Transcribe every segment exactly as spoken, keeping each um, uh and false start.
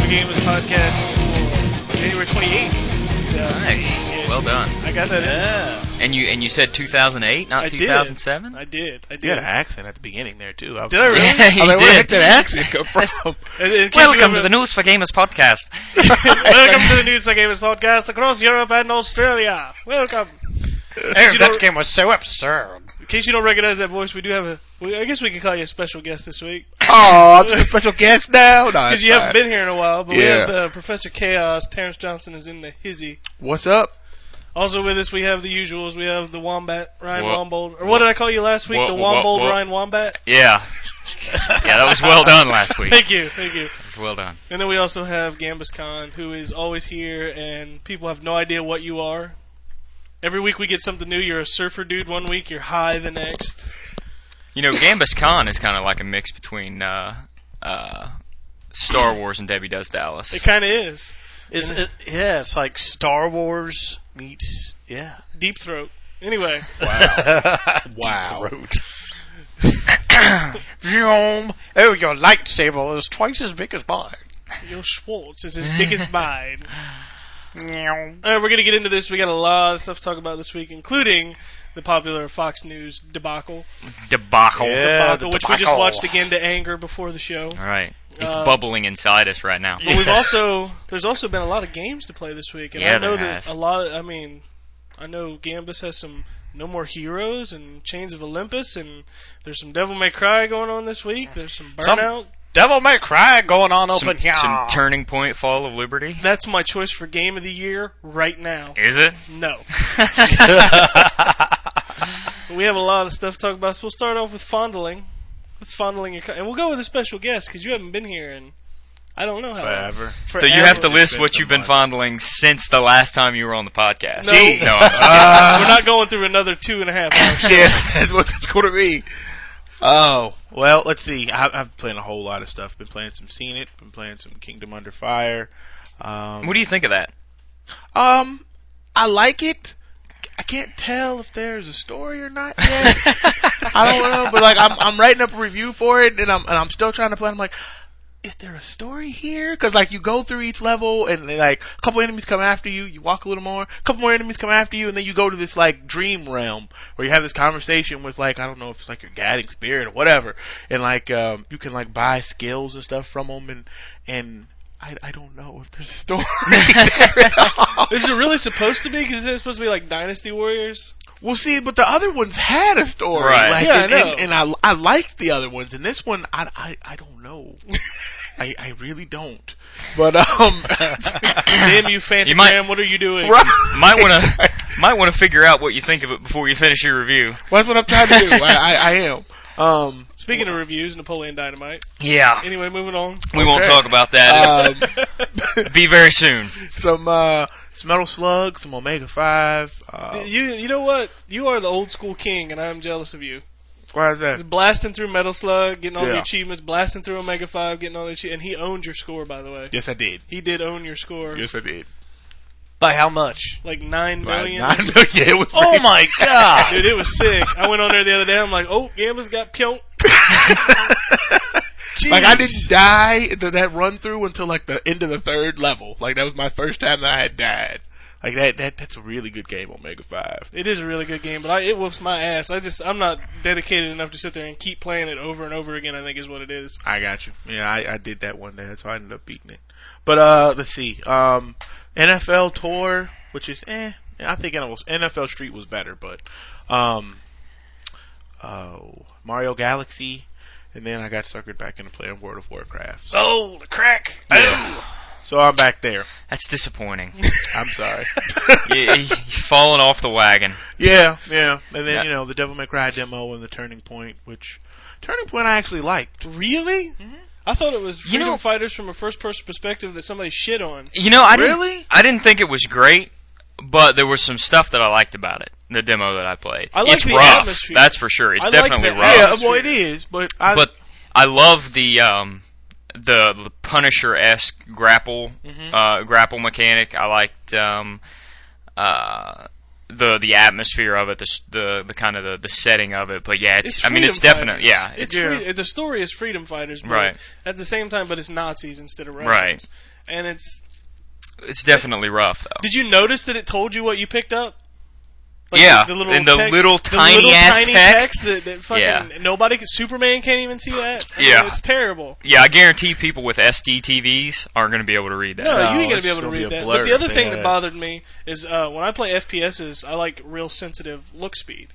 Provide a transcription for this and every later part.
Gamers podcast for January twenty-eighth. Nice. Well done. I got that Yeah. in. And you and you said two thousand eight, not I two thousand seven? did. I did. I did. You had an accent at the beginning there, too. I was Did I really? Yeah, I was you like, where the heck did. did that accent come from? In- in case you Welcome to haven't- the News for Gamers podcast. Welcome to the News for Gamers podcast across Europe and Australia. Welcome. In case, you don't, game was so absurd. in case you don't recognize that voice, we do have a. We, I guess we can call you a special guest this week Oh, I'm a special guest now? No, because it's you haven't fine. been here in a while. But we Yeah. have the Professor Chaos. Terrence Johnson is in the hizzy. What's up? Also with us, we have the usuals. We have the Wombat, Ryan What- Wombold. Or what did I call you last week? What- the what- Wombold, what- Ryan Wombat? Yeah. Yeah, that was well done last week. Thank you, thank you. That was well done. And then we also have Gambus Khan, who is always here, and people have no idea what you are. Every week we get something new. You're a surfer dude one week, you're high the next. You know, Gambus Khan is kind of like a mix between uh, uh, Star Wars and Debbie Does Dallas. It kind of is. Is it, yeah, it's like Star Wars meets yeah. Deep Throat. Anyway, Wow. Vroom. Oh, your lightsaber is twice as big as mine. your Schwartz is as big as mine. Meow. All right, we're going to get into this. We got a lot of stuff to talk about this week, including the popular Fox News debacle. Debacle. Yeah. debacle, the which we just debacle. watched again to anger before the show. All right. It's Uh, bubbling inside us right now. But we've Yes. also there's also been a lot of games to play this week, and Yeah, I know there that has. a lot. Of, I mean, I know Gambus has some No More Heroes and Chains of Olympus, and there's some Devil May Cry going on this week. There's some Some- Burnout. Devil May Cry going on Some, open here. some Turning Point Fall of Liberty. That's my choice for Game of the Year right now. Is it? No. We have a lot of stuff to talk about, so we'll start off with fondling. Let's fondling your, co- and we'll go with a special guest because you haven't been here in I don't know how long. Forever. So you have to Forever. list been what some you've been months. fondling since the last time you were on the podcast. No. Gee. No, I'm just Uh, We're not going through another two and a half hours. yeah, that's what it's going to be. Oh, well, let's see. I, I've been playing a whole lot of stuff. Been playing some Seen It. Been playing some Kingdom Under Fire. Um, What do you think of that? Um, I like it. I can't tell if there's a story or not yet. I don't know, but like I'm I'm writing up a review for it, and I'm and I'm still trying to play. I'm like, is there a story here? Because like you go through each level, and then, like a couple enemies come after you, you walk a little more, a couple more enemies come after you, and then you go to this like dream realm where you have this conversation with like I don't know if it's like your guiding spirit or whatever, and like um you can like buy skills and stuff from them, and and. I, I don't know if there's a story there at all. Is it really supposed to be? Because it's supposed to be like Dynasty Warriors. Well, see, but the other ones had a story, Right. Like, Yeah, I and, know. and, and I I liked the other ones, and this one I I, I don't know, I I really don't. But um, Damn you, Phantogram! You might- what are you doing? Might want to might want to figure out what you think of it before you finish your review. well, that's what I'm trying to do. I I, I am. Um, Speaking of reviews, Napoleon Dynamite. Yeah. Anyway, moving on. We won't Okay. talk about that. um, Be very soon. some uh, some Metal Slug, some Omega Five. Uh, You you know what? You are the old school king, and I'm jealous of you. why is that? Just blasting through Metal Slug, getting all the Yeah. achievements, blasting through Omega Five, getting all the achievements, and he owned your score, by the way. Yes, I did. He did own your score. Yes, I did. By how much? Like nine million. I know, yeah, it was. Oh pretty- my god! Dude, it was sick. I went on there the other day. I'm like, oh, Gamba's got Pyont. Like I didn't die into that run through until like the end of the third level. Like that was my first time that I had died. Like that, that that's a really good game on Mega Five. It is a really good game, but I, it whoops my ass. I just I'm not dedicated enough to sit there and keep playing it over and over again. I think is what it is. I got you. Yeah, I, I did that one day. That's how I ended up beating it. But uh, let's see. Um, N F L Tour, which is eh. I think N F L Street was better, but um, oh, Mario Galaxy, and then I got suckered back into playing World of Warcraft. So, Oh, the crack! yeah. So I'm back there. That's disappointing. I'm sorry. you, you've fallen off the wagon. Yeah, yeah. And then, Yeah. you know, the Devil May Cry demo and the Turning Point, which Turning Point I actually liked. Really? I thought it was You Freedom know- Fighters from a first-person perspective that somebody shit on. You know, I Really? didn't. I didn't think it was great, but there was some stuff that I liked about it. The demo that I played. I like it's the rough. atmosphere. That's for sure. It's I like definitely the rough. Yeah, atmosphere. well, it is, but I... But I love the um, the, the Punisher-esque grapple Mhm. uh, grapple mechanic. I liked um, uh, the the atmosphere of it, the s- the, the kind of the, the setting of it. But yeah, it's, It's I mean, it's freedom definitely fighters. yeah, It's Yeah. free, the story is freedom fighters, but Right. at the same time, but it's Nazis instead of Russians. Right. And it's. it's definitely rough though. Did you notice that it told you what you picked up? Like Yeah, the, the little and the text- little the tiny little ass tiny text. that, that fucking Yeah. nobody, can, Superman can't even see that. I mean, Yeah. it's terrible. Yeah, I guarantee people with S D T Vs aren't going to be able to read that. No, No, you ain't gonna it's be able to gonna be read a that. blur But the other if they thing had that it. bothered me is uh, when I play F P Ss, I like real sensitive look speed,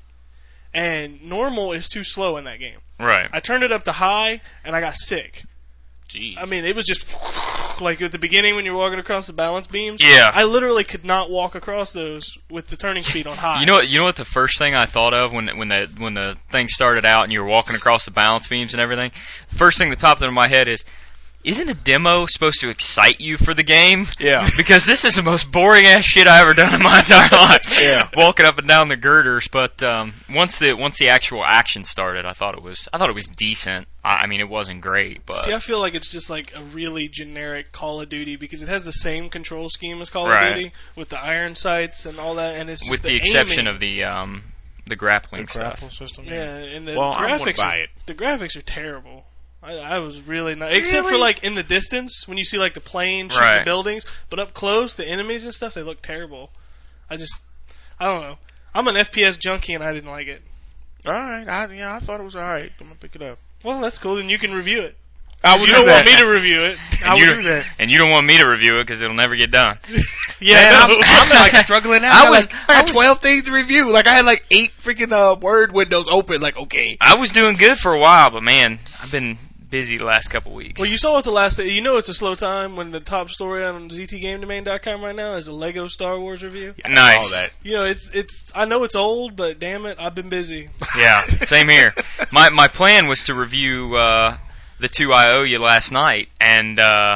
and normal is too slow in that game. Right. I turned it up to high, and I got sick. Jeez. I mean, it was just like at the beginning when you're walking across the balance beams. Yeah. I literally could not walk across those with the turning speed on high. You know what? You know what? The first thing I thought of when when the when the thing started out and you were walking across the balance beams and everything, the first thing that popped into my head is, isn't a demo supposed to excite you for the game? Yeah. Because this is the most boring ass shit I ever done in my entire life. Yeah. Walking up and down the girders, but um, once the once the actual action started, I thought it was I thought it was decent. I, I mean, it wasn't great, but See, I feel like it's just like a really generic Call of Duty because it has the same control scheme as Call Right. of Duty with the iron sights and all that, and it's just with the, the exception aiming. of the um, the grappling The stuff. grapple system. Yeah, and the Well, I'm gonna graphics. buy are, it. The graphics are terrible. I, I was really not, except for Really? like in the distance when you see like the plane shooting Right. the buildings, but up close the enemies and stuff they look terrible. I just, I don't know. I'm an F P S junkie and I didn't like it. All right. I, yeah, I thought it was all right. I'm gonna pick it up. Well, that's cool. Then you can review it. I would You do don't that. want me to review it. I And would you, do that. and you don't want me to review it because it'll never get done. Yeah, Man, no. I'm, I'm like struggling now. I I, was- like, I I had was- twelve things to review. Like I had like eight freaking uh, word windows open. Like okay, I was doing good for a while, but man, I've been busy the last couple weeks. Well, you saw what the last thing. You know it's a slow time when the top story on Z T Game Domain dot com right now is a Lego Star Wars review. Nice. all that. You know, it's it's. I know it's old, but damn it, I've been busy. Yeah, same here. My my plan was to review uh, the two I owe you last night, and uh,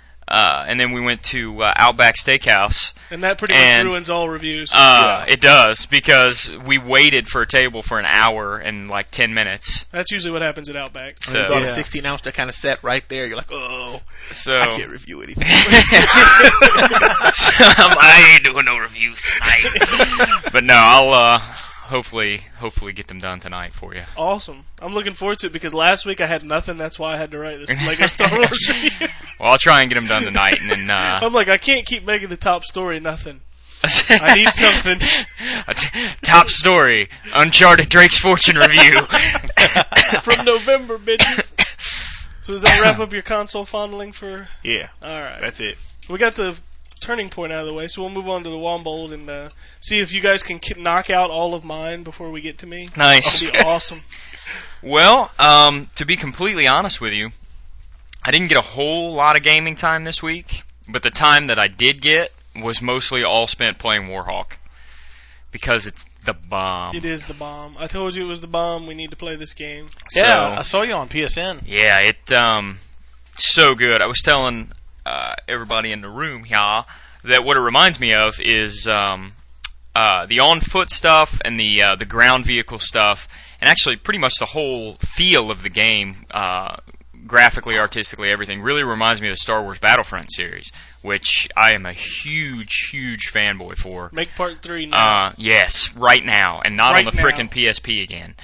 uh, and then we went to uh, Outback Steakhouse. And that pretty And, much ruins all reviews. Uh, It does, because we waited for a table for an hour and like ten minutes. That's usually what happens at Outback. you So, bought Yeah. a sixteen ounce that kind of set right there. You're like, oh, so, I can't review anything. so I'm- I ain't doing no reviews tonight. But no, I'll uh, hopefully hopefully get them done tonight for you. Awesome. I'm looking forward to it because last week I had nothing. That's why I had to write this Lego Star Wars review. Well, I'll try and get them done tonight, and then uh, I'm like, I can't keep making the top story nothing. I need something. A t- top story: Uncharted Drake's Fortune review. From November, bitches. So does that wrap up your console fondling for... Yeah, All right. that's it. We got the turning point out of the way, so we'll move on to the Wombold and uh, see if you guys can ki- knock out all of mine before we get to me. Nice. That'll be awesome. Well, um, to be completely honest with you, I didn't get a whole lot of gaming time this week, but the time that I did get was mostly all spent playing Warhawk, because it's the bomb. It is the bomb. I told you it was the bomb. We need to play this game. Yeah, So- I saw you on P S N. Yeah, it um, so good. I was telling uh, everybody in the room here that what it reminds me of is um, uh, the on-foot stuff and the uh, the ground vehicle stuff, and actually pretty much the whole feel of the game, uh, graphically, artistically, everything, really reminds me of the Star Wars Battlefront series, which I am a huge, huge fanboy for. Make part three now. Uh, yes, right now, and not Right on the now. frickin' P S P again.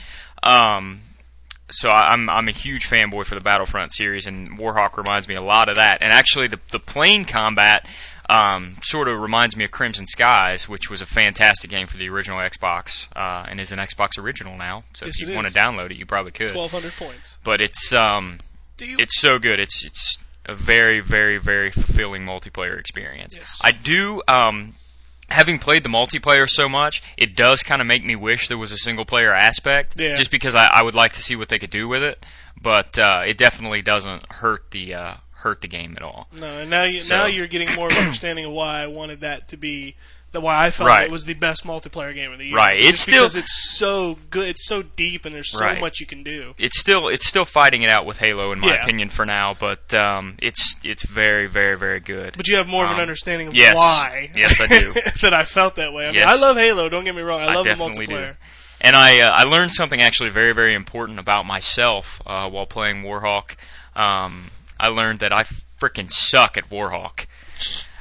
Um, so I, I'm I'm a huge fanboy for the Battlefront series, and Warhawk reminds me a lot of that. And actually, the the plane combat um, sort of reminds me of Crimson Skies, which was a fantastic game for the original Xbox, uh, and is an Xbox original now. So Yes, if it you want is. to download it, you probably could. twelve hundred points. But it's um, Do you? it's so good. It's it's a very, very, very fulfilling multiplayer experience. Yes. I do, um, having played the multiplayer so much, it does kind of make me wish there was a single player aspect, Yeah. just because I, I would like to see what they could do with it. But uh, it definitely doesn't hurt the uh, hurt the game at all. No, and now you, So- now you're getting more of an understanding of why I wanted that to be the why I felt Right. it was the best multiplayer game of the year. Right. Just It's still- because it's so good, it's so deep, and there's so Right. much you can do. It's still it's still fighting it out with Halo, in my Yeah. opinion, for now. But um, it's it's very, very, very good. But you have more of an Um, understanding of yes. why. Yes, I do. that I felt that way. I mean, Yes. I love Halo. Don't get me wrong. I, I love the definitely do. multiplayer. And I uh, I learned something actually very, very important about myself uh, while playing Warhawk. Um, I learned that I frickin' suck at Warhawk.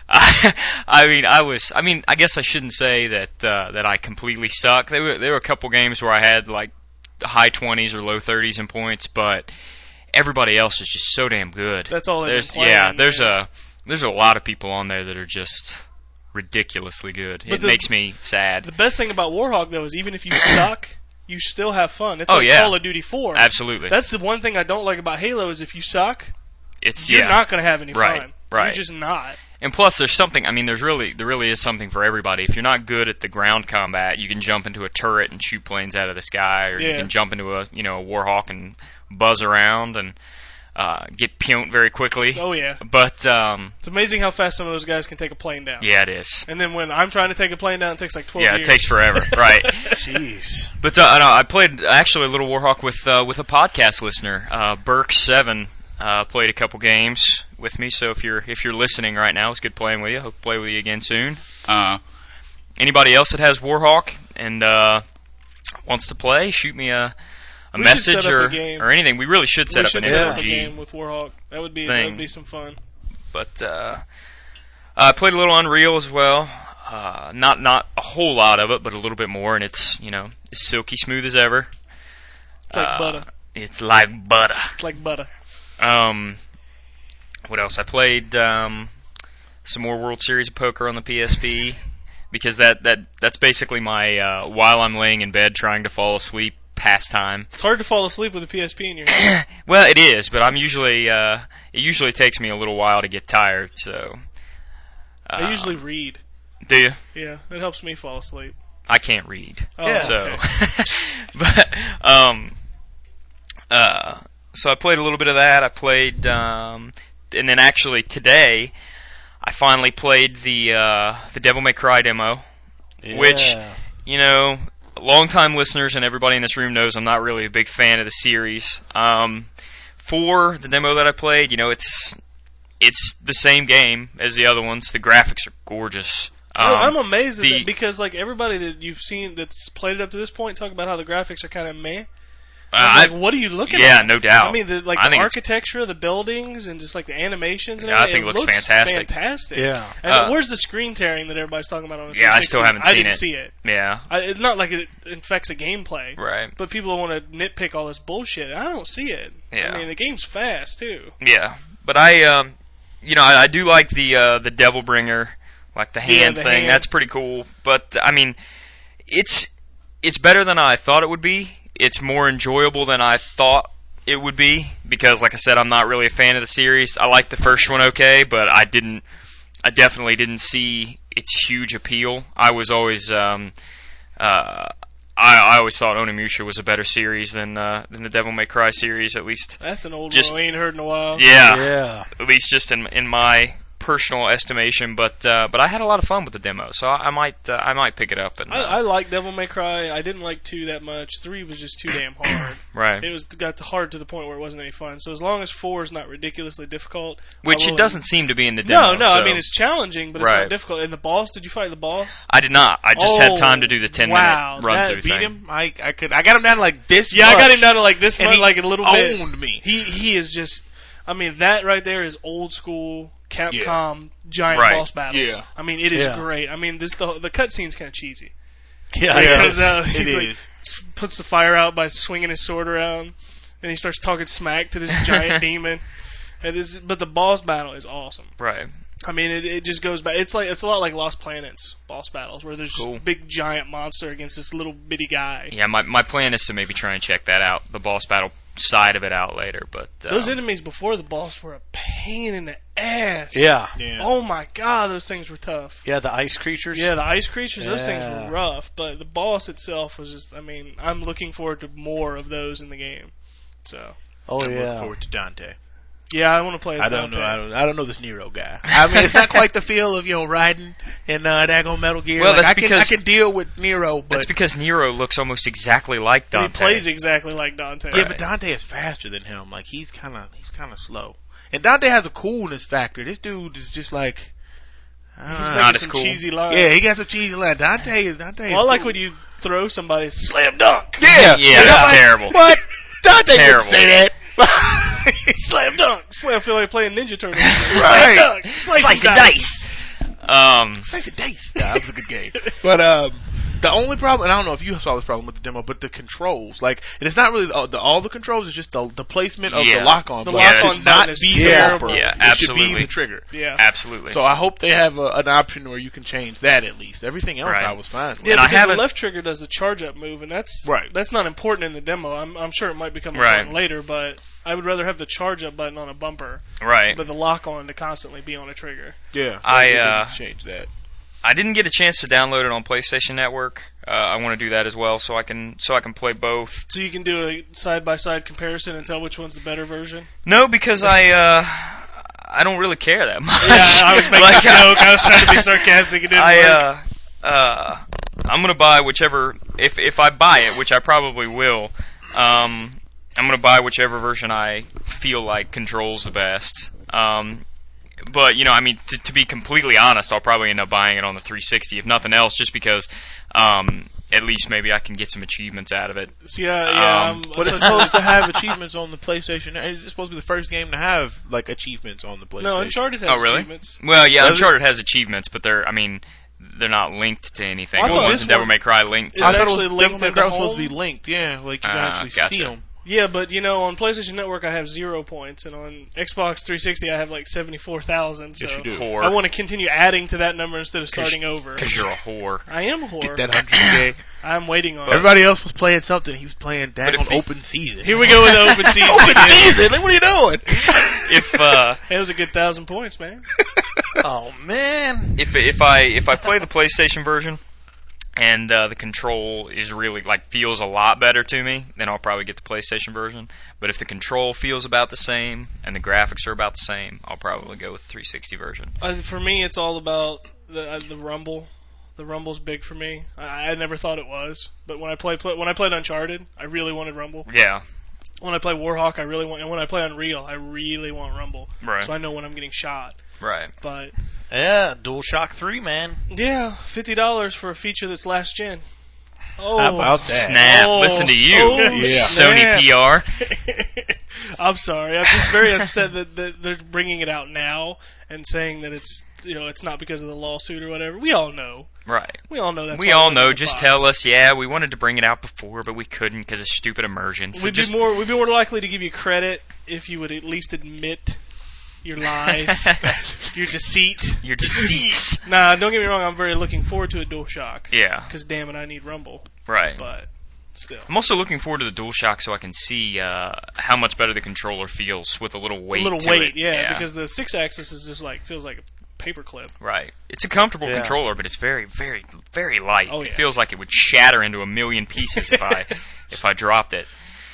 I, I mean, I was. I mean, I guess I shouldn't say that uh, that I completely suck. There were there were a couple games where I had like high twenties or low thirties in points, but everybody else is just so damn good. That's all they've there's been playing, yeah. There's man. a there's a lot of people on there that are just ridiculously good. But it the- makes me sad. The best thing about Warhawk, though, is even if you suck, you still have fun. It's Oh, like yeah. Call of Duty four. Absolutely, That's the one thing I don't like about Halo is if you suck, it's you're yeah. not going to have any Right, fun. right. You're just not. And plus, there's something. I mean, there's really there really is something for everybody. If you're not good at the ground combat, you can jump into a turret and shoot planes out of the sky, or you Yeah. can jump into a you know a Warhawk and buzz around and uh, get punt very quickly. Oh, yeah. But um, It's amazing how fast some of those guys can take a plane down. yeah, it is. And then when I'm trying to take a plane down, it takes like twelve Yeah, years. it takes forever. Right. Jeez. But uh, I know, I played actually a little Warhawk with uh, with a podcast listener, uh, Burke Seven. Uh, played a couple games with me, so if you're if you're listening right now, it's good playing with you. Hope to play with you again soon. Uh, anybody else that has Warhawk and uh, wants to play, shoot me a, a We should message set up a or game. or anything. We really should set we up should an set M up O a G. game with Warhawk. That would be that thing. would be some fun. But uh, I played a little Unreal as well. Uh, not not a whole lot of it, but a little bit more, and it's you know as silky smooth as ever. It's like Uh, butter. It's like butter. It's like butter. Um, what else? I played um, some more World Series of Poker on the P S P because that, that that's basically my uh, while I'm laying in bed trying to fall asleep pastime. It's hard to fall asleep with a P S P in your hand. Well, it is, but I'm usually uh, it usually takes me a little while to get tired. So uh, I usually read. do you? Yeah, it helps me fall asleep. I can't read. Oh, Yeah. So, okay. but um, uh, so I played a little bit of that. I played, um, and then actually today, I finally played the uh, the Devil May Cry demo, which Yeah. you know, longtime listeners and everybody in this room knows I'm not really a big fan of the series. Um, for the demo that I played, you know, it's it's the same game as the other ones. The graphics are gorgeous. Well, Um, I'm amazed at the- that because like everybody that you've seen that's played it up to this point talk about how the graphics are kind of meh. I'm I- like, what are you looking yeah, at? no doubt. I mean, the, like I the think it's- architecture of the buildings and just like the animations. And Yeah, I everything, think it looks looks fantastic. Fantastic. Yeah. And Uh, where's the screen tearing that everybody's talking about on the Yeah, I still three sixty? haven't I seen didn't it. see it. yeah, I, it's not like it infects a gameplay. right. But people want to nitpick all this bullshit. I don't see it. Yeah. I mean, the game's fast too. Yeah, but I, um, you know, I, I do like the uh, the Devil Bringer, like the hand the thing. hand. That's pretty cool. But I mean, it's it's better than I thought it would be. It's more enjoyable than I thought it would be because, like I said, I'm not really a fan of the series. I like the first one okay, but I didn't. I definitely didn't see its huge appeal. I was always. Um, uh, I, I always thought Onimusha was a better series than uh, than the Devil May Cry series, at least. That's an old Just- one we ain't heard in a while. Yeah, Yeah. at least just in in my personal estimation. But uh, but I had a lot of fun with the demo, so I, I might uh, I might pick it up and uh, I, I like Devil May Cry. I didn't like two that much. Three was just too damn hard. right. It was got to hard to the point where it wasn't any fun. So as long as four is not ridiculously difficult, Which I it will- doesn't seem to be in the demo. No, no. so- I mean, it's challenging, but it's Right. not difficult. And the boss? Did you fight the boss? I did not. I just Oh, had time to do the ten wow, minute run that through Beat thing. him. I I could. I got him down to like this. Yeah, I got much, him down to like this and much, he like a little bit. owned me. He he is just. I mean, that right there is old school Capcom giant Right. boss battles. Yeah. I mean, it is Yeah. great. I mean, this the the cutscene's kind of cheesy. Yeah. Because uh, it he's like, is. s- puts the fire out by swinging his sword around, and he starts talking smack to this giant demon. It is, but the boss battle is awesome. Right. I mean, it, it just goes back. It's like it's a lot like Lost Planets boss battles, where there's Cool. just a big giant monster against this little bitty guy. Yeah, my my plan is to maybe try and check that out, the boss battle side of it out later. But um, Those enemies before the boss were a pain in the ass. Yeah. Yeah. Oh my god, those things were tough. Yeah, the ice creatures. Yeah, the ice creatures, those things Yeah. were rough, but the boss itself was just, I mean, I'm looking forward to more of those in the game. So, Oh I'm looking yeah. forward to Dante. yeah, I want to play as I don't Dante. know. I don't, I don't know this Nero guy. I mean, it's not quite the feel of you know riding in uh, daggone Metal Gear. Well, like, that's I can because- I can deal with Nero, but that's because Nero looks almost exactly like And Dante. he plays exactly like Dante. yeah, but Dante is faster than him. Like he's kind of he's kind of slow, and Dante has a coolness factor. This dude is just like. He's Uh, making not as some cool. cheesy lines. yeah, he got some cheesy line. Dante is Dante. Is Well, I like cool. when you throw somebody slam dunk. Yeah, Yeah, And that's I'm like, terrible. What? Dante Terrible. would say that. slam dunk. Slam. I feel like playing Ninja Turtles. Right. Slam dunk. Slice, Slice and and dice. Um, Slice and dice. Nah, that was a good game. But um, the only problem, and I don't know if you saw this problem with the demo, but the controls, like, and it's not really the, the, all the controls. It's just the, the placement of Yeah. the lock-on. The button. lock-on It should not button is be the terrible. bumper. Yeah, It should absolutely. be the trigger. Yeah. absolutely. So I hope they have a, an option where you can change that at least. Everything else Right. I was fine with. Yeah, And I because the haven't- left trigger does the charge up move, and that's Right. that's not important in the demo. I'm I'm sure it might become Right. important later, but I would rather have the charge up button on a bumper, right. but the lock on to constantly be on a trigger. Yeah, I, they need to uh, change that. I didn't get a chance to download it on PlayStation Network. Uh, I want to do that as well, so I can so I can play both. So you can do a side by side comparison and tell which one's the better version. No, because I uh, I don't really care that much. Yeah, I was making Like, a joke. I was trying to be sarcastic. It didn't I work. uh, uh, I'm gonna buy whichever. If if I buy it, which I probably will, um, I'm gonna buy whichever version I feel like controls the best. Um, but you know, I mean, to, to be completely honest, I'll probably end up buying it on the three sixty, if nothing else, just because. Um, at least maybe I can get some achievements out of it. So yeah, yeah. um, I'm But it's such- supposed to have achievements on the PlayStation. It's supposed to be the first game to have like achievements on the PlayStation. no, Uncharted has Oh, really? achievements. Well, yeah, Does it? Uncharted has achievements, but they're, I mean, they're not linked to anything. I The thought ones this in Devil one May Cry linked. is I thought it actually was linked Devil May into Cry was supposed to home. be linked. Yeah, like you can Ah, actually gotcha. see them. Yeah, but you know, on PlayStation Network I have zero points, and on Xbox three sixty I have like seventy-four thousand. So Yes, you do. Whore. I want to continue adding to that number instead of starting over. Because you're a whore. I am a whore. That hundred K. I'm waiting on it. Everybody else was playing something. He was playing But dang if on he- open season. Here we go with the open season. Open again. season. Like, what are you doing? If uh, It was a good thousand points, man. Oh man. if if I if I play the PlayStation version and uh, the control is really like feels a lot better to me, then I'll probably get the PlayStation version. But if the control feels about the same and the graphics are about the same, I'll probably go with the three sixty version. Uh, for me, it's all about the uh, the rumble. The rumble's big for me. I, I never thought it was, but when I play, play when I played Uncharted, I really wanted rumble. Yeah, When I play Warhawk, I really want, and when I play Unreal, I really want rumble. Right. So I know when I'm getting shot. right. But Yeah, DualShock three, man. yeah, fifty dollars for a feature that's last gen. Oh, How about that? Snap! Oh. Listen to you, Oh, Yeah. Sony snap. P R. I'm sorry. I'm just very upset that, that they're bringing it out now and saying that it's you know it's not because of the lawsuit or whatever. We all know. Right. We all know that's We why all they're know. in the Just box. tell us. Yeah, we wanted to bring it out before, but we couldn't because of stupid immersion. So We'd just be more we'd be more likely to give you credit if you would at least admit your lies, your deceit. your deceits. Nah, don't get me wrong. I'm very looking forward to a DualShock. Yeah. Because damn it, I need Rumble. Right. But still, I'm also looking forward to the DualShock so I can see uh, how much better the controller feels with a little weight. a little to weight, it. yeah, Because the six axis is just like feels like a paperclip. Right. It's a comfortable Yeah. controller, but it's very, very, very light. Oh, It yeah. feels like it would shatter into a million pieces if I if I dropped it.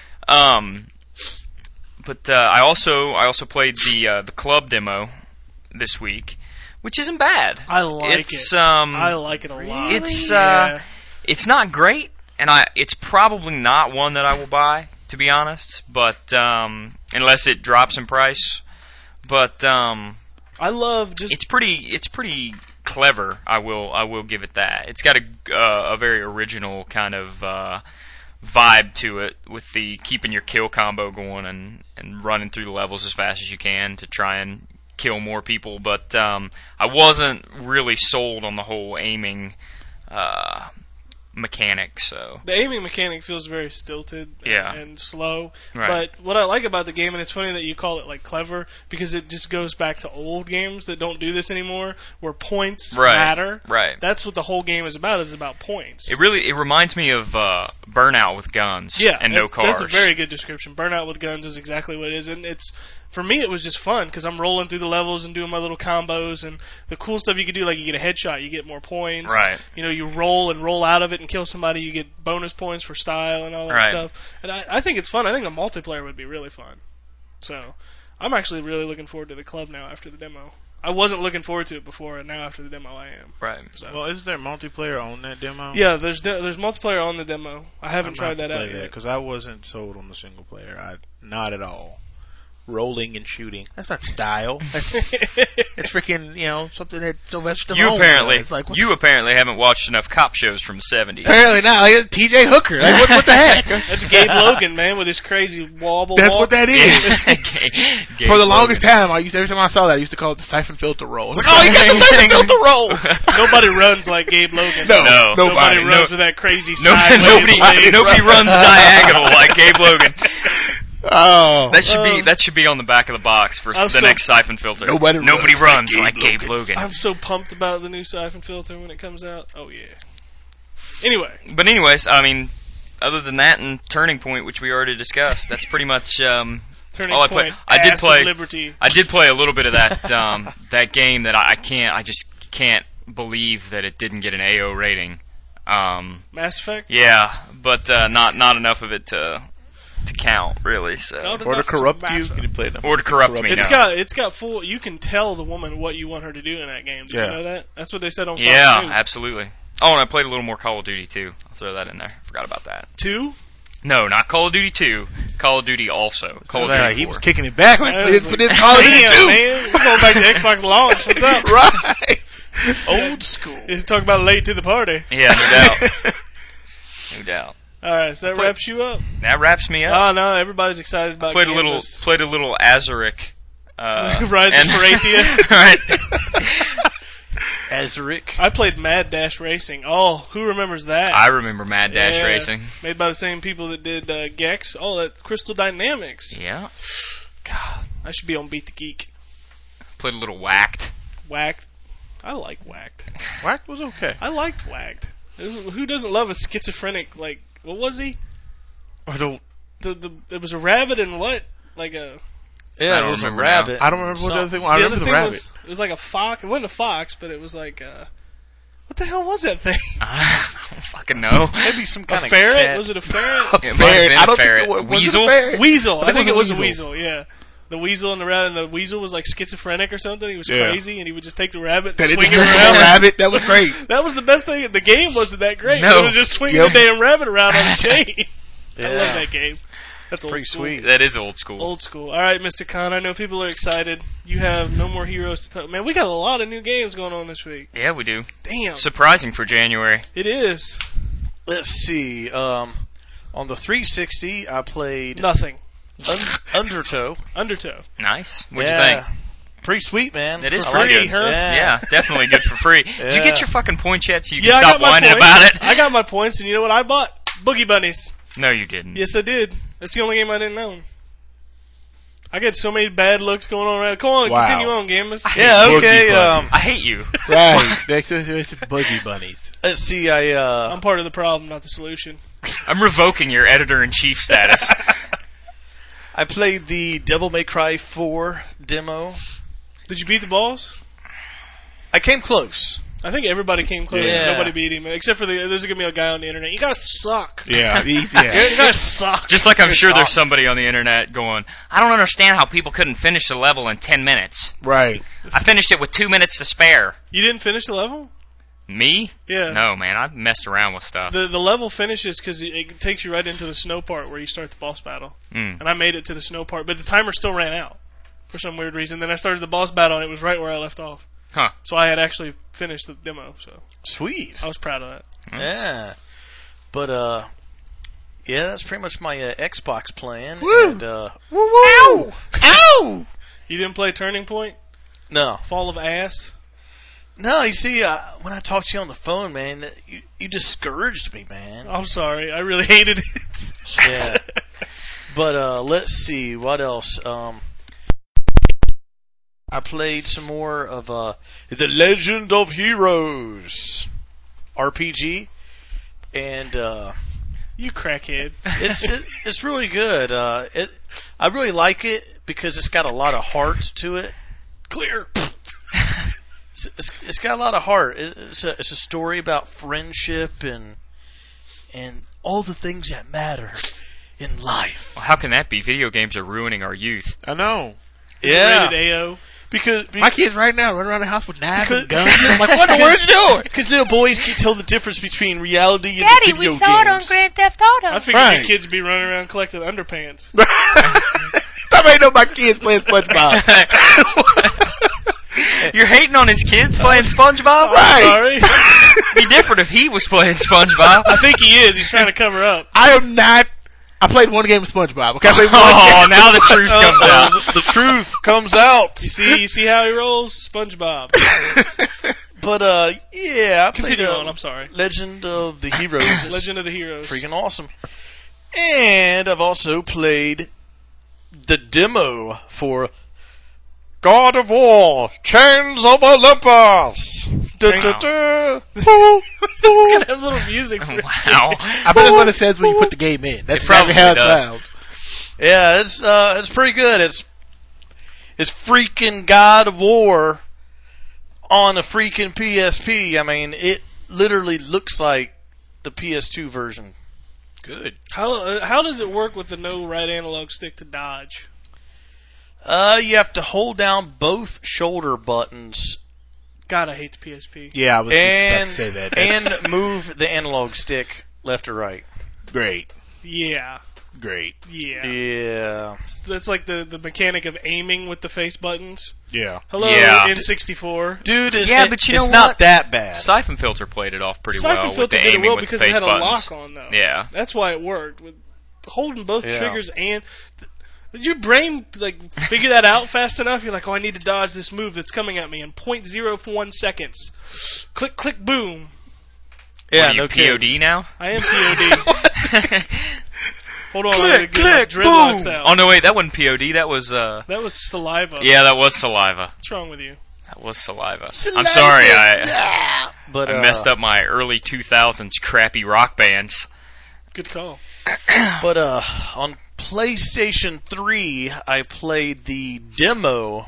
Um, but uh, I also I also played the uh, the club demo this week, which isn't bad. I like it's, it. Um, I like it a lot. It's uh, Yeah. it's not great, and I it's probably not one that I will buy, to be honest. But um, unless it drops in price, but um, I love just it's pretty it's pretty clever. I will I will give it that. It's got a uh, a very original kind of uh, vibe to it, with the keeping your kill combo going and and running through the levels as fast as you can to try and kill more people. But um, I wasn't really sold on the whole aiming uh, mechanic. So the aiming mechanic feels very stilted and, Yeah. and slow. Right. But what I like about the game, and it's funny that you call it like clever, because it just goes back to old games that don't do this anymore, where points Right. matter. Right. That's what the whole game is about. Is about points. it really it reminds me of uh, Burnout with guns yeah, and no that's, cars. That's a very good description. Burnout with guns is exactly what it is, and it's for me it was just fun because I'm rolling through the levels and doing my little combos, and the cool stuff you can do, like you get a headshot, you get more points. Right. You know, you roll and roll out of it and kill somebody, you get bonus points for style and all that Right. stuff. And I, I think it's fun. I think the multiplayer would be really fun. So I'm actually really looking forward to the club now after the demo. I wasn't looking forward to it before, and now after the demo I am. Right. So. Well, is there multiplayer on that demo? Yeah, there's de- there's multiplayer on the demo. I haven't tried that out yet. because I wasn't sold on the single player. I not at all. rolling and shooting. That's not style. That's it's freaking, you know, something that Sylvester You Stallone apparently, does. Like, what you apparently haven't watched enough cop shows from the seventies. apparently not. Like, T J Hooker. Like, what, what the heck? That's Gabe Logan, man, with his crazy wobble. That's walk. what that is. Ga- Gabe For the Logan. longest time, I used every time I saw that, I used to call it the siphon filter roll. I was like, oh, you got the siphon filter roll. Nobody runs like Gabe Logan. No, No. Nobody, nobody. runs no- with that crazy No, sideways nobody, legs. nobody runs diagonal like Gabe Logan. Oh, That should be Um, that should be on the back of the box for I'm the so- next siphon filter. Nobody Nobody runs runs like like Gabe Gabe Logan. I'm so pumped about the new siphon filter when it comes out. Oh yeah. Anyway, But anyways, I mean, other than that and Turning Point, which we already discussed, that's pretty much um, Turning all I Point. play. I did Ass of play. Liberty. I did play a little bit of that um, that game that I, I can't. I just can't believe that it didn't get an A O rating. Um, Mass Effect. yeah, but uh, not not enough of it to to count really. So Not or to enough corrupt you. Mass You Effect. didn't play enough. or to corrupt me. It's no. got it's got full. You can tell the woman what you want her to do in that game. Did Yeah. you know that? That's what they said on Fox Yeah, News. absolutely. Oh, and I played a little more Call of Duty too. I'll throw that in there. Forgot about that. Two. No, not Call of Duty two. Call of Duty also. Call of Yeah, Duty he four. was kicking it back like That this was for like, this Call of Duty Damn, two. man, we're going back to Xbox launch. What's up? Right. Old school. You talk about late to the party. Yeah, no doubt. No doubt. All right, so that Play- wraps you up. That wraps me up. Oh no, everybody's excited about played a little, Canvas. played a little Azuric. Uh, Rise of and- Parathia. right. Azuric. I played Mad Dash Racing. Oh, who remembers that? I remember Mad Dash Yeah, Racing. Made by the same people that did uh, Gex. Oh, that Crystal Dynamics. Yeah. God, I should be on Beat the Geek. Played a little Whacked. Whacked. I like Whacked. Whack was okay. I liked Whacked. Who doesn't love a schizophrenic, like, what was he? I don't. The the It was a rabbit and what? Like a... I Yeah, don't it was a remember rabbit. I don't remember what the other thing was. I the remember other the thing rabbit. was, it was like a fox. It wasn't a fox, but it was like, uh... What the hell was that thing? I don't fucking know. Maybe some A kind of ferret? cat. Was it a ferret? It might have been I a don't ferret. think it was, was Weasel? It a ferret? Weasel. I, I think think it it was was a a weasel. Yeah, the weasel and the rabbit. And the weasel was like schizophrenic or something. He was Yeah. crazy, and he would just take the rabbit, That and it swing was it a around. rabbit. That was great. That was the best thing. The game wasn't that great. No. It was just swinging Yep. the damn rabbit around on a chain. Yeah. I love that game. That's old Pretty school. sweet. That is old school. Old school. All right, Mister Khan. I know people are excited. You have No More Heroes to talk. Man, we got a lot of new games going on this week. Yeah, we do. Damn, Surprising for January. it is Let's see. Um, on the three sixty, I played nothing. Un- Undertow. Undertow. Nice. What'd yeah. you think? Pretty sweet, man. It is For pretty free, good. huh? Yeah. Yeah, definitely good for free. Did you Yeah. get your fucking points yet so you can Yeah, I stop got my whining points. about it? I got my points, and you know what I bought? Boogie Bunnies. No, you didn't. Yes, I did. That's the only game I didn't own. I get so many bad looks going on around. Come on, Wow. continue on, Gambus. Yeah, Boogie okay. Um, Bunnies. I hate you. Right. Next is it's Boogie Bunnies. let's see. I uh, I'm part of the problem, not the solution. I'm revoking your editor-in-chief status. I played the Devil May Cry four demo. Did you beat the boss? I came close. I think everybody came close. Yeah. And nobody beat him, except for the. There's gonna be a guy on the internet. You guys suck. Yeah. He's, yeah. You guys suck. Just like I'm sure soft. there's somebody on the internet going, I don't understand how people couldn't finish the level in ten minutes. Right. I finished it with two minutes to spare. You didn't finish the level. Me? Yeah. No, man. I've messed around with stuff. The the level finishes because it, it takes you right into the snow part where you start the boss battle. Mm. And I made it to the snow part, but the timer still ran out for some weird reason. Then I started the boss battle, and it was right where I left off. Huh. So I had actually finished the demo. So Sweet. I was proud of that. Yeah. But uh, yeah, that's pretty much my uh, Xbox plan. Woo. And, uh, Woo woo! Ow! You didn't play Turning Point? no, Fall of Ass? no. You see, uh, when I talked to you on the phone, man, you you discouraged me, man. I'm sorry. I really hated it. Yeah. But uh, let's see what else. Um, I played some more of uh, The Legend of Heroes R P G, and uh, You crackhead. it's it, it's really good. Uh, it I really like it because it's got a lot of heart to it. Clear. It's, it's, it's got a lot of heart. It, it's a it's a story about friendship and and all the things that matter in life. Well, how can that be? Video games are ruining our youth. I know. Is it Yeah, rated A O? because My kids right now run around the house with knives Because- and guns. I'm like, what in the world you doing? because little boys can tell the difference between reality and Daddy, the we video saw it on games. Grand Theft Auto. I figured Right. you kids would be running around collecting underpants. Stop SpongeBob ain't know my kids playing SpongeBob. You're hating on his kids playing SpongeBob? Right. Sorry. It'd be different if he was playing SpongeBob. I think he is. He's trying to cover up. I am not. I played one game of SpongeBob. Okay, I played one Oh, game. now the truth comes out. The truth comes out. You see, you see how he rolls, SpongeBob. But uh, yeah, I played, Continue uh, on. I'm sorry. Legend of the Heroes. It's Legend of the Heroes. freaking awesome. And I've also played the demo for God of War: Chains of Olympus. Da, da, da. It's gonna have little music. For it. Wow. I bet that's what it says when you put the game in. That's It probably how it probably does. sounds. Yeah, it's uh, it's pretty good. It's it's freaking God of War on a freaking P S P. I mean, it literally looks like the P S two version. Good. How uh, how does it work with the no right analog stick to dodge? Uh, you have to hold down both shoulder buttons God, I hate the P S P. Yeah, I was and just about to say that. That's and move the analog stick left or right. great. Yeah, Great. yeah. Yeah. It's, it's like the, the mechanic of aiming with the face buttons. Yeah. Hello, Yeah. N sixty-four. Dude, it's, Yeah, it- but you it's know not what? that bad. Siphon Filter played it off pretty Siphon well with Filter the did it aiming well with because the it face had a buttons. lock on, though. Yeah. That's why it worked. With holding both Yeah. triggers and... Did your brain like figure that out fast enough? You're like, oh, I need to dodge this move that's coming at me in point zero one seconds. Click, click, boom. yeah, What are you, no P O D kidding. now? I am P O D. Hold on, I gotta Click, get my click, dreadlocks boom. out. Oh no, wait, that wasn't P O D. That was uh, That was saliva. yeah, that was saliva. What's wrong with you? That was saliva. I'm sorry, I But, I uh, messed up my early two thousands crappy rock bands. Good call. But uh, on PlayStation three, I played the demo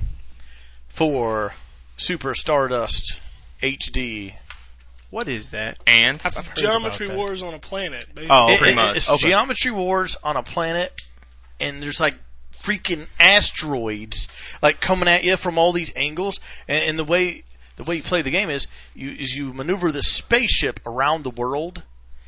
for Super Stardust H D. What is that? And I've heard Geometry about that. Wars on a planet, basically. Oh, It- pretty it- much. It's Okay. Geometry Wars on a planet, and there's like freaking asteroids like coming at you from all these angles. And, and the way the way you play the game is you is you maneuver the spaceship around the world,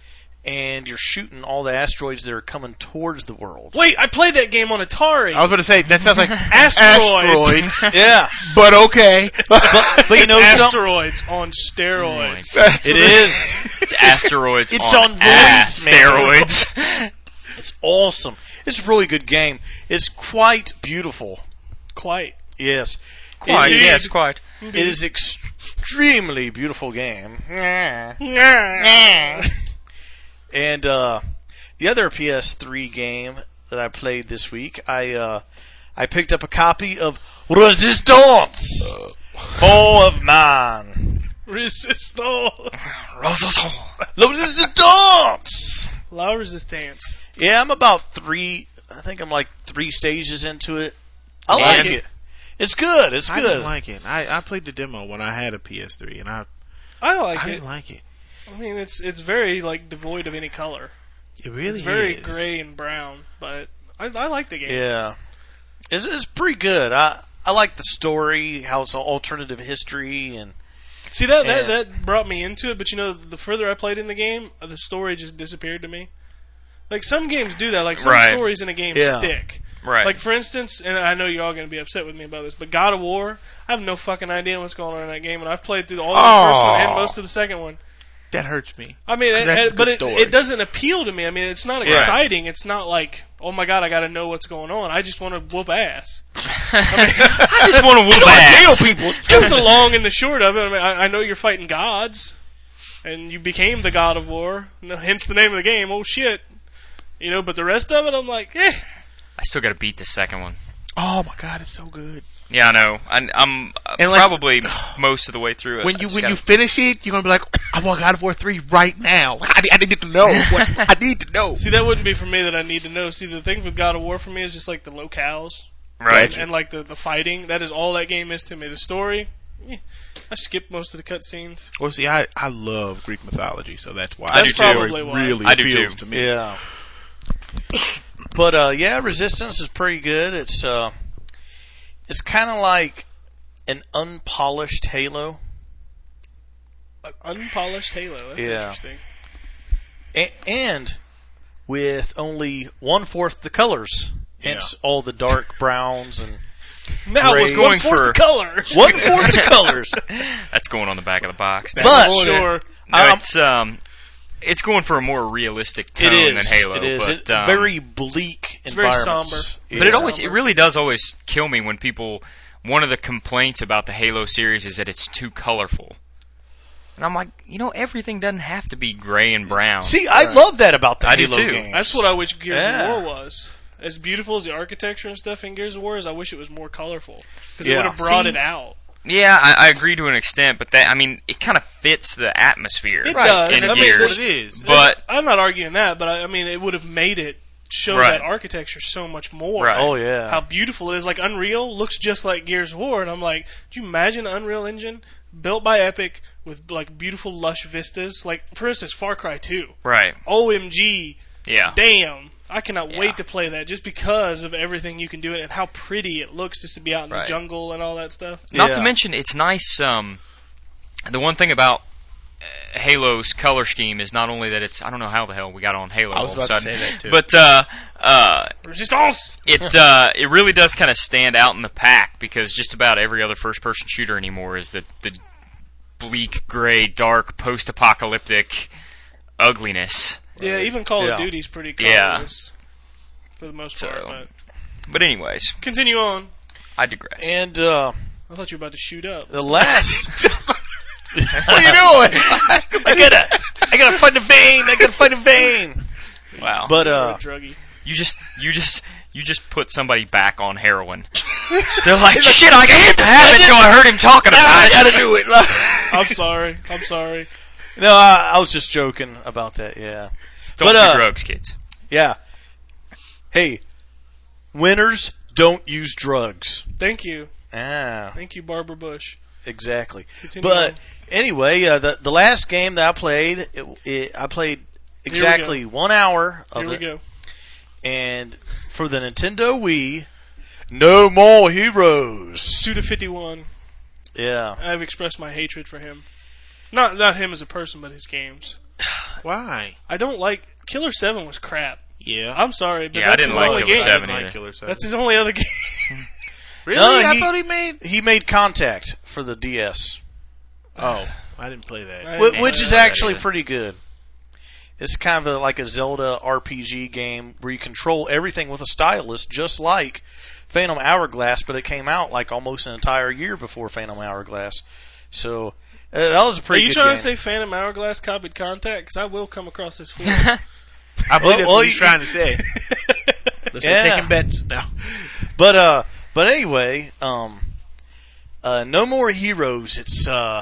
and you're shooting all the asteroids that are coming towards the world. Wait, I played that game on Atari. I was going to say, that sounds like Asteroids. asteroids, Yeah, but okay. but, but you know something? Asteroids on steroids. That's It what is. it's asteroids It's on, on ass voice, man. steroids. It's awesome. It's a really good game. It's quite beautiful. Quite. Yes. Quite, It- yes, quite. It is extremely beautiful game. And uh, the other P S three game that I played this week, I uh, I picked up a copy of Resistance, Fall of Man. Resistance. Resistance. La Resistance. Yeah, I'm about three. I think I'm like three stages into it. I And- like it. It's good. It's I good. didn't like it. I, I played the demo when I had a P S three, and I I like I it. didn't like it. I mean, it's it's very like devoid of any color. It really It's very is. gray and brown, but I, I like the game. Yeah, it's, it's pretty good. I I like the story, how it's an alternative history, and See that, that And- that brought me into it, but you know, the further I played in the game, the story just disappeared to me. Like some games do that. Like some Right. stories in a game Yeah. stick. Right. Like for instance, and I know you're all going to be upset with me about this, but God of War, I have no fucking idea what's going on in that game, and I've played through all of the first one and most of the second one. That hurts me. I mean, it, That's a it- but good it, story. it doesn't appeal to me. I mean, it's not Yeah. exciting. It's not like, oh my god, I got to know what's going on. I just want to whoop ass. I just want to whoop ass. people. That's the long and the short of it. I mean, I, I know you're fighting gods, and you became the God of War. No, hence the name of the game. Oh shit, you know. But the rest of it, I'm like, eh. I still got to beat the second one. Oh my god, it's so good. Yeah, I know. I, I'm uh, And like- probably most of the way through it. When I you just when gotta- you finish it, you're gonna be like, I want God of War three right now. I, I need to know. What, I need to know. See, that wouldn't be for me that I need to know. See, the thing with God of War for me is just like the locales. right. And, and like the, the fighting. That is all that game is to me. The story, eh, I skipped most of the cutscenes. Well, see, I, I love Greek mythology, so that's why I the do story too. Probably why. really I do appeals too. to me. yeah. But uh, yeah, Resistance is pretty good. It's uh, it's kind of like an unpolished Halo, An unpolished Halo. That's Yeah. interesting. a- and with only one fourth the colors Hence all the dark browns and Now Gray. it's Going going for for- the color. one fourth the colors. That's going on the back of the box. But Sure. No, um, it's um, it's going for a more realistic tone it is. than Halo. It is. But, It's um, very bleak It's very environments. somber. But it Yeah. always, it really does always kill me when people. One of the complaints about the Halo series is that it's too colorful, and I'm like, you know, everything doesn't have to be gray and brown. See, I love that about the I do Halo too. games. That's what I wish Gears Yeah. of War was. As beautiful as the architecture and stuff in Gears of War is, I wish it was more colorful. Because Yeah. it would have brought See, it out. Yeah, I, I agree to an extent, but that I mean, it kind of fits the atmosphere. It Right. does. In I mean, Gears. That's what it is. But I'm not arguing that, but I, I mean, it would have made it show Right. that architecture so much more. Right. Oh yeah. How beautiful it is. Like, Unreal looks just like Gears of War, and I'm like, do you imagine the Unreal Engine built by Epic with, like, beautiful, lush vistas? Like, for instance, Far Cry two. right, O M G. yeah, Damn. I cannot Yeah. wait to play that just because of everything you can do it and how pretty it looks just to be out in Right. the jungle and all that stuff. Not Yeah. to mention, it's nice. Um, the one thing about uh, Halo's color scheme is not only that it's. I don't know how the hell we got on Halo I was all of a about to sudden, say that, too. but uh, uh, Resistance! it uh, it really does kind of stand out in the pack because just about every other first-person shooter anymore is the the bleak, gray, dark, post-apocalyptic ugliness. Yeah, even Call Yeah. of Duty's pretty Yeah. colorless for the most part. So- But But anyways, continue on. I digress. And uh, I thought you were about to shoot up. the last. What are you doing? I gotta, I gotta find a vein. I gotta find a vein. Wow. But You're uh, a druggie. You just, you just, you just put somebody back on heroin. They're like, shit, I had to have it until I heard him talking about I it. gotta do it. I'm sorry. I'm sorry. No, I, I was just joking about that. Yeah, Don't But, do uh, drugs, kids. yeah. Hey, winners don't use drugs. Thank you. Ah, Thank you, Barbara Bush. exactly. Continue But on. anyway, uh, the the last game that I played, it, it, I played exactly one hour of Here we it, go. and for the Nintendo Wii, No More Heroes. Suda fifty-one. Yeah, I've expressed my hatred for him. Not not him as a person, but his games. Why? I don't like... Killer seven was crap. Yeah. I'm sorry, but Yeah, I that's didn't his like only Killer game. seven. I didn't either. like Killer seven. That's his only other game. Really? No, I he- thought he made. he made Contact for the D S, Oh, I didn't play that. I wh- didn't which play is that actually either. pretty good. It's kind of a, like a Zelda R P G game where you control everything with a stylus, just like Phantom Hourglass, but it came out like almost an entire year before Phantom Hourglass. So uh, that was a Are pretty you good trying game. to say Phantom Hourglass copied Contact? Because I will come across this fool. I believe Well, that's well, what he's you- trying to say. Let's Yeah. start taking bets now. But uh, but anyway, um, uh, No More Heroes. It's uh,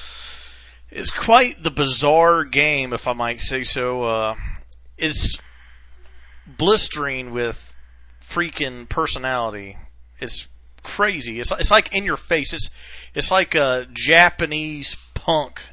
it's quite the bizarre game, if I might say so. Uh, it's blistering with freaking personality. It's crazy. It's it's like in your face. It's it's like a Japanese punk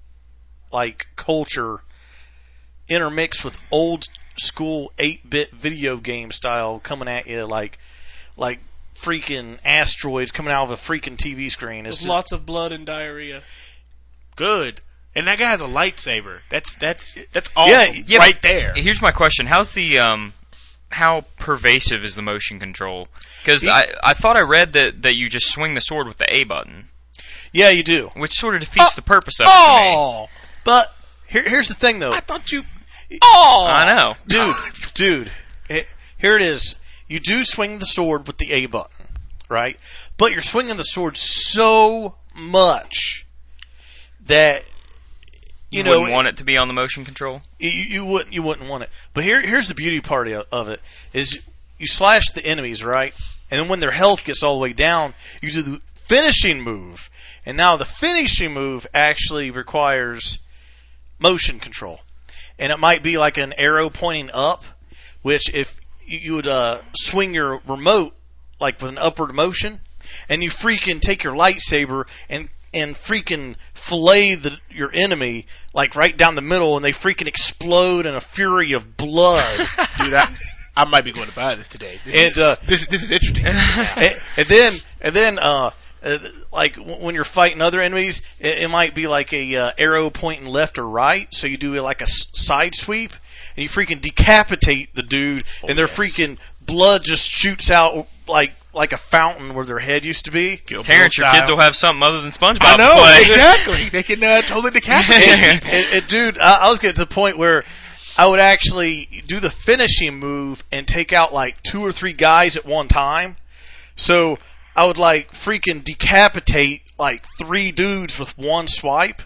like culture intermixed with old school eight-bit video game style coming at you like like freaking asteroids coming out of a freaking T V screen. It's With just, lots of blood and diarrhea. Good. And that guy has a lightsaber. That's that's that's awesome. Yeah, Yeah, right but there. Here's my question: How's the um, how pervasive is the motion control? Because I, I thought I read that, that you just swing the sword with the A button, yeah, you do. which sort of defeats Oh, the purpose of it to me. Oh, but here, here's the thing, though. I thought you. Oh, I know. dude, dude. It, here it is. You do swing the sword with the A button, right? But you're swinging the sword so much that you, You, know wouldn't want it to be on the motion control. you, you wouldn't you wouldn't want it. But here here's the beauty part of of it is you slash the enemies, right? And then when their health gets all the way down, you do the finishing move. And now the finishing move actually requires motion control. And it might be like an arrow pointing up, which if you, you would uh, swing your remote like with an upward motion, and you freaking take your lightsaber and and freaking fillet the, your enemy like right down the middle, and they freaking explode in a fury of blood. Dude, I, I might be going to buy this today. This And, is, uh, this, this is interesting. and, and then and then uh, uh, like w- when you're fighting other enemies, it, it might be like a uh, arrow pointing left or right. So you do like a s- side sweep, and you freaking decapitate the dude, and their yes. freaking blood just shoots out like like a fountain where their head used to be. Terrence, your kids will have something other than SpongeBob I know, to play. exactly. They can uh, totally decapitate And, people. and- and, dude, I, I was getting to the point where I would actually do the finishing move and take out like two or three guys at one time. So I would like freaking decapitate like three dudes with one swipe.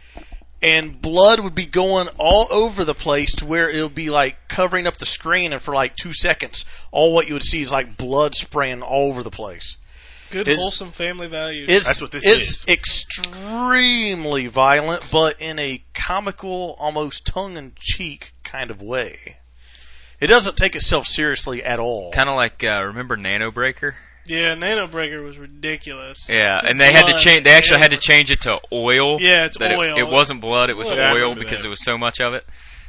And blood would be going all over the place to where it would be like covering up the screen, and for like two seconds, all what you would see is like blood spraying all over the place. Good, It's- wholesome family values. It's, That's what this it's is. extremely violent, but in a comical, almost tongue-in-cheek kind of way. It doesn't take itself seriously at all. Kind of like, uh, remember Nano Breaker? yeah, Nano Breaker was ridiculous. Yeah, and they had to Blood. change. They actually Yeah. had to change it to oil. Yeah, it's that it- oil. It, wasn't blood; it was Yeah, I oil remember because that. there was so much of it.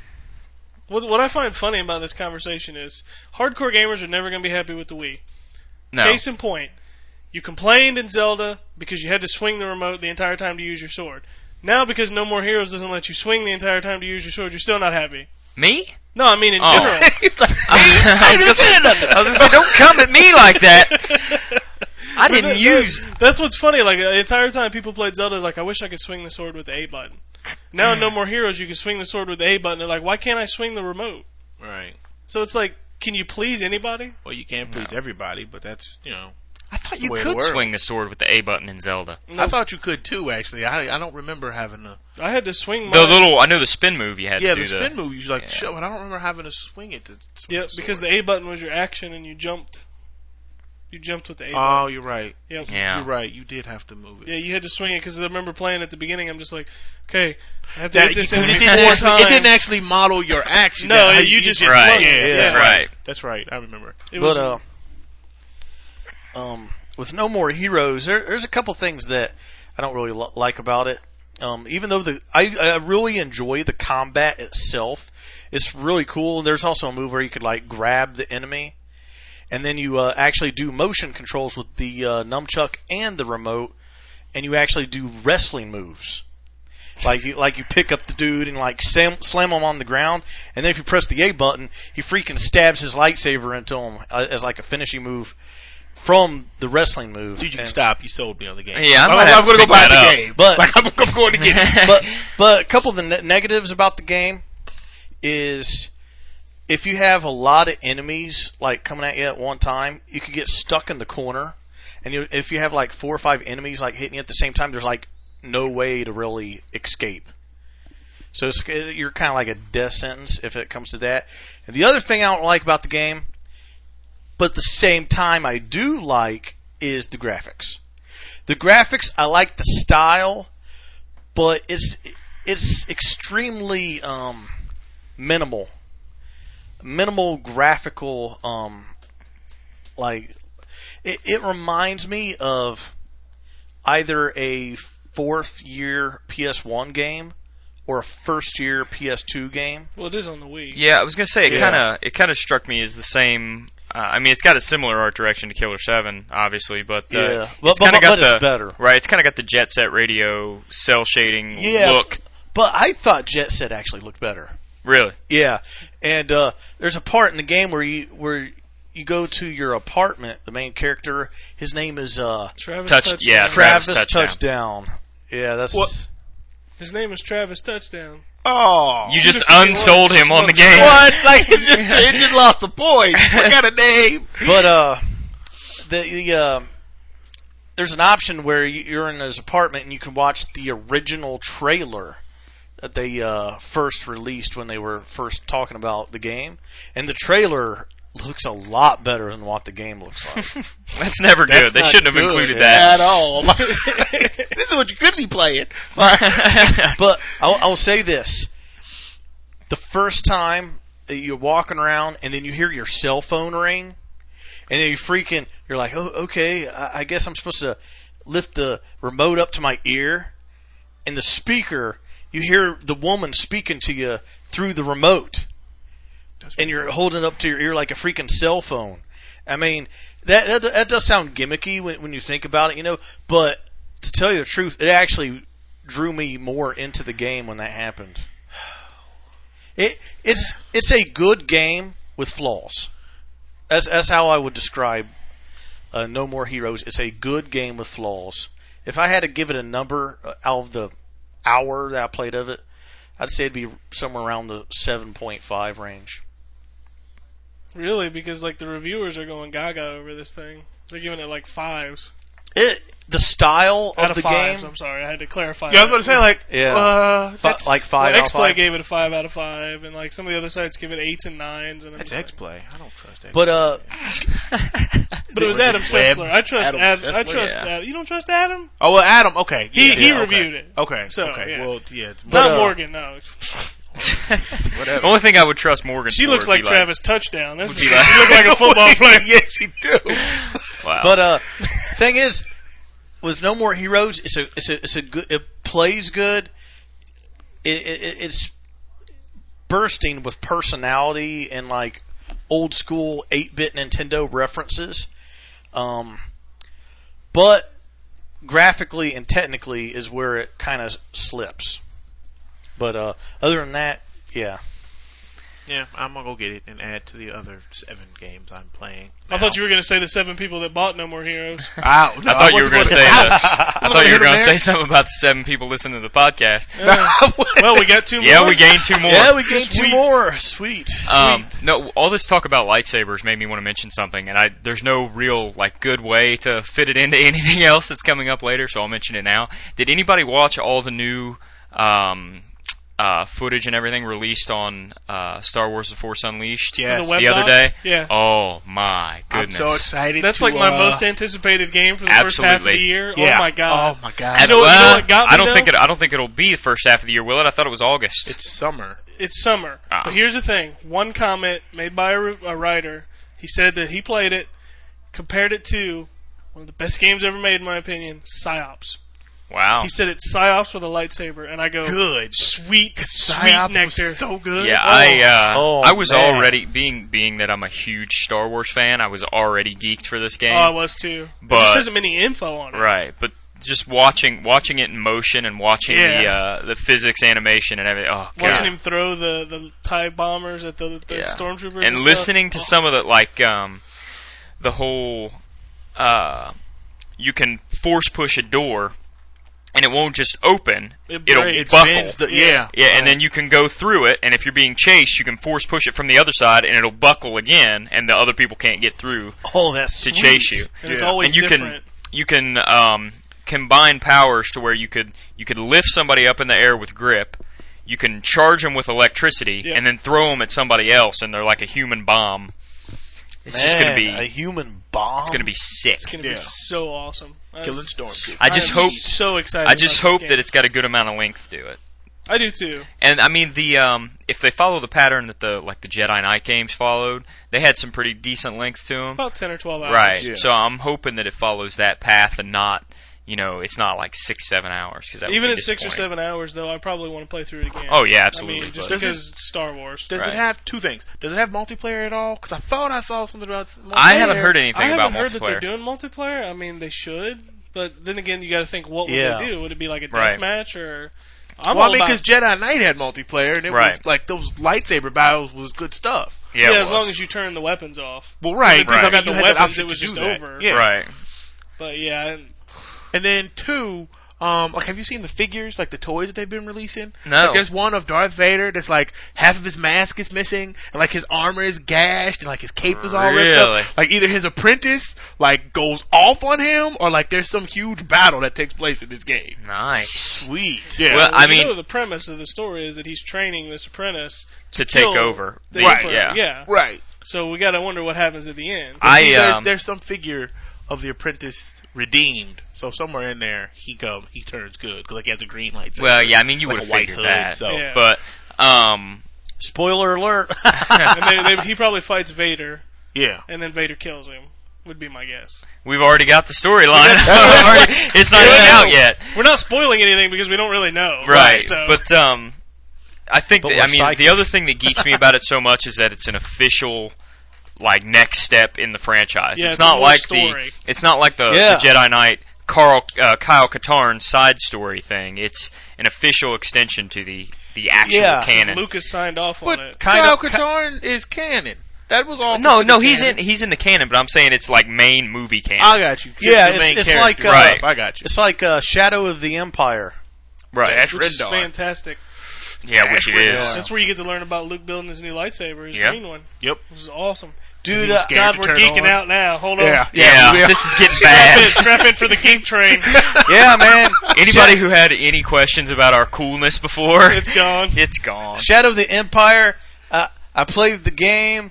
What, what I find funny about this conversation is hardcore gamers are never going to be happy with the Wii. No, Case in point, you complained in Zelda because you had to swing the remote the entire time to use your sword. Now, because No More Heroes doesn't let you swing the entire time to use your sword, you're still not happy. me. No, I mean in Oh. general. He's like, I was just- I was going to say, don't come at me like that. I But didn't that- use. that- That's what's funny. Like the entire time people played Zelda, like I wish I could swing the sword with the A button. Now in No More Heroes, you can swing the sword with the A button. They're like, why can't I swing the remote? right. So it's like, can you please anybody? Well, you can't please everybody, but that's, you know. I thought you way of the could world. swing the sword with the A button in Zelda. I thought you could too, actually. I I don't remember having a. I had to swing The mine. little, I know the spin move you had Yeah, to do. the spin move, you like yeah. show, but I don't remember having to swing it to swing Yeah, the because sword. the A button was your action, and you jumped. You jumped with the A Oh, button. you're right. Yep. Yeah. You're right. You did have to move it. Yeah, you had to swing it because I remember playing at the beginning. I'm just like, okay, I have to That, hit this it, enemy didn't four actually, it times. didn't actually model your action. No, That- you just Right. swung it. Yeah, Yeah, that's right. That's right. I remember. It was, But uh, um, with No More Heroes, there, there's a couple things that I don't really li- like about it. Um, even though the I, I really enjoy the combat itself, it's really cool. There's also a move where you could like grab the enemy, and then you uh, actually do motion controls with the uh, nunchuck and the remote, and you actually do wrestling moves. Like you, like you pick up the dude and like slam, slam him on the ground, and then if you press the A button, he freaking stabs his lightsaber into him uh, as like a finishing move from the wrestling move. Dude, you can And- stop. You sold me on the game. Yeah, I might I'm, have I'm to going to pick go buy that the up. game. But- like, I'm, I'm going to get it. but but a couple of the ne- negatives about the game is if you have a lot of enemies like coming at you at one time, you could get stuck in the corner. And you, if you have like four or five enemies like hitting you at the same time, there's like no way to really escape. So it's, you're kind of like a death sentence if it comes to that. And the other thing I don't like about the game, but at the same time I do like, is the graphics. The graphics, I like the style, but it's it's extremely um, minimal, minimal graphical. Um, like it, it reminds me of either a fourth year P S one game or a first year P S two game. well, it is on the Wii. Yeah, I was gonna say it Yeah. kind of it kind of struck me as the same. Uh, I mean, it's got a similar art direction to Killer Seven, obviously, but uh, Yeah. it's But- kind but- of got but it's the better. right. It's kind of got the Jet Set Radio cell shading Yeah, look. but I thought Jet Set actually looked better. Really, Yeah, and uh, there's a part in the game where you where you go to your apartment. The main character, his name is uh, Travis Touch- Touchdown. yeah, Travis, Travis Touchdown. Touchdown. Yeah, that's What? His name is Travis Touchdown. Oh. you just Should've unsold been him on the one. game. What? Like, it just, it just lost the point. I got a name. But uh, the the uh, there's an option where you- you're in his apartment and you can watch the original trailer that they uh, first released when they were first talking about the game, and the trailer looks a lot better than what the game looks like. That's never good. That's They not shouldn't have good included that. at all. This is what you could be playing. But I'll, I'll say this: the first time that you're walking around and then you hear your cell phone ring, and then you freaking, you're like, oh, okay, I, I guess I'm supposed to lift the remote up to my ear, and the speaker, you hear the woman speaking to you through the remote, and you're holding it up to your ear like a freaking cell phone. I mean, that that, that does sound gimmicky when, when you think about it, you know, but to tell you the truth, it actually drew me more into the game when that happened. It it's it's a good game with flaws. That's that's how I would describe uh, No More Heroes. It's a good game with flaws. If I had to give it a number uh, out of the hour that I played of it, I'd say it'd be somewhere around the seven point five range. Really? Because like the reviewers are going gaga over this thing. They're giving it like fives. It the style Out of of the fives, game. I'm sorry, I had to clarify. Yeah, I was that. about to say like, Yeah. uh, Fi- that's like five Well, out of X-Play five. gave it a five out of five, and like some of the other sites give it eights and nines. And I'm That's just X Play. I don't trust X. But uh, But it was Adam Web. Sessler. I trust Adam Adam. I Sessler, trust yeah. Adam. You don't trust Adam? oh well, Adam. Okay, He yeah, he yeah, reviewed okay. it. Okay, So, okay. yeah. Well, yeah, it's Not uh, Morgan. No. The only thing I would trust Morgan She for looks would like be Travis Touchdown. That's would she be like- look like a football player. yes, you do. Wow. but uh, thing is, with No More Heroes, it's a it's a it's a good. It plays good. It, it it's bursting with personality and like old school eight bit Nintendo references. Um, but graphically and technically is where it kind of slips. But uh, other than that, yeah. Yeah, I'm gonna go get it and add to the other seven games I'm playing. I thought you were going to say the seven people that bought No More Heroes. Wow, no, I thought you were going to say that. I thought you were going to there. say something about the seven people listening to the podcast. Well, we got two more. Yeah, we gained two more. Yeah, we gained two Sweet. more. Sweet. Um, no, all this talk about lightsabers made me want to mention something, and I there's no real like good way to fit it into anything else that's coming up later, so I'll mention it now. Did anybody watch all the new um, uh, footage and everything released on uh, Star Wars: The Force Unleashed Yes. The web the other doc? day? Yeah. Oh my I'm goodness! so excited. That's to, like my uh, most anticipated game for the first half of the absolutely. year. Yeah. Oh my god. Oh my god. You know what- you know Well, what got me, I don't though? think it. I don't think it'll be the first half of the year, will it? I thought it was August. It's summer. It's summer. Ah. But here's the thing. One comment made by a, re- a writer. He said that he played it, compared it to one of the best games ever made, in my opinion, Psyops. Wow. He said it's Psyops with a lightsaber, and I go, Good. sweet, sweet Psyops nectar. was so good. Yeah, I uh, Oh, I was man. already being being that I'm a huge Star Wars fan. I was already geeked for this game. Oh, I was too. But- there just isn't many info on it. Right, but just watching watching it in motion and watching the Yeah. uh, the physics animation and everything. Oh god. Watching him throw the, the TIE bombers at the, the Yeah. stormtroopers and, and stuff. listening to Oh. some of the like um, the whole uh, you can force push a door and it won't just open. It It'll breaks. It buckle. bends the, yeah. Yeah, and then you can go through it, and if you're being chased, you can force push it from the other side, and it'll buckle again, and the other people can't get through Oh, that's to sweet. chase you. And it's Yeah. always and you different. can you can um, combine powers to where you could you could lift somebody up in the air with grip. You can charge them with electricity, Yeah. and then throw them at somebody else, and they're like a human bomb. It's just gonna Man, be a human bomb. it's gonna be sick. It's going to Yeah. be so awesome. Killing That's- stormtroopers. I just I'm hope so excited. I just about hope this that game. it's got a good amount of length to it. I do too. And I mean the um, if they follow the pattern that the like the Jedi Knight games followed, they had some pretty decent length to them. About ten or twelve hours. Right. Yeah. So I'm hoping that it follows that path and not, you know, it's not like six, seven hours. Cause that would Even be at six or disappointing. seven hours, though, I probably want to play through it again. Oh yeah, I absolutely. mean, just but- because it's Star Wars. Does Right. it have two things? Does it have multiplayer at all? Because I thought I saw something about multiplayer. I haven't heard anything I about haven't heard that multiplayer. they're doing multiplayer. I mean, they should, but then again, you got to think, what would Yeah. they do? Would it be like a Right. deathmatch or? I'm Well, all I mean, about- because Jedi Knight had multiplayer, and it Right. was like those lightsaber battles was good stuff. yeah, yeah, it as was. long as you turn the weapons off. Well, right. If because you I mean, got the you had that weapons, option it was to do just that. over. Yeah. Right. But yeah, and And then two, um, like, have you seen the figures, like the toys that they've been releasing? No. Like, there's one of Darth Vader that's like half of his mask is missing, and like his armor is gashed, and like his cape is all ripped Really? up. Like either his apprentice like goes off on him, or like there's some huge battle that takes place in this game. Nice. Sweet. Yeah. Well, I you mean- know, the premise of the story is that he's training this apprentice To kill take over. the The- Emperor. yeah. yeah. right. So we got to wonder what happens at the end. I, See, there's um, there's some figure of the apprentice redeemed. So somewhere in there, he come he turns good because like he has a green lightsaber. Well, yeah, I mean, you like would a have white figured hood, that. So Yeah. But, um, Spoiler alert. and they, they, he probably fights Vader, yeah. and then Vader kills him. Would be my guess. we've already got the storyline. so already- it's not even out yet. We're not spoiling anything because we don't really know. Right. So, But, um, I think, But that, we're I mean, psychic. the other thing that geeks me about it so much is that it's an official, like, next step in the franchise. Yeah, it's, it's a not more like story. the, it's not like the, Yeah. the Jedi Knight Carl, uh, Kyle Katarn side story thing. It's an official extension to the, the actual Yeah. canon. Lucas signed off on But it. Kind Kyle of- Katarn is canon. That was all. No, no, considered he's canon. in he's in the canon, but I'm saying it's like main movie canon. I got you. Yeah, The it's- main it's character. like, uh, Right. I got you. It's like uh, Shadow of the Empire. right. That's Which Red is Dawn. fantastic. Yeah, which it Red is. Dawn. That's where you get to learn about Luke building his new lightsaber, his Yep. green one. Yep. Which is awesome. Dude, He's uh, scared. God, to we're turn geeking on. out now. Hold on. Yeah. Yeah, Yeah. this is getting Strap bad. in, strap in for the geek train. yeah, man. Anybody who had any questions about our coolness before, It's gone. it's gone. Shadow of the Empire. Uh, I played the game.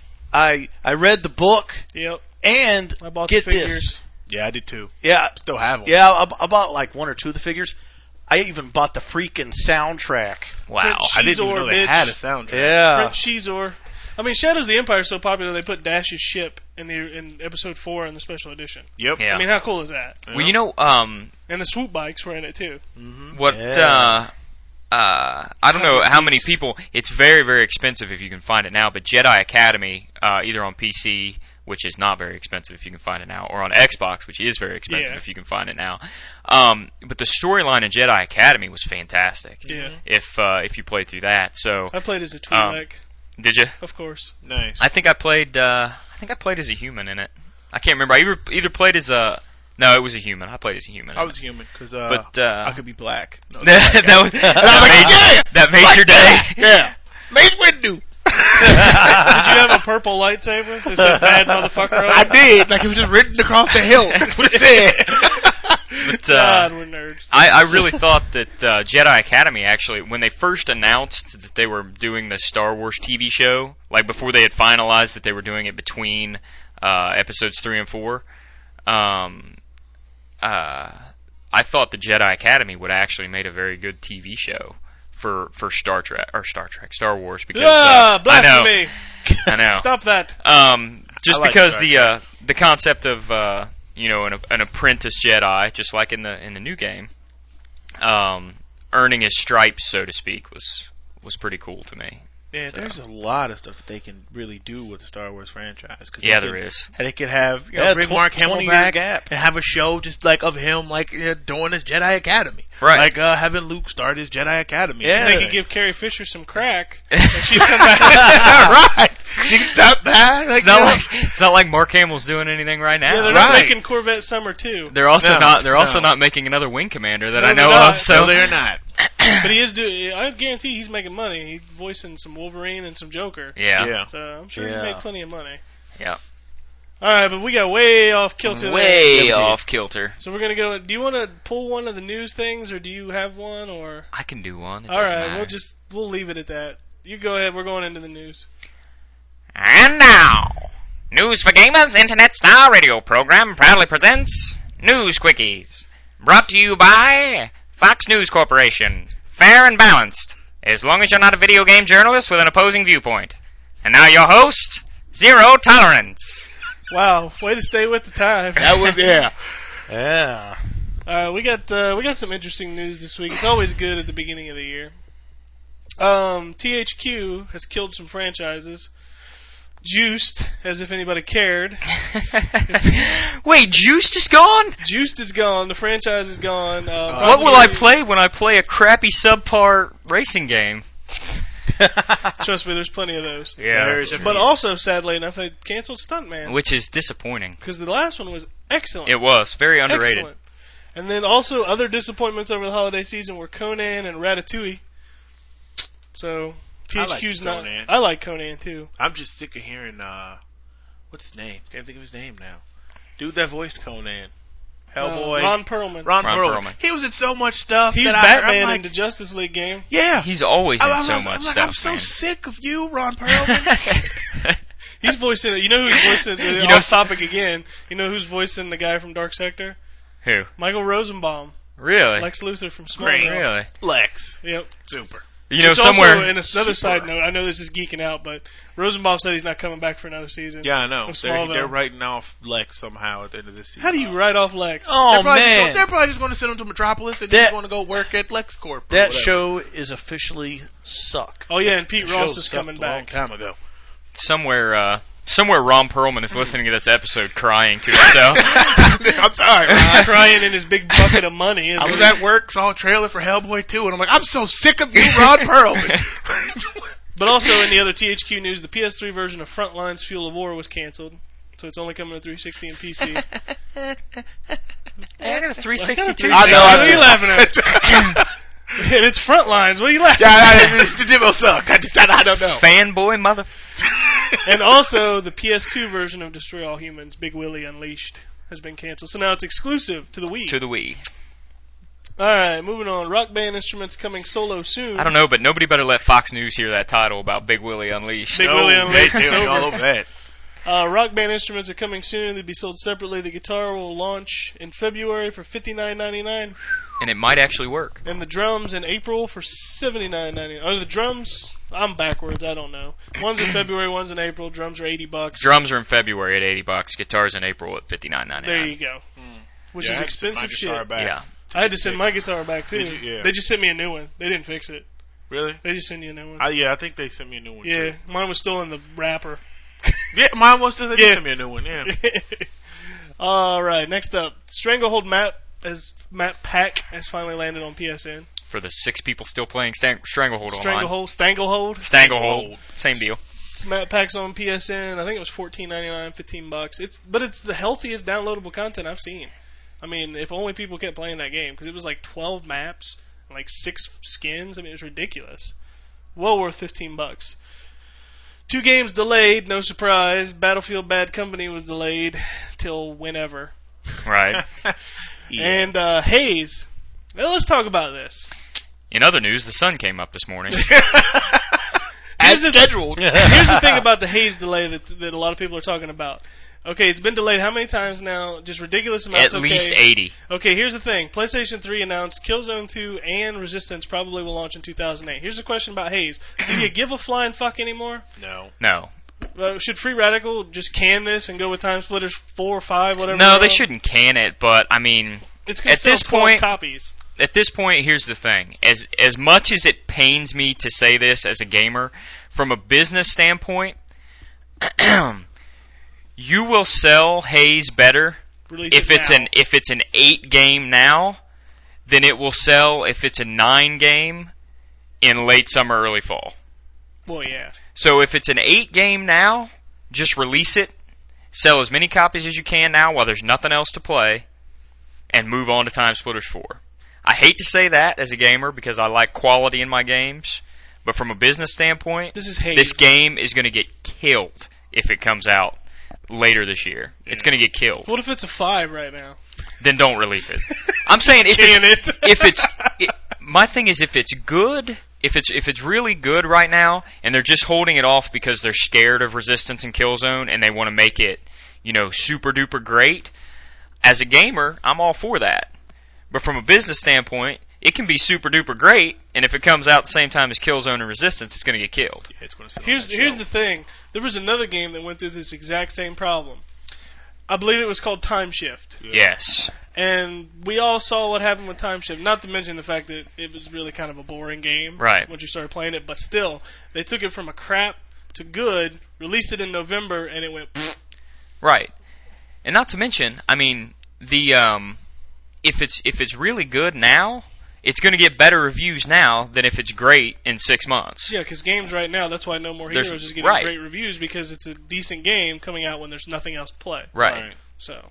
I I read the book, Yep. and I bought get the this. figures. Yeah, I did too. Yeah, Still have them. yeah. I, I bought like one or two of the figures. I even bought the freaking soundtrack. Wow. Prince I didn't even Shizor, know they bitch. had a soundtrack. Yeah. Prince Shizor. I mean, Shadows of the Empire is so popular they put Dash's ship in the in episode four in the special edition. Yep. Yeah. I mean, how cool is that? Well, you know, um, And the swoop bikes were in it too. what, Yeah. uh, uh, I don't know how many people, it's very, very expensive if you can find it now, but Jedi Academy, uh, either on P C, which is not very expensive if you can find it now, or on Xbox, which is very expensive Yeah. if you can find it now. Um, but the storyline in Jedi Academy was fantastic. Yeah. If, uh, if you played through that. So, I played as a Um, Twi'lek, did you? of course. Nice. I think I played, uh, I think I played as a human in it. I can't remember. I either, either played as a, no, it was a human. I played as a human. I was human because uh, But, uh, I could be black. No, that, that, was, that, made, that made your day. yeah. Mace Windu. Did you have a purple lightsaber that said "bad motherfucker"? on I it? did. Like it was just written across the hilt. That's what it said. But, uh, God, we're nerds. I, I really thought that uh, Jedi Academy, actually, when they first announced that they were doing the Star Wars T V show, like before they had finalized that they were doing it between uh, episodes three and four, um, uh, I thought the Jedi Academy would actually made a very good T V show for, for Star Trek or Star Trek, Star Wars, because Ah, uh, blasphemy! I know, I know. Stop that. Um, just I like because Star the uh, the concept of uh, you know an, an apprentice Jedi, just like in the in the new game, um, earning his stripes, so to speak, was was pretty cool to me. Yeah, So. there's a lot of stuff that they can really do with the Star Wars franchise. Cause Yeah, they there can, is. And they could have you know, Yeah, bring tw- Mark Hamill twenty-year back gap. and have a show just like of him, like uh, doing his Jedi Academy, Right. Like uh, having Luke start his Jedi Academy. Yeah. They could give Carrie Fisher some crack, and she'd come back. right. She can stop by. Like, It's not you know. like it's not like Mark Hamill's doing anything right now. Yeah, they're not Right. making Corvette Summer two, They're also No, not. They're also no. not making another Wing Commander that No, I know they're not. of. So No, they're not. but he is doing. I guarantee he's making money. He's voicing some Wolverine and some Joker. yeah, Yeah. So I'm sure Yeah. he made plenty of money. yeah, All right, but we got way off kilter. way there. off kilter. So we're gonna go. Do you want to pull one of the news things, or do you have one? Or I can do one. It all right, doesn't matter. we'll just we'll leave it at that. You go ahead. We're going into the news. And now, News for Gamers Internet Star Radio program proudly presents News Quickies, brought to you by Fox News Corporation. Fair and balanced, as long as you're not a video game journalist with an opposing viewpoint. And now your host, Zero Tolerance. Wow, way to stay with the time. That was yeah. Yeah. Uh, we got uh, we got some interesting news this week. It's always good at the beginning of the year. Um, T H Q has killed some franchises. Juiced, as if anybody cared. Wait, Juiced is gone? Juiced is gone. The franchise is gone. Uh, What will I probably- play when I play a crappy subpar racing game? Trust me, there's plenty of those. Yeah, Very that's But also, sadly enough, they canceled Stuntman which is disappointing. because the last one was excellent. It was very underrated. Excellent. And then also other disappointments over the holiday season were Conan and Ratatouille. So I like T H Q's not. Conan. I like Conan too. I'm just sick of hearing uh, what's his name? Can't think of his name now. Dude that voiced Conan, Hellboy, Uh, Ron Perlman. Ron, Ron Perlman. Perlman. He was in so much stuff. He's that I, Batman I'm like, in the Justice League game. yeah. He's always in I'm, so I'm, much I'm like, stuff, I'm so man. sick of you, Ron Perlman. He's voicing. You know who he's voicing? You you know- off topic again. You know who's voicing the guy from Dark Sector? Who? Michael Rosenbaum, Really? Lex Luthor from Great. Smallville. Really? Lex, Yep. super. You know, Which somewhere. Also, in another side note, I know this is geeking out, but Rosenbaum said he's not coming back for another season. Yeah, I know. Of They're, Smallville. they're writing off Lex somehow at the end of this season. How do you write off Lex? Oh they're probably, just man, gonna, they're probably just going to send him to Metropolis and That- he's going to go work at LexCorp. or that whatever. show is officially suck. Oh yeah, and Pete The Ross show is sucked coming a long back. time ago. somewhere, uh, somewhere Ron Perlman is listening to this episode crying to himself. I'm sorry. He's man. crying in his big bucket of money. Isn't I was he? at work, saw a trailer for Hellboy two, and I'm like, I'm so sick of you, Ron Perlman. But also in the other T H Q news, the P S three version of Frontlines Fuel of War was canceled. So it's only coming to three sixty and P C. Hey, I got a three sixty-two. I know, What I are you know. laughing at? And it's Frontlines. What are you laughing Yeah, at? I, I, the demo sucked. I just, I, I don't know. Fanboy mother. And also, the P S two version of Destroy All Humans, Big Willie Unleashed, has been canceled. So now it's exclusive to the Wii. To the Wii. Alright, moving on. Rock Band Instruments coming solo soon. I don't know, but nobody better let Fox News hear that title about Big Willie Unleashed. Big No, Willie they Unleashed, say it's me all over. over that. Uh, Rock Band Instruments are coming soon. They'll be sold separately. The guitar will launch in February for fifty-nine ninety-nine, And it might actually work. and the drums in April for seventy-nine ninety-nine. Are the drums? I'm backwards. I don't know. One's in February, one's in April. Drums are eighty bucks. Drums are in February at eighty bucks. Guitars in April at fifty-nine ninety-nine. There you go. Which Yeah, is I had to send my expensive guitar shit. back. Yeah. I had to send my guitar back too. Did you? Yeah. They just sent me a new one. They didn't fix it. Really? They just sent you a new one. I, yeah, I think they sent me a new one. yeah, Too. mine was still in the wrapper. Yeah, mine was still. They Yeah. sent me a new one. Yeah. All right, next up, Stranglehold map as Map Pack has finally landed on P S N. For the six people still playing Stang- Stranglehold online. Stranglehold, Stanglehold. Stranglehold. Same deal. It's Map Pack's on P S N. I think it was fourteen ninety-nine, fifteen bucks. It's but it's the healthiest downloadable content I've seen. I mean, if only people kept playing that game, because it was like twelve maps, and like six skins. I mean, it was ridiculous. Well worth fifteen bucks. Two games delayed, no surprise. Battlefield Bad Company was delayed till whenever. Right. And uh, Haze. Now let's talk about this. In other news, the sun came up this morning. As Here's the- scheduled. Here's the thing about the Haze delay that that a lot of people are talking about. Okay, it's been delayed how many times now? Just ridiculous amounts. At okay. least eighty. Okay, here's the thing. PlayStation three announced Killzone two and Resistance probably will launch in two thousand eight. Here's the question about Haze. Do you give a flying fuck anymore? No. No. Uh, should Free Radical just can this and go with Time Splitters four or five, whatever? No, they're they on? shouldn't can it, but, I mean, It's gonna at sell this twelve point- copies. at this point, here's the thing. As as much as it pains me to say this as a gamer, from a business standpoint, you will sell Haze better Release if it it's now. an if it's an eight game now than it will sell if it's a nine game in late summer, early fall. Well, yeah. So if it's an eight game now, just release it, sell as many copies as you can now while there's nothing else to play, and move on to Time Splitters four. I hate to say that as a gamer because I like quality in my games, but from a business standpoint, This is Haze. this game is going to get killed if it comes out later this year. It's going to get killed. What if it's a five right now? Then don't release it. I'm saying if Can it's, it? if it's it, my thing is if it's good, if it's if it's really good right now, and they're just holding it off because they're scared of Resistance and Killzone, and they want to make it, you know, super duper great. As a gamer, I'm all for that. But from a business standpoint, it can be super duper great, and if it comes out at the same time as Killzone and Resistance, it's going to get killed. Yeah, it's gonna sit on Here's that here's shelf. the thing. There was another game that went through this exact same problem. I believe it was called Time Shift. Yes. And we all saw what happened with Time Shift. Not to mention the fact that it was really kind of a boring game Right. once you started playing it. But still, they took it from a crap to good, released it in November, and it went pfft. Right. And not to mention, I mean, the um, if it's if it's really good now, it's going to get better reviews now than if it's great in six months. Yeah, because games right now, that's why No More There's- Heroes is getting right. great reviews, because it's a decent game coming out when there's nothing else to play. Right. Right. So,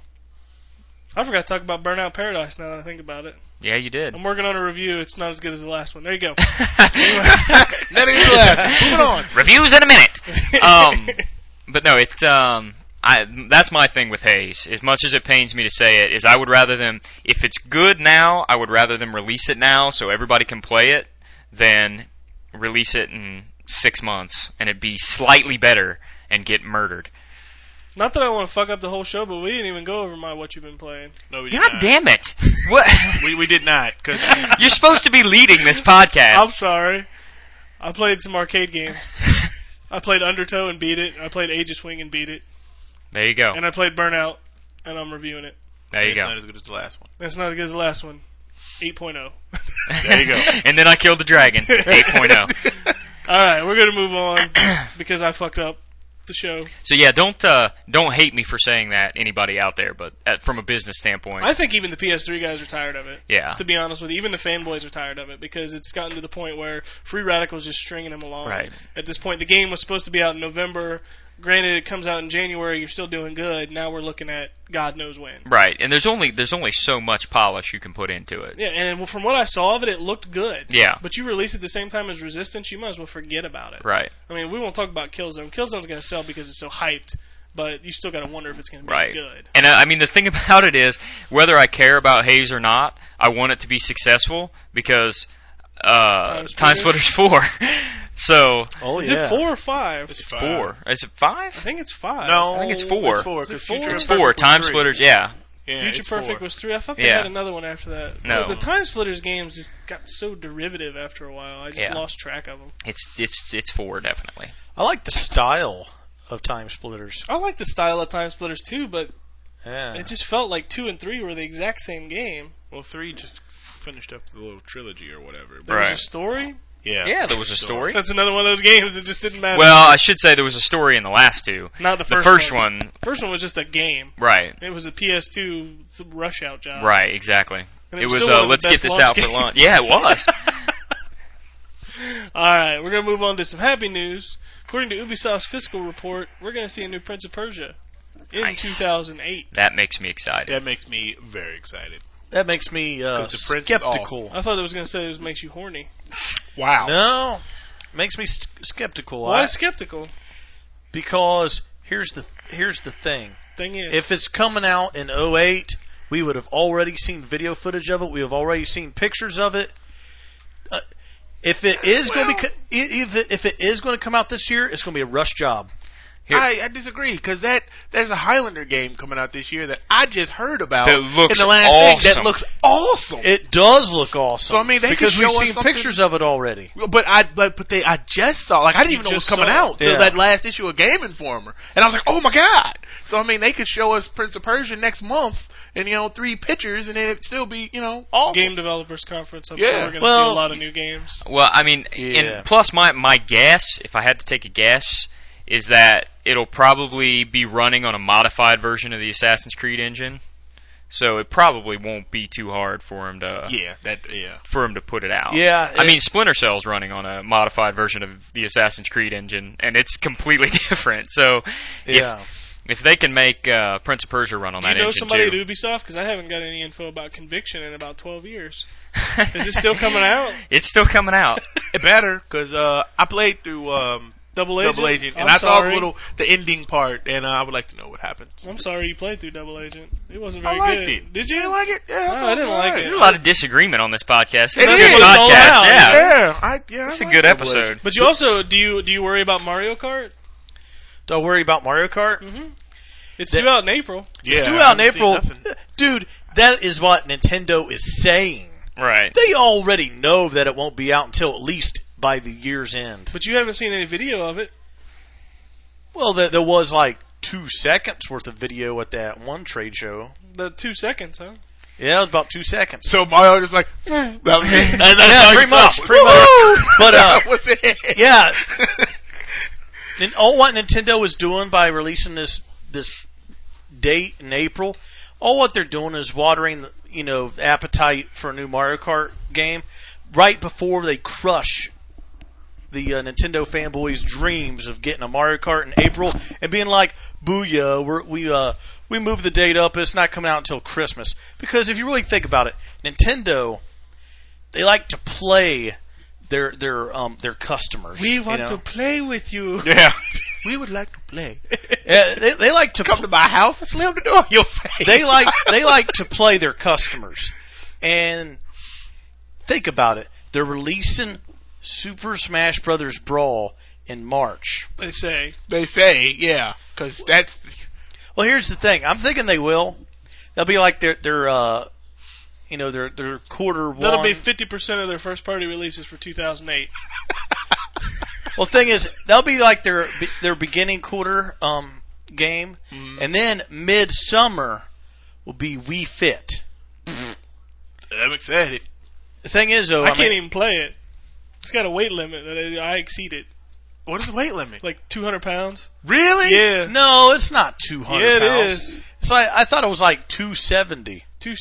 I forgot to talk about Burnout Paradise now that I think about it. Yeah, you did. I'm working on a review. It's not as good as the last one. There you go. Nothing to laugh. Moving on. Reviews in a minute. Um, but no, it's um, I that's my thing with Haze. As much as it pains me to say it, is I would rather them if it's good now, I would rather them release it now so everybody can play it than release it in six months and it be slightly better and get murdered. Not that I want to fuck up the whole show, but we didn't even go over my what you've been playing. No, we did God not. damn it! What? We we did not because You're supposed to be leading this podcast. I'm sorry. I played some arcade games. I played Undertow and beat it. I played Age of Swing and beat it. There you go. And I played Burnout, and I'm reviewing it. There you it's go. not as good as the last one. That's not as good as the last one. eight point oh. There you go. And then I killed the dragon. eight point oh. Alright, we're going to move on because I fucked up. the show. So yeah, don't uh, don't hate me for saying that, anybody out there, but at, from a business standpoint, I think even the P S three guys are tired of it. Yeah. To be honest with you, even the fanboys are tired of it because it's gotten to the point where Free Radical's just stringing them along. Right. At this point, the game was supposed to be out in November. Granted, it comes out in January. You're still doing good. Now we're looking at God knows when. right, and there's only there's only so much polish you can put into it. Yeah, and from what I saw of it, it looked good. Yeah. But you release it the same time as Resistance, you might as well forget about it. Right, I mean, we won't talk about Killzone. Killzone's going to sell because it's so hyped, but you still got to wonder if it's going to be right. good. And uh, I mean, the thing about it is, whether I care about Haze or not, I want it to be successful because uh, Time Time Splitters? Splitters four. So Oh Is yeah. it four or five? It's it's five. four. Is it I five? think it's five. No, I think it's four. It's four. Is it 'cause four? Future It's It's Perfect four. was Time three. Splitters. Yeah. Yeah, Future it's Perfect four. was three. I thought they Yeah. had another one after that. No. The, the Time Splitters games just got so derivative after a while. I just Yeah. lost track of them. It's it's it's four definitely. I like the style of Time Splitters. I like the style of Time Splitters too, but Yeah. it just felt like two and three were the exact same game. Well, three just finished up the little trilogy or whatever. There was Right. a story. Yeah. Yeah, there was a story. That's another one of those games that just didn't matter. Well, I should say there was a story in the last two. Not the The first, first one. one, First one was just a game. right, It was a P S two th- rush out job. right, exactly. And It it was was still one uh, of the let's get best this launch out for games. lunch. Yeah, it was. All right, we're gonna move on to some happy news. According to Ubisoft's fiscal report, we're gonna see a new Prince of Persia in Nice. two thousand eight. That makes me excited. That makes me very excited. That makes me uh, 'Cause the Prince is skeptical. I thought it was gonna say it makes you horny. Wow. No, makes me st- skeptical. Why I- skeptical? because here's the here's the thing. Thing is, If it's coming out in oh eight, we would have already seen video footage of it. We have already seen pictures of it. Uh, if it is going to be, co- if it, if it is going to come out this year, it's going to be a rush job. Here- I, I disagree because that there's a Highlander game coming out this year that I just heard about That looks in the last thing that awesome. looks awesome. It does look awesome. So, I mean, they could because we've show us seen something- pictures of it already. But I but, but they I just saw like I didn't You even know it was just coming saw it. out till Yeah. that last issue of Game Informer, and I was like, oh my god! So I mean, they could show us Prince of Persia next month, and you know, three pictures, and then it'd still be you know awesome. Game Developers Conference. I'm Yeah. sure we're gonna Well- see a lot of new games. Well, I mean, Yeah. and plus my my guess, if I had to take a guess, is that it'll probably be running on a modified version of the Assassin's Creed engine. So it probably won't be too hard for him to Yeah, that yeah. for him to put it out. Yeah, I it- mean, Splinter Cell's running on a modified version of the Assassin's Creed engine, and it's completely different. So Yeah. if if they can make uh, Prince of Persia run on Do you that know engine somebody too, at Ubisoft? Because I haven't got any info about Conviction in about twelve years. Is it still coming out? it's still coming out. It better because uh, I played through um, Double Agent. Double Agent, and I'm I saw sorry. the little the ending part, and uh, I would like to know what happened. I'm sorry you played through Double Agent. It wasn't I very liked good. it. Did you? You like it? Yeah, No, thought I it didn't was like alright. it. There's a lot of disagreement on this podcast. It It's a is. good It's all podcast. out, Yeah. Yeah, I, yeah, It's I a like good Double episode. Agent. But you also do you do you worry about Mario Kart? Don't worry about Mario Kart. It's That- due out in April. Yeah, It's due I out in haven't seen April. nothing. Dude, that is what Nintendo is saying. Right. They already know that it won't be out until at least by the year's end. But you haven't seen any video of it. Well, there, there was like two seconds worth of video at that one trade show. The two seconds, huh? Yeah, it was about two seconds. So Mario just like that was it. And that's Yeah, all you pretty saw. much, pretty much. But uh, That was it. yeah, and all what Nintendo is doing by releasing this this date in April, all what they're doing is watering, the, you know, appetite for a new Mario Kart game right before they crush the uh, Nintendo fanboys' dreams of getting a Mario Kart in April and being like, "Booyah! We're, we uh we moved the date up. It's not coming out until Christmas." Because if you really think about it, Nintendo, they like to play their their um their customers. We you want know? to play with you. Yeah, we would like to play. Yeah, they, they like to Come to my house and slam the door in your face. they like they like to play their customers. And think about it. They're releasing Super Smash Brothers Brawl in March. They say. They say, yeah, because that's Well, here's the thing. I'm thinking they will. They'll be like their their uh you know their their quarter one. That'll be fifty percent of their first party releases for two thousand eight. Well, the thing is, they'll be like their their beginning quarter um game, Mm-hmm. and then midsummer will be Wii Fit. I'm excited. The thing is, though, I, I, can't mean, even play it. It's got a weight limit that I, I exceeded. What is the weight limit? Like two hundred pounds. Really? Yeah. No, it's not two hundred Yeah, it pounds. is. It's like, I thought it was like two seventy. Two.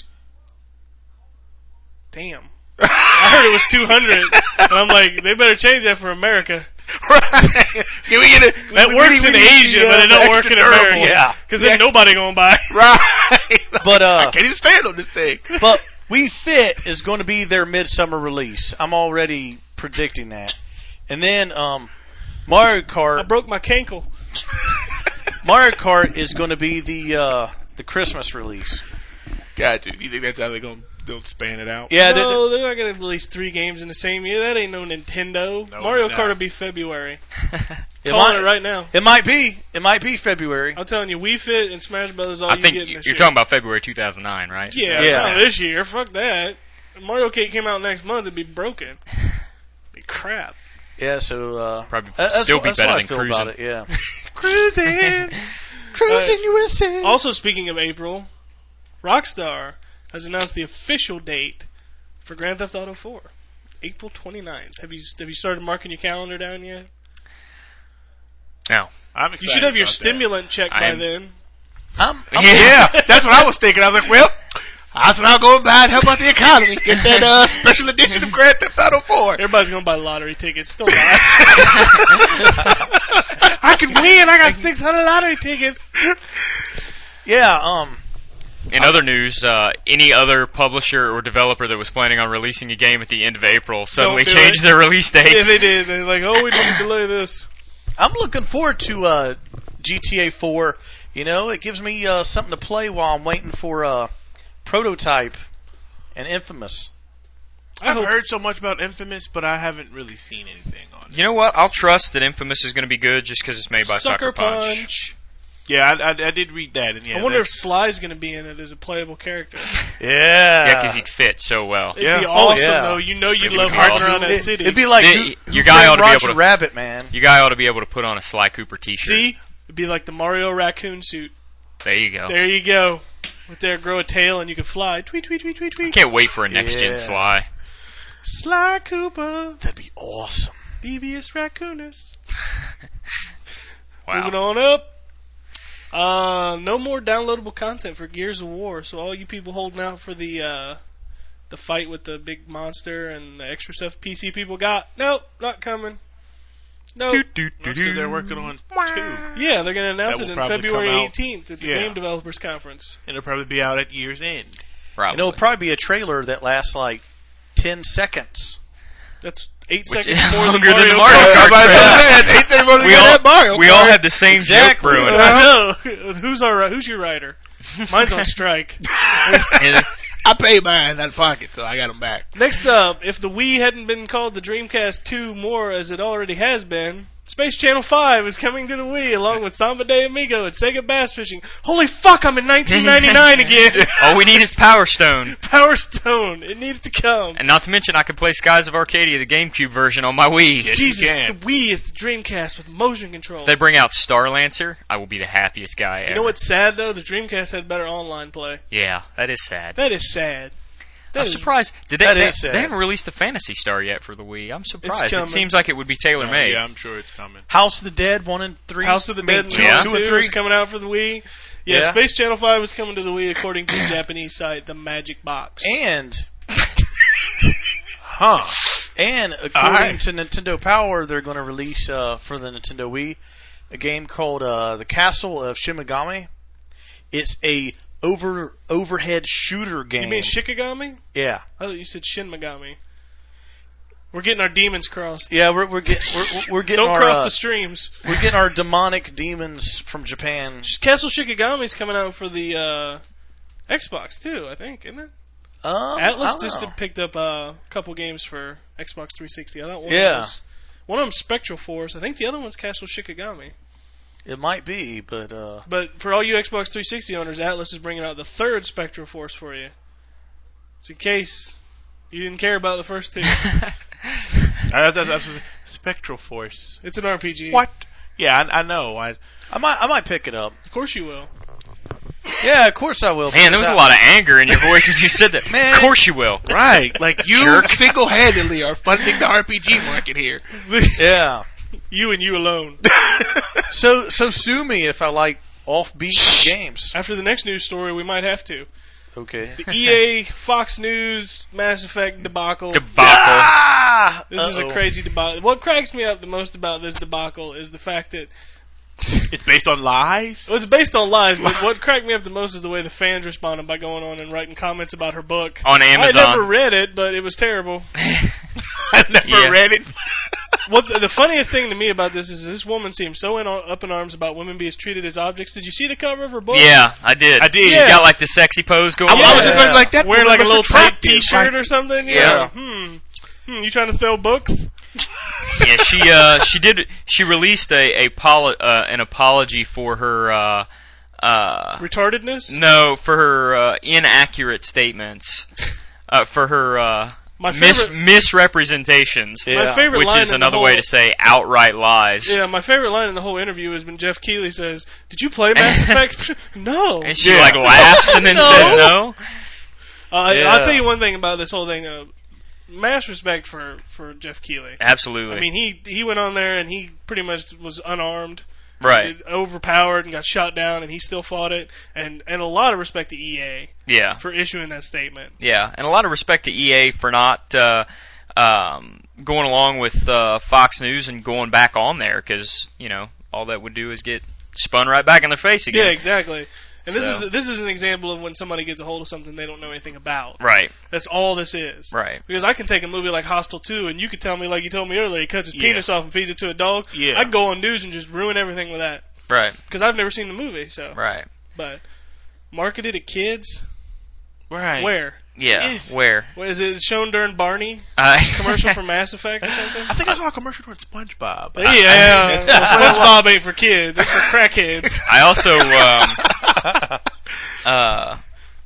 Damn. I heard it was two hundred. And I'm like, they better change that for America. Right. Can we get it? That we, works we, in we need Asia, the, but uh, it don't the work in extra durable. America. Yeah. Because then nobody gonna buy. Right. But, uh, I can't even stand on this thing. But Wii Fit is going to be their midsummer release. I'm already predicting that. And then um, Mario I Kart. broke my cankle. Mario Kart is going to be the uh, the Christmas release. Gotcha. You think that's how they're going to span it out? Yeah, no, they're not gonna release three games in the same year. That ain't no Nintendo. No, Mario it's Kart not. will be February. it Calling might, it right now. It might be. It might be February. I'm telling you, Wii Fit and Smash Brothers all I you think get you're this year. talking about February two thousand nine, right? Yeah, Yeah. not this year. Fuck that. If Mario Kart came out next month, it'd be broken. Be crap. Yeah, so uh, Probably that's, still be that's better what than I feel cruising. about it. Yeah, Cruising. cruising U S A. Also, speaking of April, Rockstar has announced the official date for Grand Theft Auto four, April twenty-ninth. Have you have you started marking your calendar down yet? No. I'm excited You should have your about that. stimulant checked I by am- then. I'm, I'm, Yeah, that's what I was thinking. I was like, well, that's what I'll go and buy and help out the economy. Get that uh, special edition of Grand Theft Auto four. Everybody's gonna buy lottery tickets. Don't lie. I can win. I got six hundred lottery tickets. yeah. Um. In other news, uh, any other publisher or developer that was planning on releasing a game at the end of April suddenly do changed it. their release Yeah, dates. they did. They're like, oh, we need to delay this. I'm looking forward to uh, G T A four. You know, it gives me uh, something to play while I'm waiting for uh, Prototype and Infamous. I I've hope heard so much about Infamous, but I haven't really seen anything on it. You know what? I'll trust that Infamous is going to be good just because it's made by Sucker Sucker Punch. Punch. Yeah, I, I, I did read that. And yeah, I wonder if that's- Sly's going to be in it as a playable character. Yeah. Yeah, because he'd fit so well. It'd Yeah. be Oh, awesome, yeah. though. You know you'd It'd love be hunting awesome. around that It, city. it'd be like It- who, who your guy Framed ought to be Roger able to- Rabbit, man. You guy ought to be able to put on a Sly Cooper t-shirt. See? It'd be like the Mario raccoon suit. There you go. There you go. With there, grow a tail and you can fly. Tweet, tweet, tweet, tweet, tweet. Can't wait for a next-gen Yeah. Sly. Sly Cooper. That'd be awesome. Devious raccoonist. Wow. Moving on up. Uh, no more downloadable content for Gears of War. So all you people holding out for the uh, the fight with the big monster and the extra stuff P C people got, nope, not coming. Nope. That's because they're working on two. Yeah, they're going to announce That it will in probably February come out. eighteenth at the Yeah. Game Developers Conference. And it'll probably be out at year's end. Probably. And it'll probably be a trailer that lasts like ten seconds. That's eight Which seconds is more than longer than the Mario Mario Kart. Kart trailer. We all, Mario we all had the same Exactly. joke brewing. I know. Who's our who's your writer? Mine's on strike. And I paid mine out of pocket, so I got them back. Next up, if the Wii hadn't been called the Dreamcast two more as it already has been, Space Channel five is coming to the Wii along with Samba de Amigo and Sega Bass Fishing. Holy fuck, I'm in nineteen ninety-nine again! all we need is Power Stone. Power Stone, it needs to come. And not to mention, I can play Skies of Arcadia, the GameCube version, on my Wii. Yes, you Jesus, can. the Wii is the Dreamcast with motion control. If they bring out Star Lancer, I will be the happiest guy ever. You know what's sad though? The Dreamcast had better online play. Yeah, that is sad. That is sad. That I'm is- surprised. Did they, That they, is sad. they haven't released a Fantasy Star yet for the Wii. I'm surprised. coming. It seems like it would be tailor made. Yeah, I'm sure it's coming. House of the Dead one and three. House of the I mean, Dead two, Yeah. two, two and two three. is coming out for the Wii. Yeah, Yeah. Space Channel five is coming to the Wii according to the Japanese site, the Magic Box. And Huh. and according Alright. to Nintendo Power, they're going to release uh, for the Nintendo Wii a game called uh, The Castle of Shimigami. It's a over overhead shooter game. You mean Shikigami? yeah, I thought you said Shin Megami. We're getting our demons crossed. yeah. We're we're getting we're, we're getting Don't our cross uh, the streams. we're getting our demonic demons from Japan. Castle Shikigami's coming out for the uh, Xbox too, I think, isn't it? Um, Atlas I don't just know. did- picked up uh, a couple games for Xbox three sixty. I thought one Yeah. of them was, one of them Spectral Force. I think the other one's Castle Shikigami. It might be, but uh, But for all you Xbox three sixty owners, Atlas is bringing out the third Spectral Force for you. It's in case you didn't care about the first two. Uh, that's, that's, that's Spectral Force. It's an R P G. What? Yeah, I, I know. I, I might I might pick it up. Of course you will. Yeah, of course I will. Man, there was a lot of anger in your voice when you said that. Man. Of course you will. right. Like, you Jerk. single-handedly are funding the R P G market here. Yeah. You and you alone. So, so sue me if I like offbeat games. After the next news story, we might have to. Okay. The E A, Fox News, Mass Effect debacle. Debacle. Ah! This is a Uh-oh. crazy debacle. What cracks me up the most about this debacle is the fact that It's based on lies. well, it's based on lies, but what cracked me up the most is the way the fans responded by going on and writing comments about her book. On Amazon. I never read it, but it was terrible. I never Yeah. read it. What the, the funniest thing to me about this is this woman seems so in, up in arms about women being treated as objects. Did you see the cover of her book? Yeah, I did. I did. She's Yeah. got like the sexy pose going I, on. I was just going like that. Wearing woman like a looks little tight attractive. T-shirt Like, or something. Yeah. Hmm. Hmm. You trying to sell books? Yeah, she uh, she did. She released a a poli- uh, an apology for her uh, uh, Retardedness? no for her uh, inaccurate statements, uh, for her uh, My mis- favorite, misrepresentations, Yeah. my favorite which line is in the another whole, way to say outright lies. Yeah, my favorite line in the whole interview has been Jeff Keighley says, "Did you play Mass Effect?" No. And she Yeah. like laughs and then No. says no. Uh, Yeah. I'll tell you one thing about this whole thing. Uh, mass respect for, for Jeff Keighley. Absolutely. I mean, he he went on there and he pretty much was unarmed, right. overpowered, and got shot down, and he still fought it. And and a lot of respect to E A Yeah. for issuing that statement. Yeah, and a lot of respect to E A for not uh, um, going along with uh, Fox News and going back on there, because you know all that would do is get spun right back in their face again. Yeah, exactly. And this So. is this is an example of when somebody gets a hold of something they don't know anything about. Right, That's all this is. right. Because I can take a movie like Hostel two, and you could tell me, like you told me earlier, he cuts his Yeah. penis off and feeds it to a dog. Yeah. I can go on news and just ruin everything with that. Right, Because I've never seen the movie, so. right. But marketed at kids? Right. Where? Yeah, Yes. where? What, is it shown during Barney? Uh, Commercial for Mass Effect or something? I think I saw a commercial during SpongeBob. Yeah, yeah. SpongeBob ain't for kids. It's for crackheads. I also um, uh,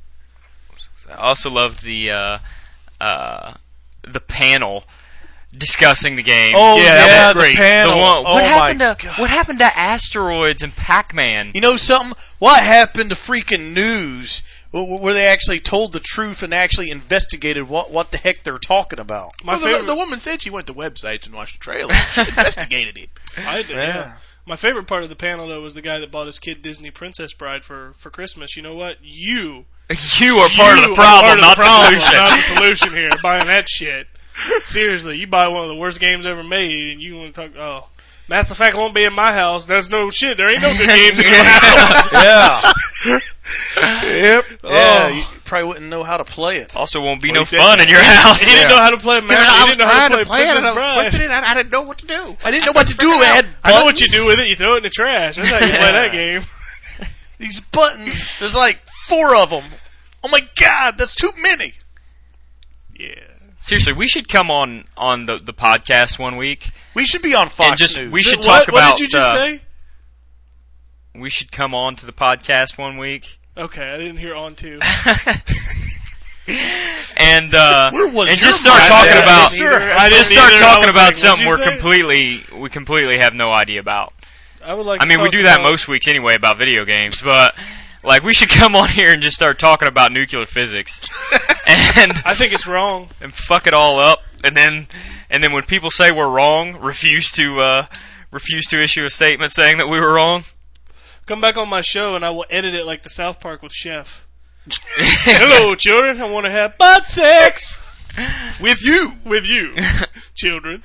I also loved the uh, uh, the panel discussing the game. Oh Yeah, yeah, that was the great. panel. The one, oh what my happened to God. what happened to asteroids and Pac-Man? You know something? What happened to freaking news? wh- Where they actually told the truth and actually investigated what what the heck they're talking about. My Well, the, favorite. the woman said she went to websites and watched the trailer. She investigated it. I did, yeah. Yeah. My favorite part of the panel, though, was the guy that bought his kid Disney Princess Bride for, for Christmas. You know what? You. You are part you of the are problem, part of not the, the, problem, solution. Not the solution here. Buying that shit. Seriously, you buy one of the worst games ever made, and you want to talk. Oh, Mass Effect won't be in my house. There's no shit. There ain't no good games in your house. Yeah, Yep. yeah. Oh. You probably wouldn't know how to play it. Also, won't be Well, no he said- fun in your house. He didn't know how to play Mass. I He was didn't know how trying to play, it, Princess and I was Bride. twisting it, and I didn't know what to do. I didn't know what to do. It had buttons. I know what you do with it. You throw it in the trash. That's how you play that game. These buttons. There's like four of them. Oh my God, that's too many. Yeah. Seriously, we should come on on the, the podcast one week. We should be on Fox And just- News. we should what, talk what about, did you just uh, say? We should come on to the podcast one week. Okay, I didn't hear on to. and uh, Where was and your just start mind talking at, about mister? I didn't just start either. I talking was about like, something what'd we're you say? completely we completely have no idea about. I would like. I to mean, we talk do that about- most weeks anyway about video games, but like we should come on here and just start talking about nuclear physics and I think it's wrong. and fuck it all up, and then and then when people say we're wrong, refuse to uh, refuse to issue a statement saying that we were wrong. Come back on my show and I will edit it like the South Park with Chef. Hello, children. I want to have butt sex With you. with you, children.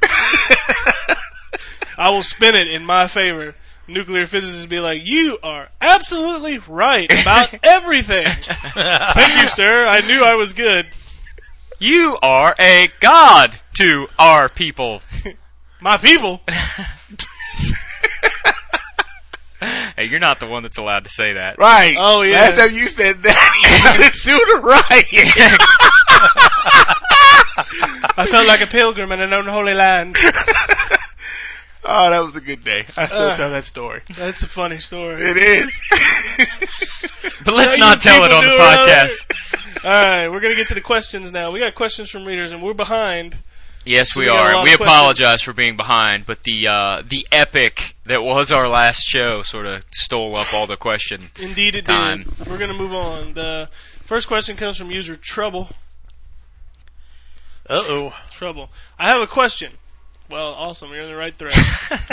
I will spin it in my favor. Nuclear physicists be like, you are absolutely right about everything. Thank you, sir. I knew I was good. You are a god to our people. My people. Hey, you're not the one that's allowed to say that. Right. Oh, yeah. Last time you said that, you got it sooner right. I felt like a pilgrim in an unholy land. Oh, that was a good day. I still Uh. tell that story. That's a funny story. It is. But let's Yeah, not you tell it people on the do around podcast. All right, we're going to get to the questions now. We got questions from readers, and we're behind. Yes, So we we got a are. lot We of apologize for being behind, but the uh, the epic that was our last show sort of stole up all the question. Indeed it Time. did. We're going to move on. The first question comes from user Trouble. Uh oh. Trouble. I have a question. Well, awesome. You're in the right thread.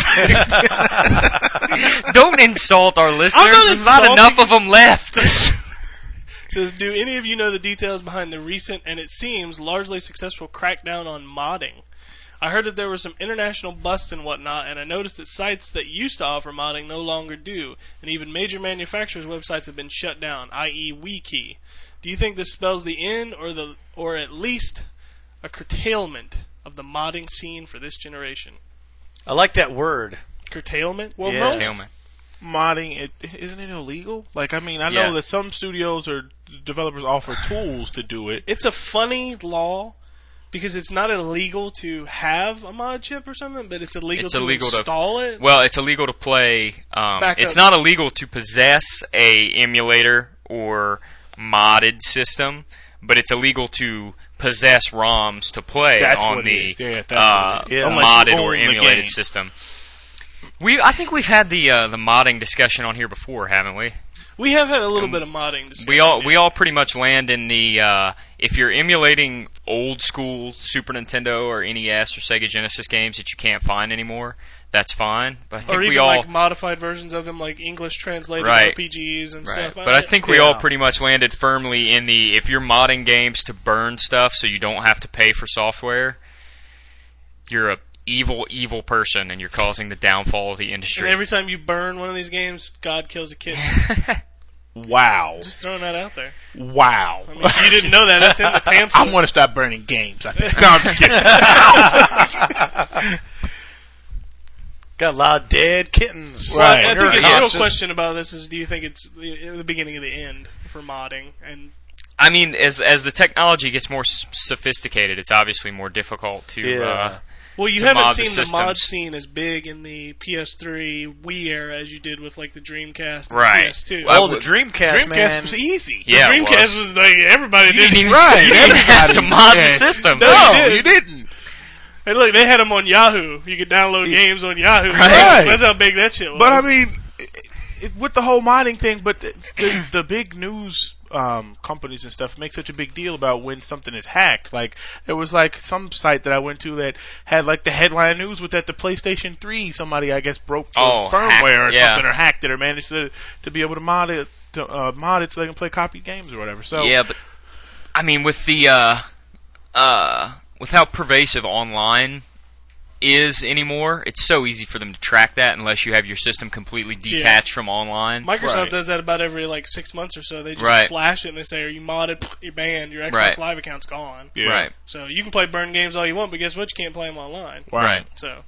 Don't insult our listeners. I'm not There's not insulting enough of them left. Says, do any of you know the details behind the recent and it seems largely successful crackdown on modding? I heard that there were some international busts and whatnot, and I noticed that sites that used to offer modding no longer do, and even major manufacturers' websites have been shut down, that is. Wiki. Do you think this spells the end, or the, or at least a curtailment of the modding scene for this generation? I like that word. Curtailment? Well, Yeah. most Curtailment. modding, it, isn't it illegal? Like, I mean, I know Yeah. that some studios or developers offer tools to do it. It's a funny law because it's not illegal to have a mod chip or something, but it's illegal It's to illegal to- install it. Well, it's illegal to play. Um, Back it's up. not illegal to possess a emulator or modded system, but it's illegal to possess ROMs to play That's on what the it is. Yeah, that's uh, what it is. Yeah. Unless you modded or own the emulated game. system. We, I think we've had the uh, the modding discussion on here before, haven't we? We have had a little bit of modding discussion. We all we all pretty much land in the uh, if you're emulating old school Super Nintendo or N E S or Sega Genesis games that you can't find anymore, that's fine. But I think or even we all like modified versions of them, like English translated Right. R P Gs and right. stuff. But I think we Yeah. all pretty much landed firmly in the if you're modding games to burn stuff so you don't have to pay for software, you're a evil, evil person and you're causing the downfall of the And industry. every time you burn one of these games, God kills a kid. Wow. Just throwing that out there. Wow. I mean, if you didn't know that, that's in the pamphlet. I'm going to stop burning games, I think. No, I'm just kidding. Got a lot of dead kittens. Well, Right. I You're think the real obnoxious. question about this is: do you think it's the, the beginning of the end for modding? And I mean, as as the technology gets more s- sophisticated, it's obviously more difficult to. Yeah. Uh, well, you to haven't mod the seen the, mod systems. scene as big in the P S three Wii era as you did with like the Dreamcast and Right. P S two. Well, Oh, the Dreamcast, Dreamcast man. was easy. the yeah, it Dreamcast was. was like everybody You did. didn't even, Right, you didn't have to everybody- mod the yeah. system. No, No, you you didn't. And look, they had them on Yahoo. You could download games on Yahoo. Right. That's how big that shit was. But I mean, it, it, with the whole modding thing, but the, the, the big news um, companies and stuff make such a big deal about when something is hacked. Like, there was like some site that I went to that had like the headline news was that the PlayStation three, somebody I guess broke the Oh, firmware hacked, or yeah. something or hacked it or managed to to be able to mod it to uh, mod it so they can play copied games or whatever. So Yeah, but I mean, with the uh, uh, with how pervasive online is anymore, it's so easy for them to track that unless you have your system completely detached from online. Microsoft Right. does that about every like six months or so. They just Right. flash it and they say, "Are you modded? You're banned. Your Xbox Right. Live account's gone." yeah. Right, So you can play burn games all you want, but guess what? You can't play them online. right. So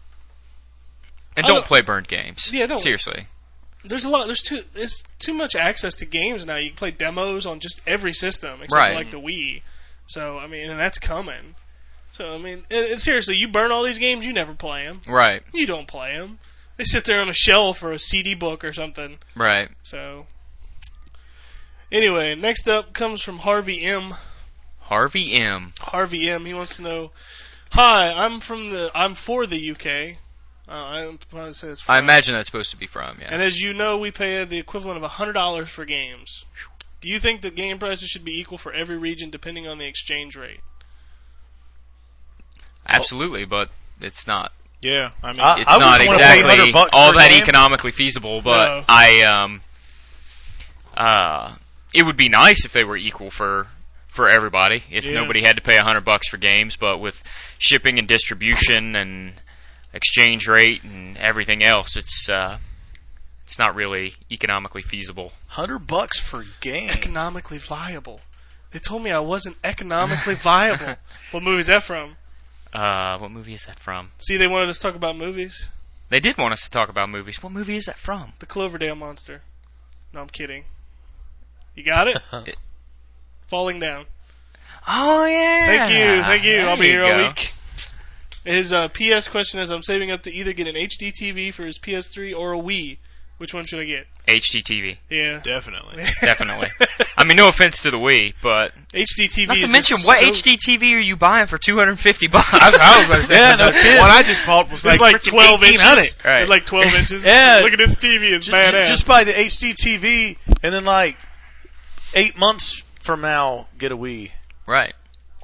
And I don't don't- play burned games. Yeah, don't. Seriously. there's a lot. There's too. It's too much access to games now. You can play demos on just every system except Right. for like the Wii. So I mean, and that's coming. So I mean, it, it, seriously, you burn all these games, you never play them. Right, You don't play them. They sit there on a shelf or a C D book or something. right. So anyway, next up comes from Harvey M. Harvey M. Harvey M. He wants to know, "Hi, I'm from the. I'm for the U K. Uh, I'm probably say it's from. I imagine that's supposed to be from, yeah. And as you know, we pay the equivalent of a hundred dollars for games. Do you think that game prices should be equal for every region, depending on the exchange rate?" Absolutely, but it's not. Yeah, I mean, I- It's I not wouldn't wanna pay one exactly hundred bucks all for a that game. economically feasible, but No. I um uh it would be nice if they were equal for for everybody. If Yeah. nobody had to pay a hundred bucks for games, but with shipping and distribution and exchange rate and everything else, it's uh it's not really economically feasible. Hundred bucks for a game. Economically viable. They told me I wasn't economically viable. What movie is that from? Uh, what movie is that from? See, they wanted us to talk about movies. They did want us to talk about movies. What movie is that from? The Cloverdale Monster. No, I'm kidding. You got it? It- Falling Down. Oh yeah. Thank you, thank you. There I'll be you here all go. week. His uh, P S question is: I'm saving up to either get an H D T V for his P S three or a Wii. Which one should I get? H D T V, Yeah, definitely. definitely. I mean, no offense to the Wii, but H D T V. not to is mention just what so- H D T V are you buying for two hundred fifty bucks? That's what I was going to say. Yeah, no kidding. One I just bought was It's like, like freaking twelve eighteen hundred. inches. Right. It's like twelve inches. Yeah. Look at this T V. It's J- j- badass. just buy the H D T V, and then like eight months from now, get a Wii. Right.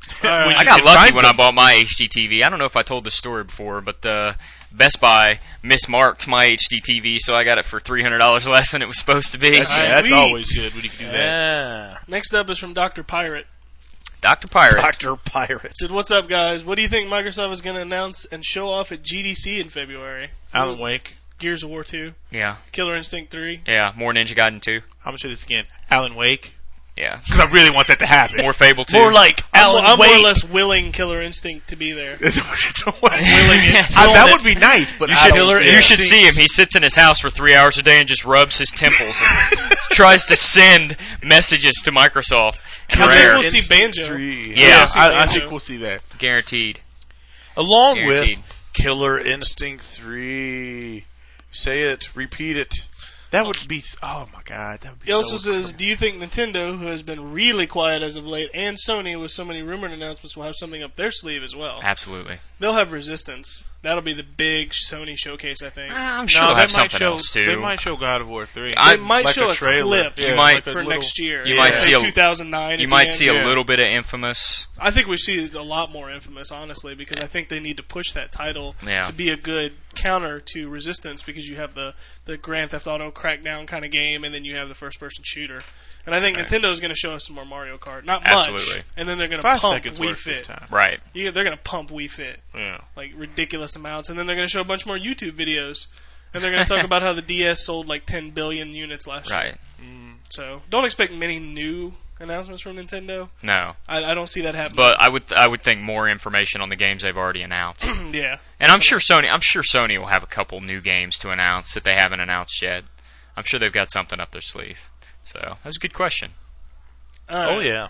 All right. I got It's lucky fine when to- I bought my H D T V. I don't know if I told this story before, but uh, Best Buy mismarked my H D T V, so I got it for three hundred dollars less than it was supposed to be. That's, Sweet. that's always good when you can do that. Yeah. Next up is from Doctor Pirate. Doctor Pirate. Doctor Pirate. Said, what's up, guys? What do you think Microsoft is going to announce and show off at G D C in February? Alan Wake. Gears of War two, Yeah, Killer Instinct three. yeah. More Ninja Gaiden two. How much is this again? Alan Wake. Yeah. Because I really want that to happen. More Fable two. More like Alan I'm, I'm Wake. more or less willing Killer Instinct to be there. Is that what you're doing? Willing it. Uh, that would be nice, but You I should, don't Killer think- you should Instinct. see him. He sits in his house for three hours a day and just rubs his temples and tries to send messages to Microsoft. I think Rare. we'll see Banjo. three. Yeah. Yeah, see I, I Banjo. think we'll see that. Guaranteed. Along Guaranteed. with Killer Instinct three. Say it. Repeat it. That would be. Oh my god, that would be. He also so says, do you think Nintendo, who has been really quiet as of late, and Sony, with so many rumored announcements, will have something up their sleeve as well? Absolutely. They'll have Resistance. That'll be the big Sony showcase, I think. I'm No, sure they'll they have might something show. else too. They might show God of War three. I- They might like show a a, trailer. clip Yeah, You might- like a for little- next year. You Yeah. might Say see a two thousand nine. You at might the see end. a Yeah. little bit of Infamous. I think we see it's a lot more Infamous, honestly, because I think they need to push that title Yeah. to be a good counter to Resistance, because you have the, the Grand Theft Auto Crackdown kind of game, and then you have the first-person shooter. And I think Right. Nintendo is going to show us some more Mario Kart. Not much. Absolutely. And then they're going to Five pump seconds Wii worth this Fit. time. Right. You, they're going to pump Wii Fit. Yeah. Like, ridiculous amounts. And then they're going to show a bunch more YouTube videos. And they're going to talk about how the D S sold like ten billion units last year. Right. So, don't expect many new announcements from Nintendo. No. I, I don't see that happening. But I would I would think more information on the games they've already announced. yeah. And I'm sure Sony I'm sure Sony will have a couple new games to announce that they haven't announced yet. I'm sure they've got something up their sleeve. So, that was a good question. All right. Oh, yeah.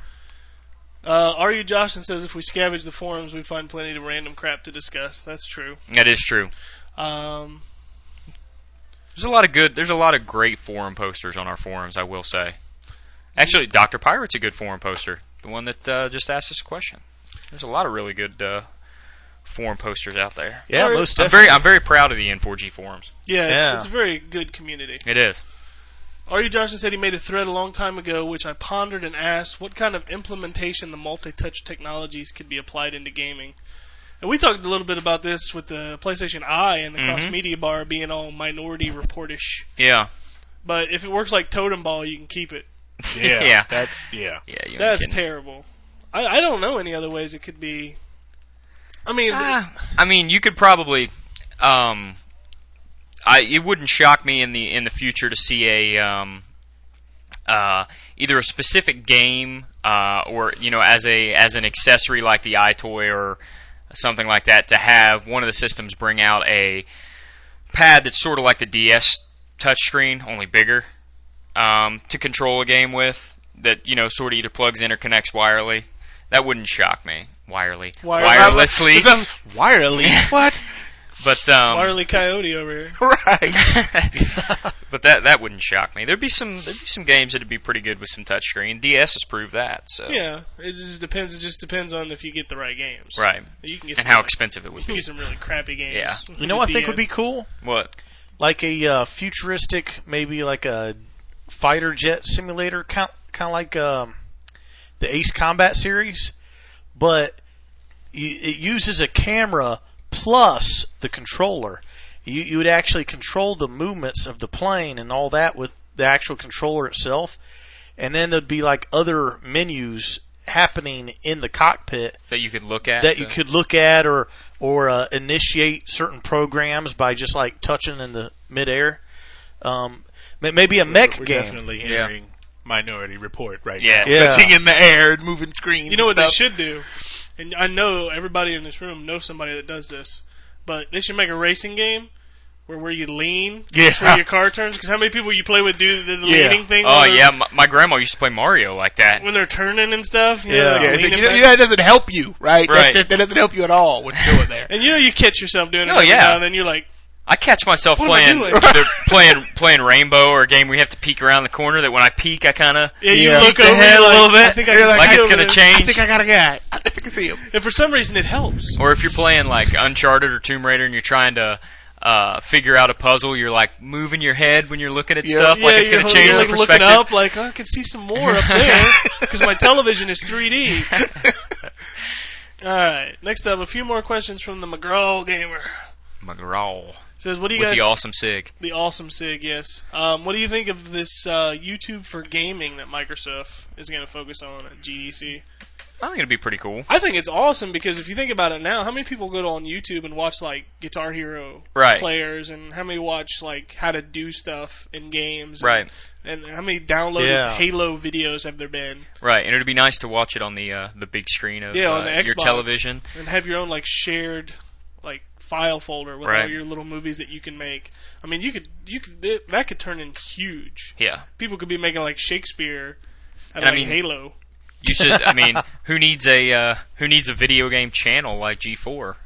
Uh, R U Joshin says if we scavenge the forums, we find plenty of random crap to discuss. That's true. That is true. Um, There's a lot of good there's a lot of great forum posters on our forums, I will say. Actually, Doctor Pirate's a good forum poster. The one that uh, just asked us a question. There's a lot of really good uh, forum posters out there. Yeah, Or- most I'm definitely. very I'm very proud of the N four G forums. yeah, it's, Yeah. it's a very good community. It is. R U Joshin said he made a thread a long time ago, which I pondered and asked what kind of implementation the multi-touch technologies could be applied into gaming. And we talked a little bit about this with the PlayStation Eye and the Mhm. cross-media bar being all minority report-ish. Yeah. But if it works like Totem Ball, you can keep it. Yeah. Yeah. That's yeah. Yeah, you ain't That's kidding. terrible. I, I don't know any other ways it could be. I mean, Ah, I mean, you could probably. Um, I it wouldn't shock me in the in the future to see a um, uh, either a specific game uh, or you know as a as an accessory like the iToy or something like that to have one of the systems bring out a pad that's sort of like the D S touchscreen, only bigger, um, to control a game with. That you know sort of either plugs in or connects wirely. That wouldn't shock me. Wirely, Wire- wirelessly. Is that wirely? What? But um, Wile E. Coyote over here. Right. but that that wouldn't shock me. There'd be some there'd be some games that'd be pretty good with some touchscreen. D S has proved that. So Yeah, it just depends. It just depends on if you get the right games. right, You can get and some how really, expensive it you would can be. get some really crappy games. Yeah. with You know the what I think would D S. be cool? What? Like a uh, futuristic, maybe like a fighter jet simulator, kind kind of like um, the Ace Combat series, but y- it uses a camera plus the controller. You you would actually control the movements of the plane and all that with the actual controller itself, and then there'd be like other menus happening in the cockpit That you could look at. that you to- could look at or or uh, initiate certain programs by just like touching in the midair. Um, may- maybe a mech We're game. definitely Yeah. entering Minority Report right Yeah. now. Yeah. Touching in the air and moving screens. You know what and they stuff. should do, and I know everybody in this room knows somebody that does this, but they should make a racing game where where you lean, Yeah. that's where your car turns. Because how many people you play with do the, the Yeah. leaning thing? Oh where- yeah, my, my grandma used to play Mario like that. when they're turning and stuff. You Yeah. know, like Yeah, so leaning you know, back. that doesn't help you, right? That's Right. just, that doesn't help you at all what you're doing there. And you know you catch yourself doing it. Oh, every yeah. now and then you're like, I catch myself What am I playing doing? either playing playing Rainbow or a game where you have to peek around the corner. That when I peek, I kind of yeah, you Yeah. look Peek over ahead you're a little like, bit. I think I You're can like, see like it's over going to there. I change. think I got a guy. I think I can see him. And for some reason it helps. Or if you're playing like Uncharted or Tomb Raider and you're trying to uh, figure out a puzzle, you're like moving your head when you're looking at Yeah. stuff, like it's you're, going to change you're, the like, perspective. looking up, like oh, I can see some more up there because my television is three D. All right. Next up, a few more questions from the McGraw Gamer. McGraw. Says, what do you With guys... the awesome SIG. The awesome SIG, yes. Um, what do you think of this uh, YouTube for gaming that Microsoft is going to focus on at G D C? I think it'd be pretty cool. I think it's awesome because if you think about it now, how many people go to on YouTube and watch like Guitar Hero Right. players, and how many watch like how to do stuff in games, and, Right. And how many downloaded Yeah. Halo videos have there been? Right, and it'd be nice to watch it on the uh, the big screen of Yeah, uh, on the Xbox, your television. and have your own like shared like file folder with all Right. your little movies that you can make. I mean, you could you could th- that could turn in huge. Yeah. People could be making like Shakespeare out of And I like mean- Halo. You should. I mean, who needs a uh, who needs a video game channel like G four?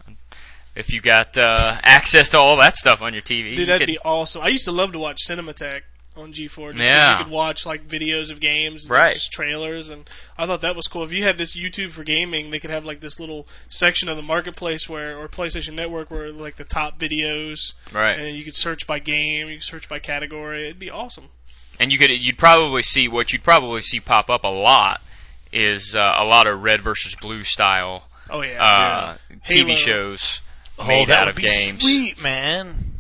If you got uh, access to all that stuff on your T V, Dude, you that'd could- be awesome. I used to love to watch Cinematech on G four. Just 'cause Yeah. you could watch like videos of games, and Right. just trailers, and I thought that was cool. If you had this YouTube for gaming, they could have like this little section of the marketplace where, or PlayStation Network, where like the top videos, right. and you could search by game, you could search by category. It'd be awesome. And you could you'd probably see what you'd probably see pop up a lot is uh, a lot of red versus blue style Oh yeah, uh, yeah. T V Halo. shows Oh, made that out would of be games. sweet, man.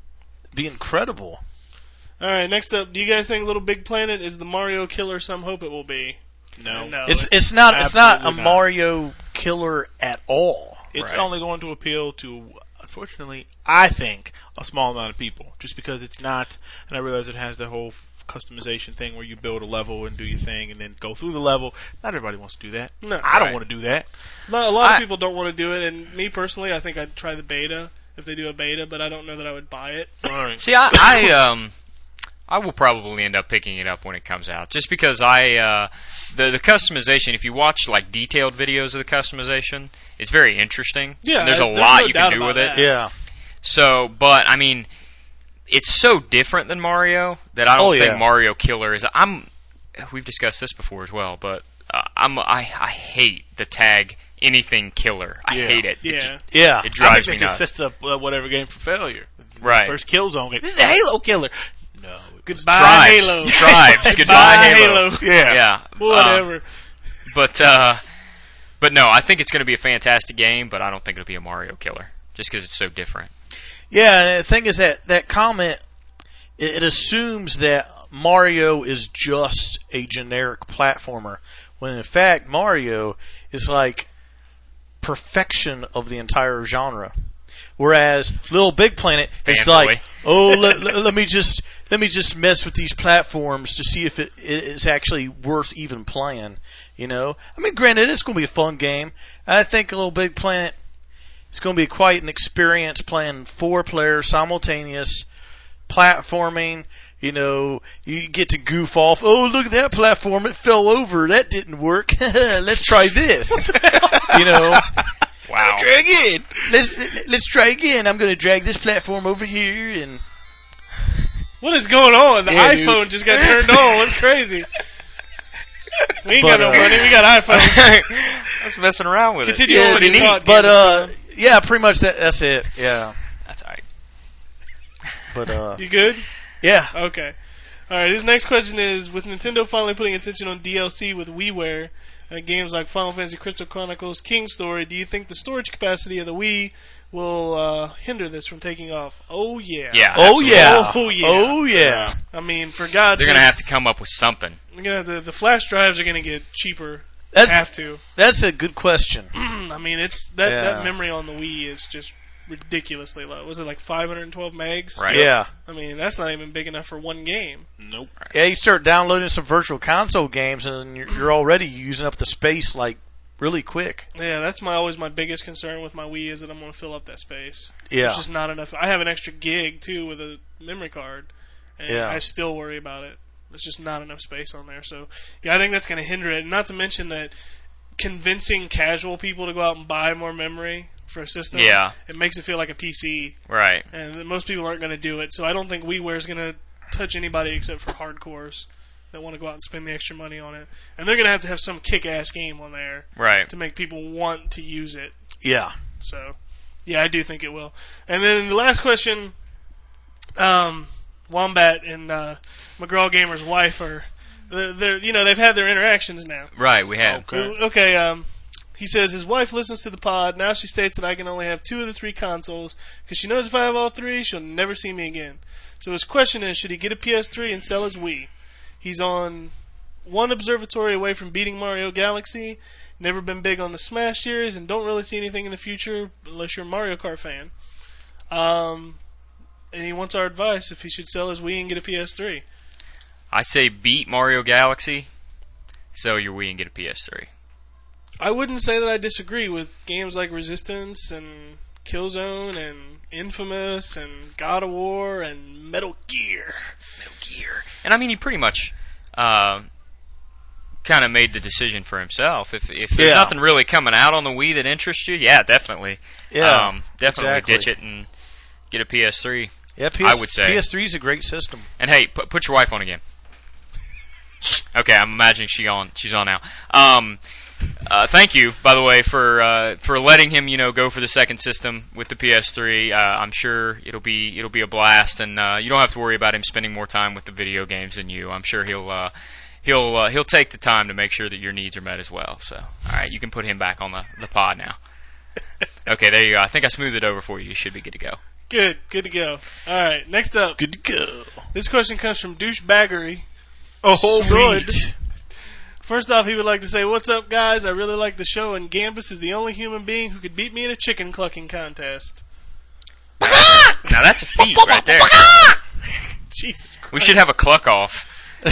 Be incredible. All right, next up, do you guys think Little Big Planet is the Mario killer some hope it will be? No. No. It's it's not it's not a absolutely not. Mario killer at all. It's Right. only going to appeal to, unfortunately, I think, a small amount of people. Just because it's not, and I realize it has the whole f- customization thing where you build a level and do your thing and then go through the level. Not everybody wants to do that. No. I don't Right. want to do that. Not- a lot of I- people don't want to do it, and me personally, I think I'd try the beta if they do a beta, but I don't know that I would buy it. All right. See, I, I um, I will probably end up picking it up when it comes out, just because I uh, the the customization. If you watch like detailed videos of the customization, it's very interesting. Yeah, And there's a there's lot no you doubt can do about with it. that. Yeah. So, but I mean, it's so different than Mario that I don't Oh, think yeah. Mario Killer is. I'm. We've discussed this before as well, but uh, I'm. I, I hate the tag anything killer. I Yeah. hate it. It Yeah. just- Yeah. It I drives think me that just nuts. sets up uh, whatever game for failure. It's the Right. First Killzone game. This is a Halo killer. No. it was- Goodbye, Tribes, Halo. tribes. Goodbye, Bye, Halo. Halo. Yeah. Yeah. Whatever. Um, but uh, but no, I think it's going to be a fantastic game, but I don't think it'll be a Mario Killer just because it's so different. Yeah, and the thing is that that comment it, it assumes that Mario is just a generic platformer, when in fact Mario is like perfection of the entire genre. Whereas Little Big Planet is Fanboy. like, oh, let, let, let me just let me just mess with these platforms to see if it, it is actually worth even playing. You know, I mean, granted, it's going to be a fun game. I think Little Big Planet. It's going to be quite an experience playing four players simultaneous, platforming. You know, you get to goof off. Oh, look at that platform! It fell over. That didn't work. Let's try this. You know, Wow. try again. Let's let's try again. I'm going to drag this platform over here, and What is going on? The Yeah, dude. iPhone just got turned on. What's crazy? We ain't But, got no uh, money. We got iPhone. That's messing around with Continue yeah, on with your thought. but Gamer. uh, yeah, pretty much that. That's it. Yeah, it. That's all right. but uh, You good? yeah. Okay. All right. His next question is: with Nintendo finally putting attention on D L C with WiiWare and games like Final Fantasy Crystal Chronicles, King Story, do you think the storage capacity of the Wii will uh, hinder this from taking off? Oh yeah. Yeah. Oh absolutely. yeah. Oh, yeah. Oh yeah. I mean, for God's They're sake, going to have to come up with something. Yeah, the the flash drives are going to get cheaper. That's have to. that's a good question. I mean, it's that Yeah. that memory on the Wii is just ridiculously low. Was it like five hundred twelve megs? Right. Yeah. I mean, that's not even big enough for one game. Nope. Yeah, you start downloading some virtual console games, and you're, you're already using up the space like really quick. Yeah, that's my always my biggest concern with my Wii is that I'm going to fill up that space. Yeah. There's just not enough. I have an extra gig too with a memory card, and Yeah. I still worry about it. There's just not enough space on there. So, yeah, I think that's going to hinder it. Not to mention that convincing casual people to go out and buy more memory for a system, Yeah. it makes it feel like a P C, Right. and most people aren't going to do it. So I don't think WiiWare is going to touch anybody except for hardcores that want to go out and spend the extra money on it. And they're going to have to have some kick-ass game on there Right. to make people want to use it. Yeah. So, yeah, I do think it will. And then the last question, um, Wombat and uh, McGraw Gamer's wife are, they're, they're, you know, they've had their interactions now. Right. We have. Okay. Okay, um, he says his wife listens to the pod. Now she states that I can only have two of the three consoles because she knows if I have all three, she'll never see me again. So his question is, should he get a P S three and sell his Wii? He's on one observatory away from beating Mario Galaxy. Never been big on the Smash series and don't really see anything in the future unless you're a Mario Kart fan. Um, and he wants our advice if he should sell his Wii and get a P S three. I say beat Mario Galaxy, sell your Wii and get a P S three. I wouldn't say that I disagree with games like Resistance and Killzone and Infamous and God of War and Metal Gear. Metal Gear. And I mean, he pretty much uh, kind of made the decision for himself. If if there's Yeah. nothing really coming out on the Wii that interests you, yeah, definitely. Yeah, um, definitely exactly. ditch it and get a P S three. Yeah, P S, I would say. P S three is a great system. And hey, put, put your wife on again. Okay, I'm imagining she on. She's on now. Um, uh, thank you, by the way, for uh, for letting him, you know, go for the second system with the P S three. Uh, I'm sure it'll be it'll be a blast, and uh, you don't have to worry about him spending more time with the video games than you. I'm sure he'll uh, he'll uh, he'll take the time to make sure that your needs are met as well. So, all right, you can put him back on the, the pod now. Okay, there you go. I think I smoothed it over for you. You should be good to go. Good, good to go. All right, next up. Good to go. This question comes from Douchebaggery. Oh, Sweet. First off, he would like to say, "What's up, guys? I really like the show, and Gambus is the only human being who could beat me in a chicken clucking contest." Now that's a feat right there. Jesus Christ. We should have a cluck off.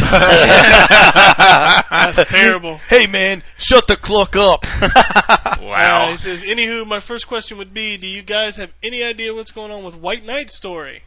That's terrible. Hey, man, shut the cluck up. Wow. Uh, he says, "Anywho, my first question would be, do you guys have any idea what's going on with White Knight's story?"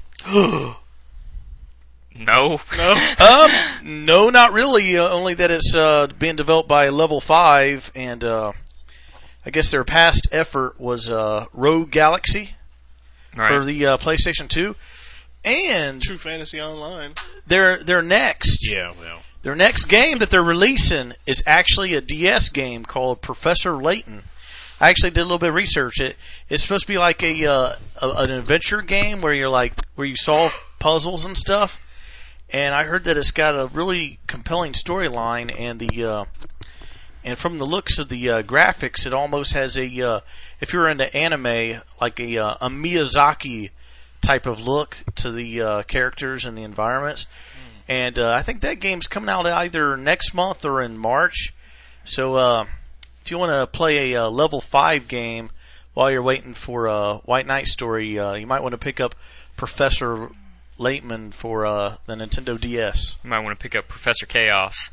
No. No? um, no, not really. Uh, only that it's uh, being developed by Level five, and uh, I guess their past effort was uh, Rogue Galaxy Right. for the uh, PlayStation two, and True Fantasy Online. their their next Yeah, well. their next game that they're releasing is actually a D S game called Professor Layton. I actually did a little bit of research. It it's supposed to be like a, uh, a an adventure game where you're like where you solve puzzles and stuff. And I heard that it's got a really compelling storyline, and the uh, and from the looks of the uh, graphics, it almost has a uh, if you're into anime, like a uh, a Miyazaki type of look to the uh, characters and the environments. And uh, I think that game's coming out either next month or in March. So uh, if you want to play a uh, level five game while you're waiting for a White Knight story, uh, you might want to pick up Professor Layton for uh, the Nintendo D S. You might want to pick up Professor Chaos.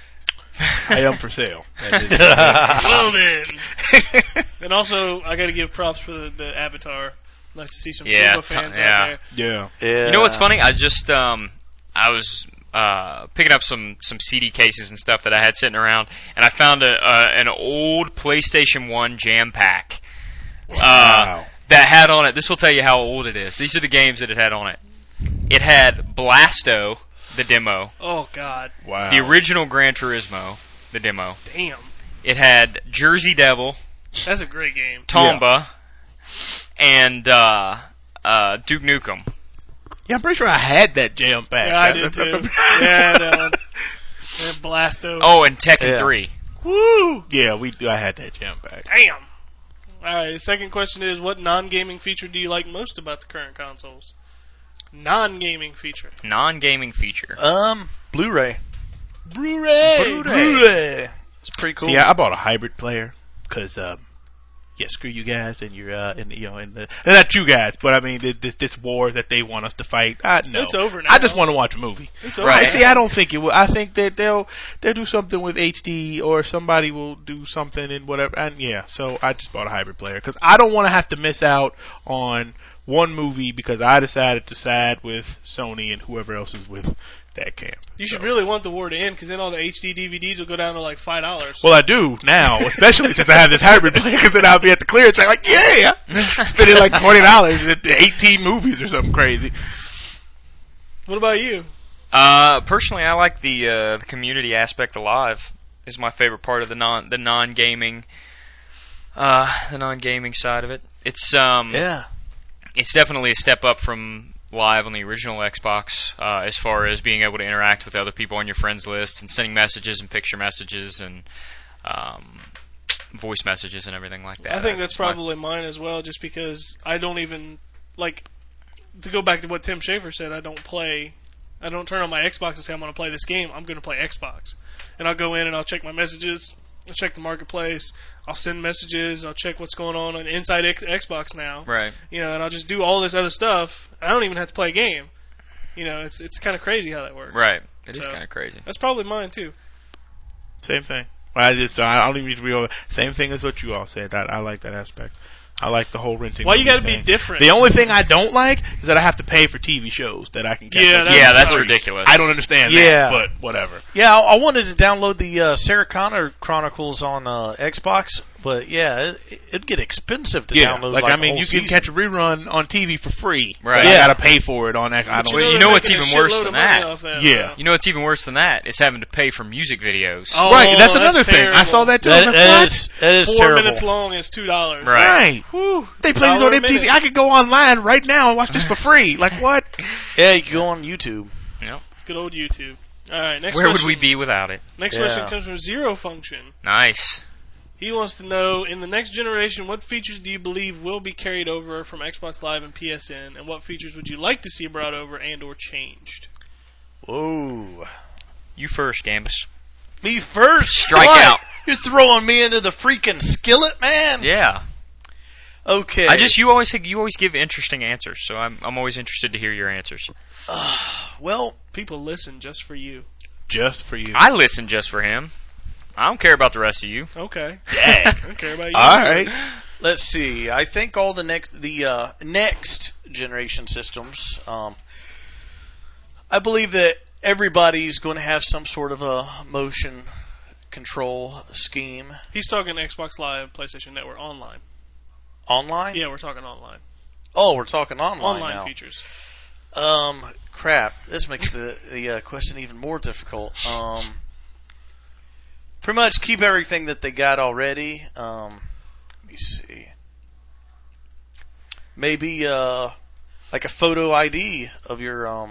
I am for sale. Well then. And also, I got to give props for the, the Avatar. Nice to see some Yeah, Turbo fans t- out yeah. there. Yeah. Yeah. You know what's funny? I just um, I was uh, picking up some, some C D cases and stuff that I had sitting around, and I found a, uh, an old PlayStation one jam pack uh, Wow. that had on it. This will tell you how old it is. These are the games that it had on it. It had Blasto, the demo. Oh, God. Wow. The original Gran Turismo, the demo. Damn. It had Jersey Devil, That's a great game. Tomba, and uh, uh, Duke Nukem. Yeah, I'm pretty sure I had that jam back. Yeah, I did too. Yeah, that one. And Blasto. Oh, and Tekken Yeah. three. Woo! Yeah, we. I had that jam back. Damn. Alright, the second question is, what non-gaming feature do you like most about the current consoles? Non-gaming feature. Non-gaming feature. Um, Blu-ray. Blu-ray! Blu-ray. Blu-ray. It's pretty cool. See, I, I bought a hybrid player because, um, yeah, screw you guys and your, uh, and you know, and the not you guys, but I mean this this war that they want us to fight. I no, It's over now. I just want to watch a movie. It's over. Right. See, I don't think it will. I think that they'll they'll do something with H D, or somebody will do something in whatever. And yeah, so I just bought a hybrid player because I don't want to have to miss out on one movie because I decided to side with Sony and whoever else is with that camp. You should really want the war to end, because then all the H D D V Ds will go down to like five dollars. Well, I do now, especially since I have this hybrid player, because then I'll be at the clearance track like, yeah, spending like twenty dollars at eighteen movies or something crazy. What about you? Uh, personally, I like the uh, the community aspect of Live. Is my favorite part of the non the non gaming, uh, the non gaming side of it. It's um, Yeah. it's definitely a step up from Live on the original Xbox, uh, as far as being able to interact with other people on your friends list and sending messages and picture messages and um, voice messages and everything like that. I think that's fine. probably mine as well, just because I don't even, like, to go back to what Tim Schafer said, I don't play, I don't turn on my Xbox and say I'm going to play this game, I'm going to play Xbox. And I'll go in and I'll check my messages, I'll check the marketplace, I'll send messages, I'll check what's going on on Inside X- Xbox now. Right. You know, and I'll just do all this other stuff. I don't even have to play a game. You know, it's it's kind of crazy how that works. Right. It is So, kind of crazy. That's probably mine, too. Same thing. I just I don't even need to be over. Same thing as what you all said. I, I like that aspect. I like the whole renting. Why you got gotta be different? The only thing I don't like is that I have to pay for T V shows that I can catch. Yeah, up that's- to. Yeah, that's sucks. ridiculous. I don't understand Yeah. that, but whatever. Yeah, I, I wanted to download the uh, Sarah Connor Chronicles on uh, Xbox, but yeah, it, it'd get expensive to Yeah, download. like, Like, I a mean, whole you season. can catch a rerun on T V for free. Right. But Yeah. I gotta pay for it on X. I But don't. you they're know what's making a even worse shitload than of money that? off that, Yeah. though. You know what's even worse than that? Is having to pay for music videos. Oh, Right, that's that's another thing. I saw terrible. that too. That, I'm like, that what? is that is Four terrible. minutes long is two dollars. Right. Right. They play these Dollar on a M T V. minute. I could go online right now and watch this for free. Like what? Yeah, you can go on YouTube. Yep. Good old YouTube. All right, next Where would question. we be without it? Next Yeah. question comes from Zero Function. Nice. He wants to know, in the next generation, what features do you believe will be carried over from Xbox Live and P S N, and what features would you like to see brought over and or changed? Whoa. You first, Gambus. Me first? Strike What? out. You're throwing me into the freaking skillet, man? Yeah. Okay. I just you always you always give interesting answers, so I'm I'm always interested to hear your answers. Well, People listen just for you. Just for you. I listen just for him. I don't care about the rest of you. Okay. Dang. I don't care about you. All right. let's see. I think all the next the uh, next generation systems. Um, I believe that everybody's going to have some sort of a motion control scheme He's talking Xbox Live, PlayStation Network, online. online. Yeah, we're talking online. Oh, we're talking online, Online now. features. Um, crap. This makes the the uh, question even more difficult. Um, pretty much keep everything that they got already. Um, let me see. Maybe uh, like a photo I D of your um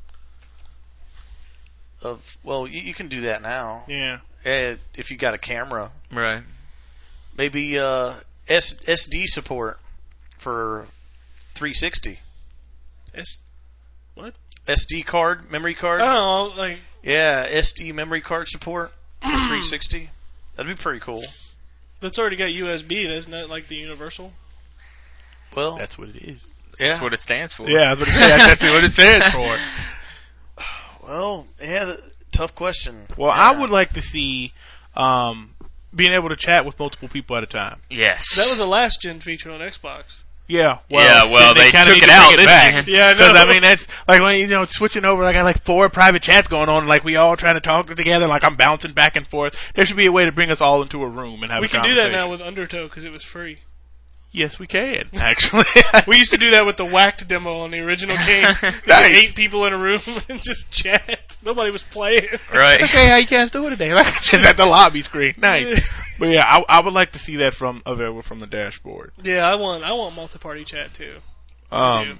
of well, you, you can do that now. Yeah. Uh, if you got a camera. Right. Maybe uh, S- SD support for three sixty. S- what? S D card, memory card. Oh, like, Yeah, S D memory card support for three sixty. That'd be pretty cool. that's already got U S B, isn't that like the universal? Well, That's what it is. yeah. That's what it stands for. Yeah, that's what it says. That's what it stands for. Well, yeah, the, tough question. Well, yeah. I would like to see um, being able to chat with multiple people at a time. Yes. That was a last gen feature on Xbox. Yeah, Yeah, well, they kinda took need it to out bring this back. gen. Yeah, I know. Because, I mean, that's, like, when, you know, switching over, I got, like, four private chats going on, like, we all trying to talk together, like, I'm bouncing back and forth. There should be a way to bring us all into a room and have We a can do conversation. that now with Undertow because it was free. Yes, we can, actually. We used to do that with the Whacked demo on the original game. There were Nice. eight people in a room and just chat. Nobody was playing. Right. Okay, how you guys doing today? Like, just at the lobby screen. Nice. But, yeah, I, I would like to see that from available from the dashboard. Yeah, I want I want multi-party chat too. I do. Um,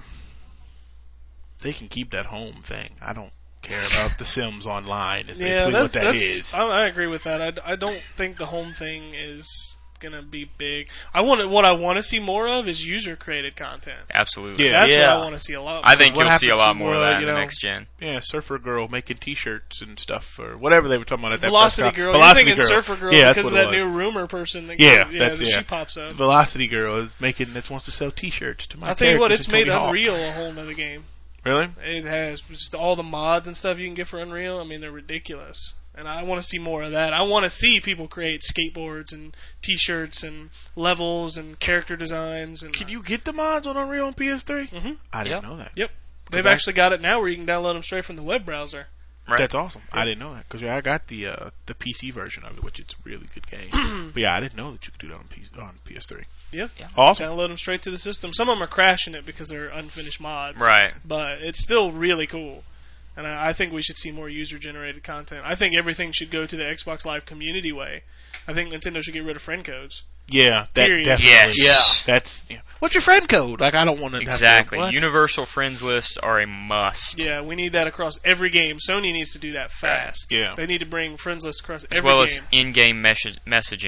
they can keep that home thing. I don't care about the Sims Online. Is Yeah, basically that's, what that that's is. I, I agree with that. I, I don't think the home thing is gonna be big. I want to, what I want to see more of is user created content. Absolutely. Yeah. That's Yeah. what I want to see a lot. More. I think What you'll see a happened lot to, more of uh, that in you the know, next gen. Yeah, Surfer Girl making T-shirts and stuff, or whatever they were talking about at that Velocity press con- Girl. Velocity You're thinking Girl. Surfer Girl Yeah, that's because of what that it was. new rumor person. That Yeah, yeah, that's- that yeah. she pops up. Velocity Girl is making that wants to sell T-shirts to my. I'll tell you what, characters it's in made Tony Hawk. Unreal a whole nother game. Really? It has just all the mods and stuff you can get for Unreal. I mean, they're ridiculous, and I want to see more of that. I want to see people create skateboards and T-shirts and levels and character designs. And Can you get the mods on Unreal on P S three? Mhm. I didn't Yep. know that. Yep, they've I- actually got it now where you can download them straight from the web browser. Right. That's awesome. I didn't know that because yeah, I got the uh, the P C version of it, which is a really good game. But yeah, I didn't know that you could do that on P- on P S three. Yeah, Yeah. Awesome. download them straight to the system. Some of them are crashing it because they're unfinished mods. Right. But it's still really cool. And I, I think we should see more user-generated content. I think everything should go to the Xbox Live community way. I think Nintendo should get rid of friend codes. Yeah, that Period. definitely. Yes. Yeah, that's. Yeah. What's your friend code? Like, I don't want to Exactly. Have to, what? Universal friends lists are a must. Yeah, we need that across every game. Sony needs to do that fast. Yeah. They need to bring friends lists across As every well game. as in-game mes- messaging.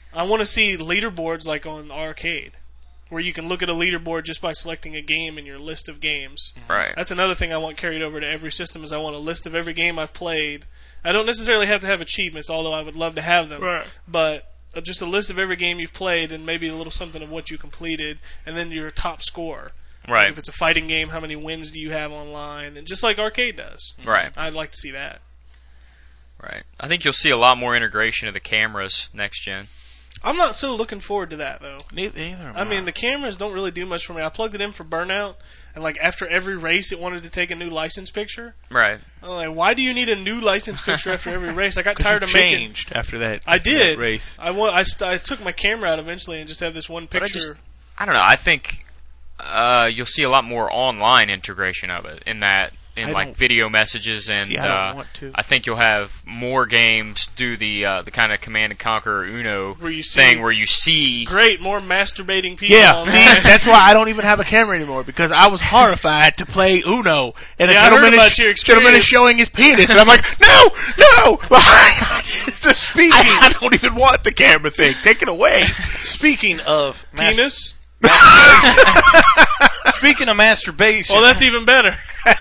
I want to see leaderboards like on arcade, where you can look at a leaderboard just by selecting a game in your list of games. Right. That's another thing I want carried over to every system is I want a list of every game I've played. I don't necessarily have to have achievements, although I would love to have them. Right. But uh, just a list of every game you've played and maybe a little something of what you completed, and then your top score. Right. Like if it's a fighting game, how many wins do you have online? And just like arcade does. Right. I'd like to see that. Right. I think you'll see a lot more integration of the cameras next gen. I'm not so looking forward to that, though. Neither, neither am I mean, the cameras don't really do much for me. I plugged it in for Burnout, and like after every race, it wanted to take a new license picture. Right. I'm like, why do you need a new license picture after every race? I got 'Cause tired you of making. changed after that. I after did. that race. I want. I, st- I took my camera out eventually and just have this one But I picture. just, I don't know. I think uh, you'll see a lot more online integration of it in that, in I like don't- video messages, and See, I don't uh, want to. I think you'll have more games do the uh, the kind of Command and Conquer Uno Where you see- thing where you see. Great, more masturbating people. Yeah, online. see, that's why I don't even have a camera anymore, because I was horrified to play Uno, and Yeah, I a heard gentleman about is, your gentleman is experience. showing his penis, and I'm like, no, no! the speaking. I, I don't even want the camera thing. Take it away. Speaking of mas- Penis. speaking of masturbation, Well, that's even better.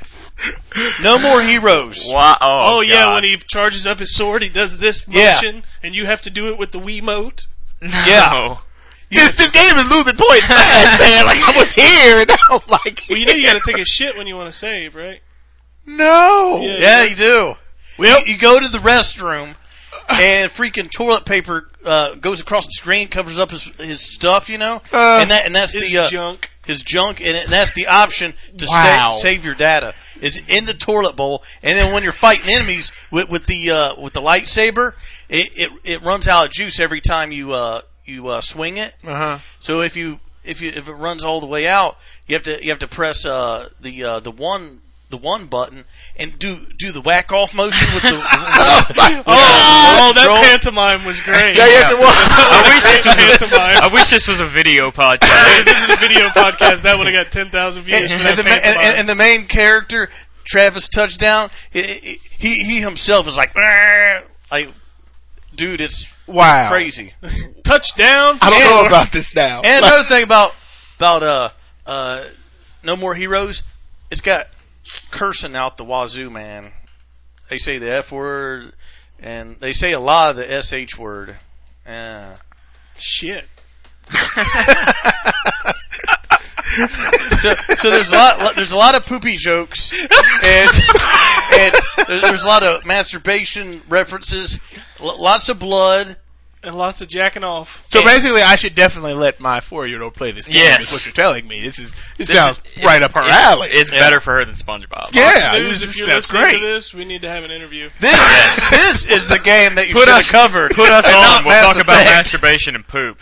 No More Heroes. Wow. Oh, Oh, yeah, God. when he charges up his sword, he does this Yeah. motion, and you have to do it with the Wiimote. Yeah. No. This, this game is losing points fast, man. Like, I was here, and now, like... Well, you know you got to take a shit when you want to save, right? No. Yeah. Yeah, you do. Well, You, you go to the restroom, and freaking toilet paper uh, goes across the screen, covers up his his stuff, you know, Uh, and that and that's His the uh, junk. his junk, and, it, and that's the option to Wow. sa- save your data is in the toilet bowl, and then when you're fighting enemies with, with the uh, with the lightsaber, it, it it runs out of juice every time you uh, you uh, swing it. uh-huh. So if you if you if it runs all the way out, you have to you have to press uh, the uh, the one the one button and do do the whack off motion with the. Oh, oh, that Control. pantomime was great. Yeah, you have to watch. I wish this was a, Pantomime. I wish this was a video If podcast. this is a video podcast, that would have got ten thousand views and, for and that the, ma- and, pantomime. and, and the main character, Travis Touchdown, he he, he himself is like, "Arr!" like, dude, it's Wow. crazy. Touchdown. I don't And- know about this now. And another thing about about uh uh No More Heroes, it's got cursing out the wazoo, man. They say the F word, and they say a lot of the S H word. Yeah. Shit. So, so there's a lot. There's a lot of poopy jokes, and and there's a lot of masturbation references. L- lots of blood. And lots of jacking off. So basically, I should definitely let my four-year-old play this game. Yes. Is what you're telling me. This is this, This sounds is- right up her it- alley. It's Yeah. better for her than SpongeBob. Yeah, Fox this, News, this if you're sounds listening great. to this, we need to have an interview. This this is the game that you Put should have us- covered. Put us and on. not We'll Mass talk about Effect. masturbation and poop.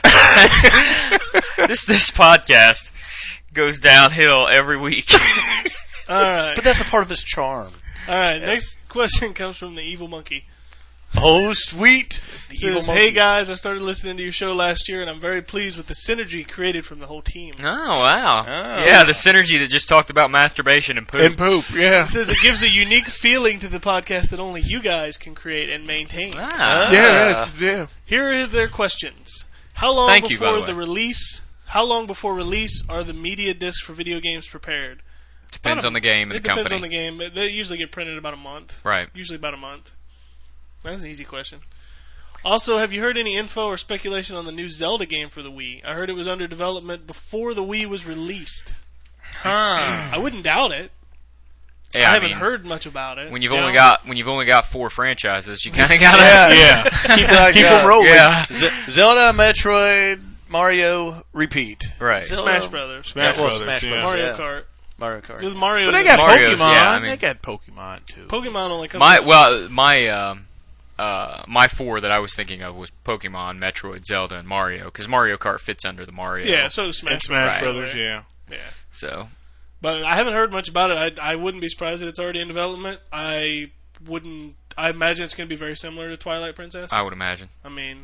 this this podcast goes downhill every week. All right. But that's a part of his charm. All right. Next question comes from the Evil Monkey. Oh, sweet. The It evil says, monkey. hey guys, I started listening to your show last year, and I'm very pleased with the synergy created from the whole team. Oh wow! Oh. Yeah, the synergy that just talked about masturbation and poop. And poop, yeah. It says it gives a unique feeling to the podcast that only you guys can create and maintain. Ah. Yeah, that's, yeah. Here are their questions. How long Thank you, by before the the, way. release? How long before release are the media discs for video games prepared? Depends About a- on the game and It the depends company. on the game. but They usually get printed about a month. Right. Usually about a month. That's an easy question. Also, have you heard any info or speculation on the new Zelda game for the Wii? I heard it was under development before the Wii was released. Huh. I wouldn't doubt it. Yeah, I I haven't mean, heard much about it. when you've Yeah. only got when you've only got four franchises, you kind of gotta Yeah. Yeah. Keep, like, Keep uh, them rolling. yeah. Z- Zelda, Metroid, Mario, repeat. Right. Zelda- Smash Brothers, Smash Yeah, well, Brothers, Smash yeah. Brothers. Mario yeah. Kart. Mario Kart. With Mario, But they got Mario's, Pokemon. yeah, I mean- they got Pokemon, too. Pokemon only comes. My out- well, my um, uh, my four that I was thinking of was Pokemon, Metroid, Zelda, and Mario, because Mario Kart fits under the Mario. yeah, so does Smash. And Smash Right. Brothers, yeah. Yeah. So But I haven't heard much about it. I, I wouldn't be surprised that it's already in development. I wouldn't. I imagine it's going to be very similar to Twilight Princess. I would imagine. I mean,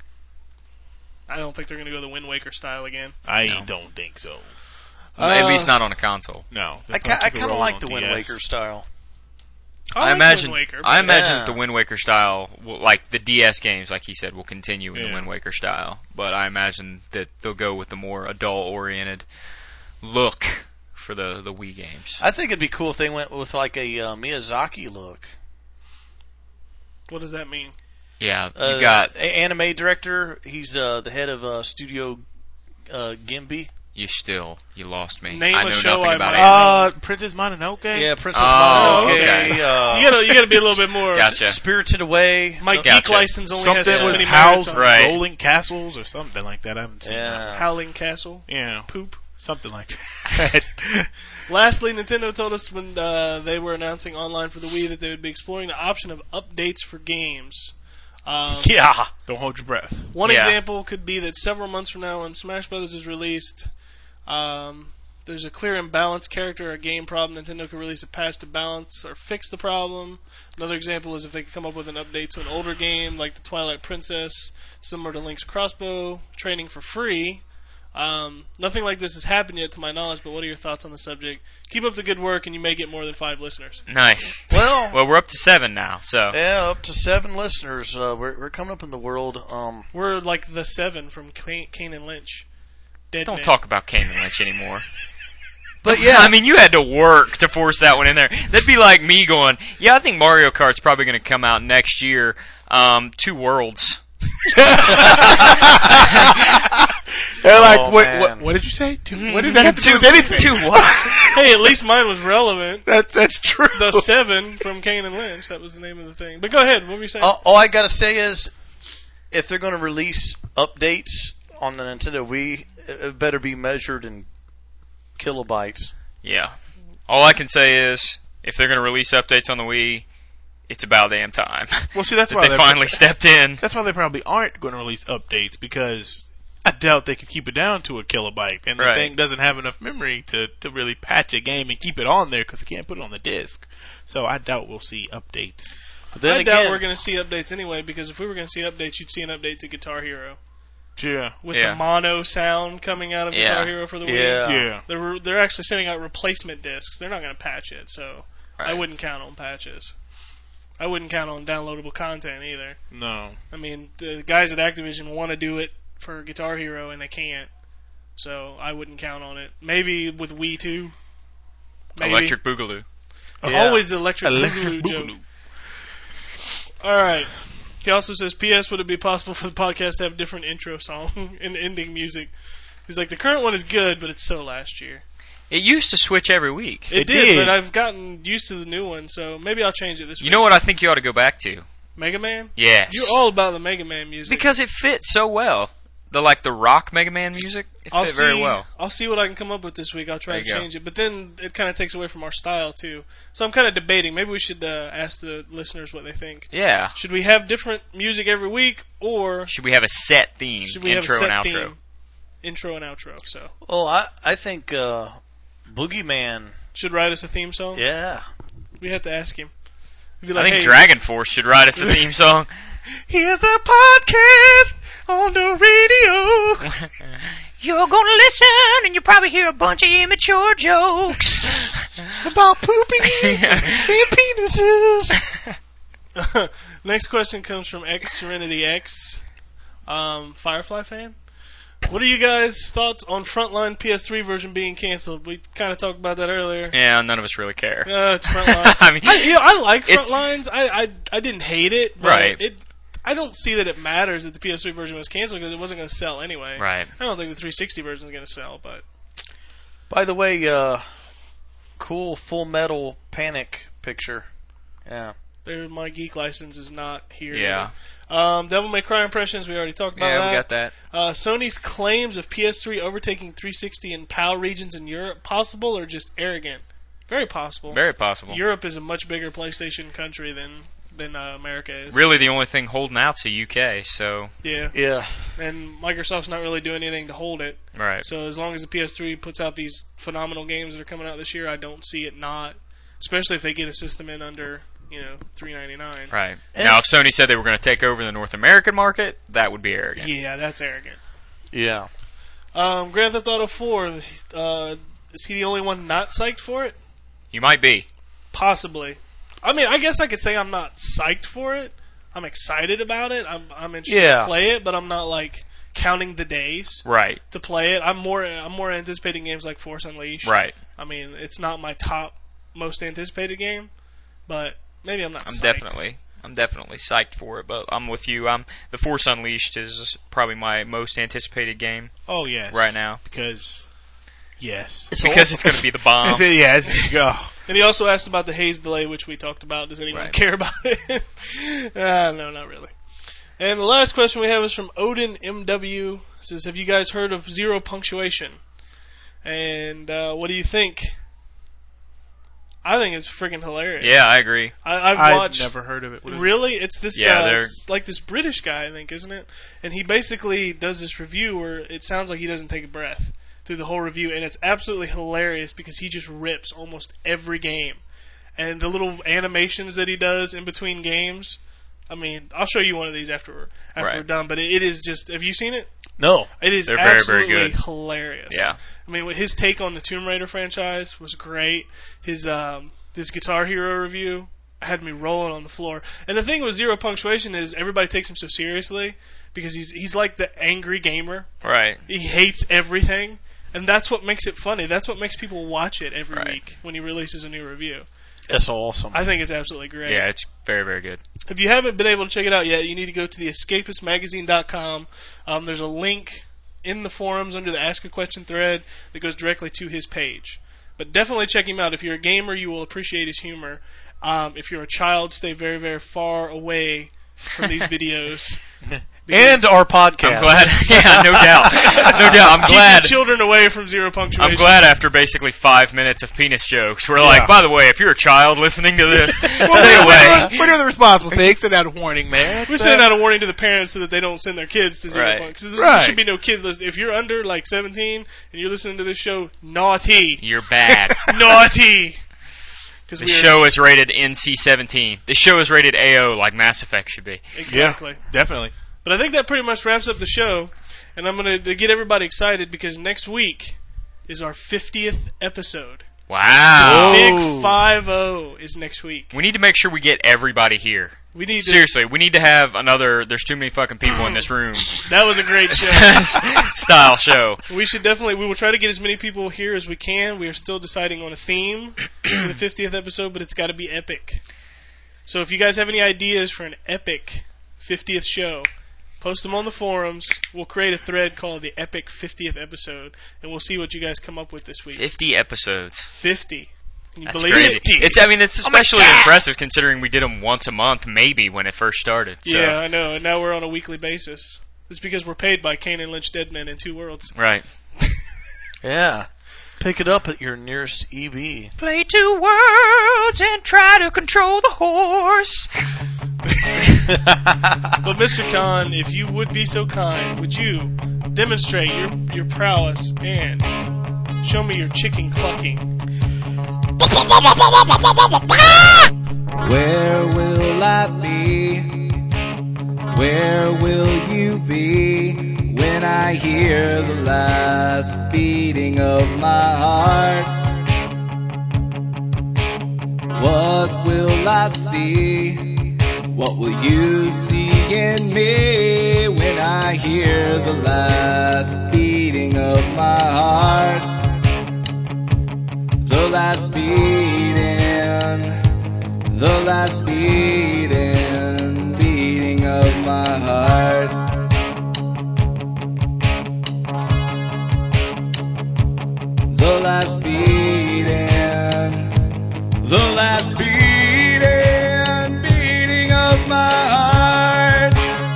I don't think they're going to go the Wind Waker style again. I No. don't think so. At Uh, least not on a console. No. I, ca- I kind of like the Wind Waker style. I like imagine. Wind Waker, I but- imagine Yeah. that the Wind Waker style, will, like the D S games, like he said, will continue in Yeah. the Wind Waker style. But I imagine that they'll go with the more adult-oriented look for the the Wii games. I think it'd be cool if they went with like a uh, Miyazaki look. What does that mean? Yeah, you Uh, got a- anime director. He's uh, the head of uh, Studio uh, Gimby. you. Still, you lost me. Name I a know show nothing I about might- it. Uh, Princess Mononoke. Yeah, Princess Oh, Mononoke. okay. Uh, you gotta you gotta be a little bit more. Gotcha. Spirited Away. My Gotcha. geek license only has Something so with many Howl's merits on it. Right. Rolling Castles or something like that. I haven't seen that. Yeah. Howling Castle, Yeah, poop. something like that. Lastly, Nintendo told us when uh, they were announcing online for the Wii that they would be exploring the option of updates for games. Um, Yeah. Don't hold your breath. One Yeah. example could be that several months from now, when Smash Brothers is released, um, there's a clear imbalance character or game problem. Nintendo could release a patch to balance or fix the problem. Another example is if they could come up with an update to an older game like the Twilight Princess, similar to Link's Crossbow, training for free. Um, nothing like this has happened yet, to my knowledge. But what are your thoughts on the subject? Keep up the good work, and you may get more than five listeners. Nice. Well, Well, we're up to seven now, so yeah, up to seven listeners. Uh, we're, we're coming up in the world. Um, We're like the seven from Kane Kane and Lynch. Dead don't Man. talk about Kane and Lynch anymore. but yeah, I mean, you had to work to force that one in there. That'd be like me going, yeah, I think Mario Kart's probably going to come out next year. Um, two worlds. They're like, Oh, what, man. what? What did you say? Two, what does that have to do with anything? Two what? Hey, at least mine was relevant. That, that's true. The Seven from Kane and Lynch. That was the name of the thing. But go ahead. What were you saying? all, all I gotta say is, if they're going to release updates on the Nintendo Wii, it better be measured in kilobytes. Yeah. All I can say is, if they're going to release updates on the Wii, it's about damn time. Well, see, that's that why they they're- finally stepped in. That's why they probably aren't going to release updates, because I doubt they can keep it down to a kilobyte, and the Right. thing doesn't have enough memory to, to really patch a game and keep it on there because they can't put it on the disc. So I doubt we'll see updates. But then I again, doubt we're going to see updates anyway, because if we were going to see updates, you'd see an update to Guitar Hero. Yeah, With Yeah. the mono sound coming out of Yeah. Guitar Hero for the Wii. Yeah. yeah. They're, they're actually sending out replacement discs. They're not going to patch it, so I Right. wouldn't count on patches. I wouldn't count on downloadable content either. No. I mean, the guys at Activision want to do it for Guitar Hero, and they can't. So I wouldn't count on it. Maybe with Wii two. Maybe. Electric Boogaloo. Yeah. Always the electric, Electric boogaloo joke. Boogaloo. All right. He also says, P S. Would it be possible for the podcast to have a different intro song and ending music? He's like, the current one is good, but it's so last year. It used to switch every week. It, It did, did. but I've gotten used to the new one, so maybe I'll change it this You week. know what I think you ought to go back to? Mega Man? Yes. You're all about the Mega Man music. Because it fits so well. The like the rock Mega Man music, it I'll fit see, very well. I'll see what I can come up with this week. I'll try There to you go. change it. But then it kind of takes away from our style, too. So I'm kind of debating. Maybe we should uh, ask the listeners what they think. Yeah. Should we have different music every week, or Should we have a set theme, should we intro have a set and outro? theme? Intro and outro. So oh, I I think uh, Boogeyman. should write us a theme song. Yeah. We have to ask him. We'd be I like, think hey, Dragon Force should write us a theme song. here's a podcast on the radio. You're gonna listen, and you'll probably hear a bunch of immature jokes About pooping and penises. Next question comes from X Serenity X, um, Firefly fan. What are you guys' thoughts on Frontline P S three version being canceled? We kind of talked about that earlier. Yeah, none of us really care. Uh, it's Frontlines. I mean, I, you know, I like it's- Frontlines. I, I I didn't hate it, but Right. It I don't see that it matters that the P S three version was canceled because it wasn't going to sell anyway. Right. I don't think the three sixty version is going to sell, but By the way, uh, cool Full Metal Panic picture. Yeah. there, my geek license is not here. Yeah. Um, Devil May Cry impressions. We already talked about Yeah, that. we got that. Uh, Sony's claims of P S three overtaking three sixty in PAL regions in Europe, possible or just arrogant? Very possible. Very possible. Europe is a much bigger PlayStation country than than uh, America is. Really, the only thing holding out's the U K. So, Yeah. Yeah. And Microsoft's not really doing anything to hold it. right. So as long as the P S three puts out these phenomenal games that are coming out this year, I don't see it not. Especially if they get a system in under, you know, three ninety-nine. Right. And- Now, if Sony said they were going to take over the North American market, that would be arrogant. Yeah, that's arrogant. Yeah. Um, Grand Theft Auto four, uh, is he the only one not psyched for it? You might be. Possibly. I mean, I guess I could say I'm not psyched for it. I'm excited about it. I'm I'm interested Yeah. to play it, but I'm not like counting the days Right. to play it. I'm more I'm more anticipating games like Force Unleashed. Right. I mean, it's not my top most anticipated game, but maybe I'm not. I'm psyched. definitely I'm definitely psyched for it, but I'm with you. I'm the Force Unleashed is probably my most anticipated game Oh yes, right now because yes, It's because awesome. it's going to be the bomb. It's- yes, go. And he also asked about the haze delay, which we talked about. Does anyone Right. care about it? uh, no, not really. And the last question we have is from Odin M W. It says, have you guys heard of zero punctuation? And uh, what do you think? I think it's freaking hilarious. Yeah, I agree. I, I've I've watched. never heard of it. What is it? Really? It's this. Yeah, uh, they're- it's like this British guy, I think, isn't it? And he basically does this review where it sounds like he doesn't take a breath through the whole review, and it's absolutely hilarious because he just rips almost every game, and the little animations that he does in between games. I mean, I'll show you one of these after we're, after Right. we're done. But it, it is just. Have you seen it? No. It is They're very, very absolutely good. hilarious. Yeah. I mean, his take on the Tomb Raider franchise was great. His um, his Guitar Hero review had me rolling on the floor. And the thing with zero punctuation is everybody takes him so seriously because he's he's like the angry gamer. Right. He hates everything, and that's what makes it funny. That's what makes people watch it every Right. week when he releases a new review. That's awesome. I think it's absolutely great. Yeah, it's very, very good. If you haven't been able to check it out yet, you need to go to the escapist magazine dot com. Um, there's a link in the forums under the Ask a Question thread that goes directly to his page. But definitely check him out. If you're a gamer, you will appreciate his humor. Um, if you're a child, stay very, very far away from these videos. And our podcast. I'm glad. Yeah, no doubt. No doubt. I'm Keep glad. your children away from zero punctuation. I'm glad after basically five minutes of penis jokes, we're like, by the way, if you're a child listening to this, stay away. We're doing the responsible thing. Send out a warning, man. We're sending out a warning to the parents so that they don't send their kids to zero Right. punch. Because Right. there should be no kids listening. If you're under like seventeen and you're listening to this show, naughty, You're bad. naughty. Because The show is rated N C seventeen. The show is rated A O like Mass Effect should be. exactly. Yeah, definitely. But I think that pretty much wraps up the show, and I'm going to get everybody excited because next week is our fiftieth episode. Wow. Big five oh is next week. We need to make sure we get everybody here. We need to, Seriously, we need to have another there's too many fucking people in this room that was a great show. style show. We should definitely, we will try to get as many people here as we can. We are still deciding on a theme for the fiftieth episode, but it's got to be epic. So if you guys have any ideas for an epic fiftieth show, post them on the forums. We'll create a thread called the Epic fiftieth Episode, and we'll see what you guys come up with this week. fifty episodes. fifty. Can you That's believe crazy. it? It's I mean it's especially impressive considering we did them once a month maybe when it first started. So. Yeah, I know. And now we're on a weekly basis. It's because we're paid by Kane and Lynch Deadman in Two Worlds. Right. Yeah. Pick it up at your nearest E B. Play two worlds and try to control the horse. But Mister Khan, if you would be so kind, would you demonstrate your your prowess and show me your chicken clucking? Where will I be? Where will you be when I hear the last beating of my heart? What will I see? What will you see in me when I hear the last beating of my heart? The last beating, the last beating, beating of my heart. The last beating, the last beating, beating of my heart.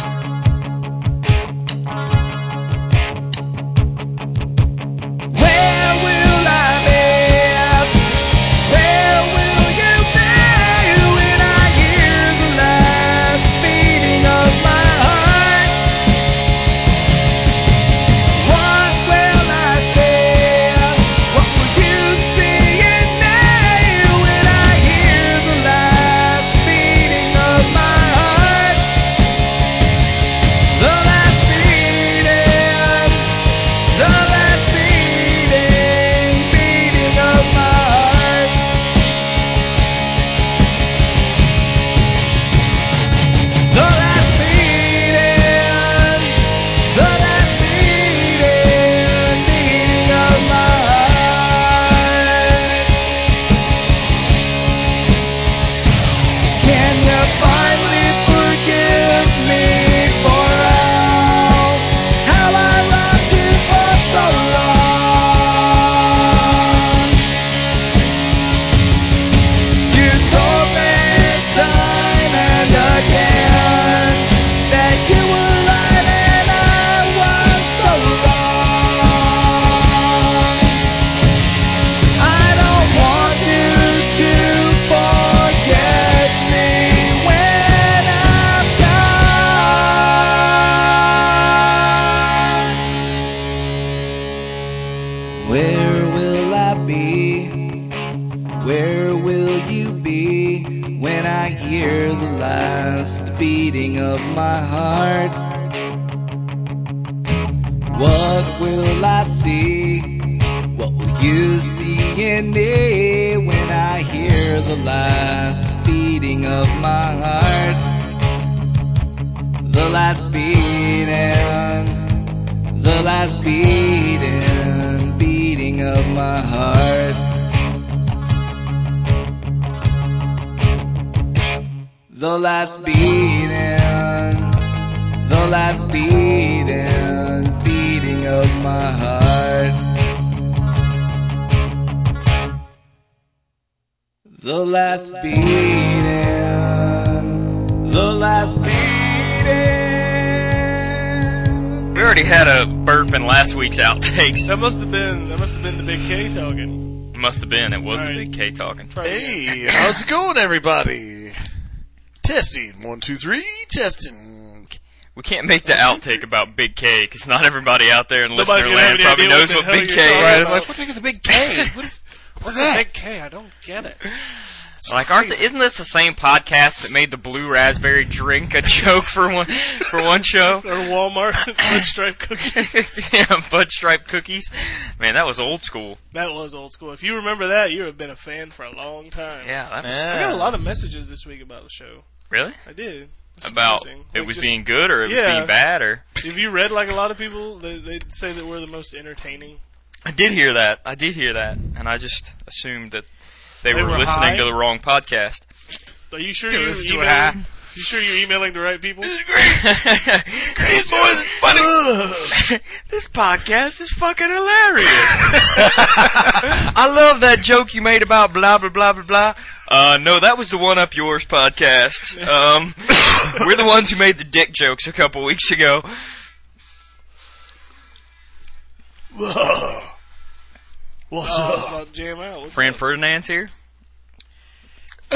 Where will I live? Where will you be when I hear the last beating of my heart? What will I say? What will you see in me when I hear will I be? Where will you be when I hear the last beating of my heart? What will I see? What will you see in me when I hear the last beating of my heart? The last beating, the last beating, beating of my heart. The last beating, the last beating, beating of my heart. The last beating, the last beating. We already had a burp in last week's outtakes. That must have been that must have been the Big K talking. Must have been. It was All the right. Big K talking. Hey, how's it going, everybody? Testing. One, two, three. Testing. We can't make the outtake about Big K because not everybody out there in Nobody's listener gonna have land any probably idea knows what what the hell Big you're K talking is. about. It's like, what the heck is a big K? What is, what's What's a that? Big K? I don't get it. Like, aren't the, isn't this the same podcast that made the blue raspberry drink a joke for one for one show? Or Walmart Red Stripe cookies. Yeah, Bud Stripe cookies. Man, that was old school. That was old school. If you remember that, you have been a fan for a long time. Yeah, that was, I got a lot of messages this week about the show. really? I did. It's About surprising. it Like, was just- being good or it was Yeah. being bad or. If you read like a lot of people, they they'd say that we're the most entertaining. I did hear that. I did hear that, and I just assumed that they, They were, were listening high? to the wrong podcast. Are you sure Dude, you're listen to it, emailing? huh? You sure you're emailing the right people? These boys is funny. This podcast is fucking hilarious. I love that joke you made about blah blah blah blah blah. Uh, no, that was the One Up Yours podcast. Um, we're the ones who made the dick jokes a couple weeks ago. What's Oh, I was up? about to jam out. What's Fran up? Ferdinand's here.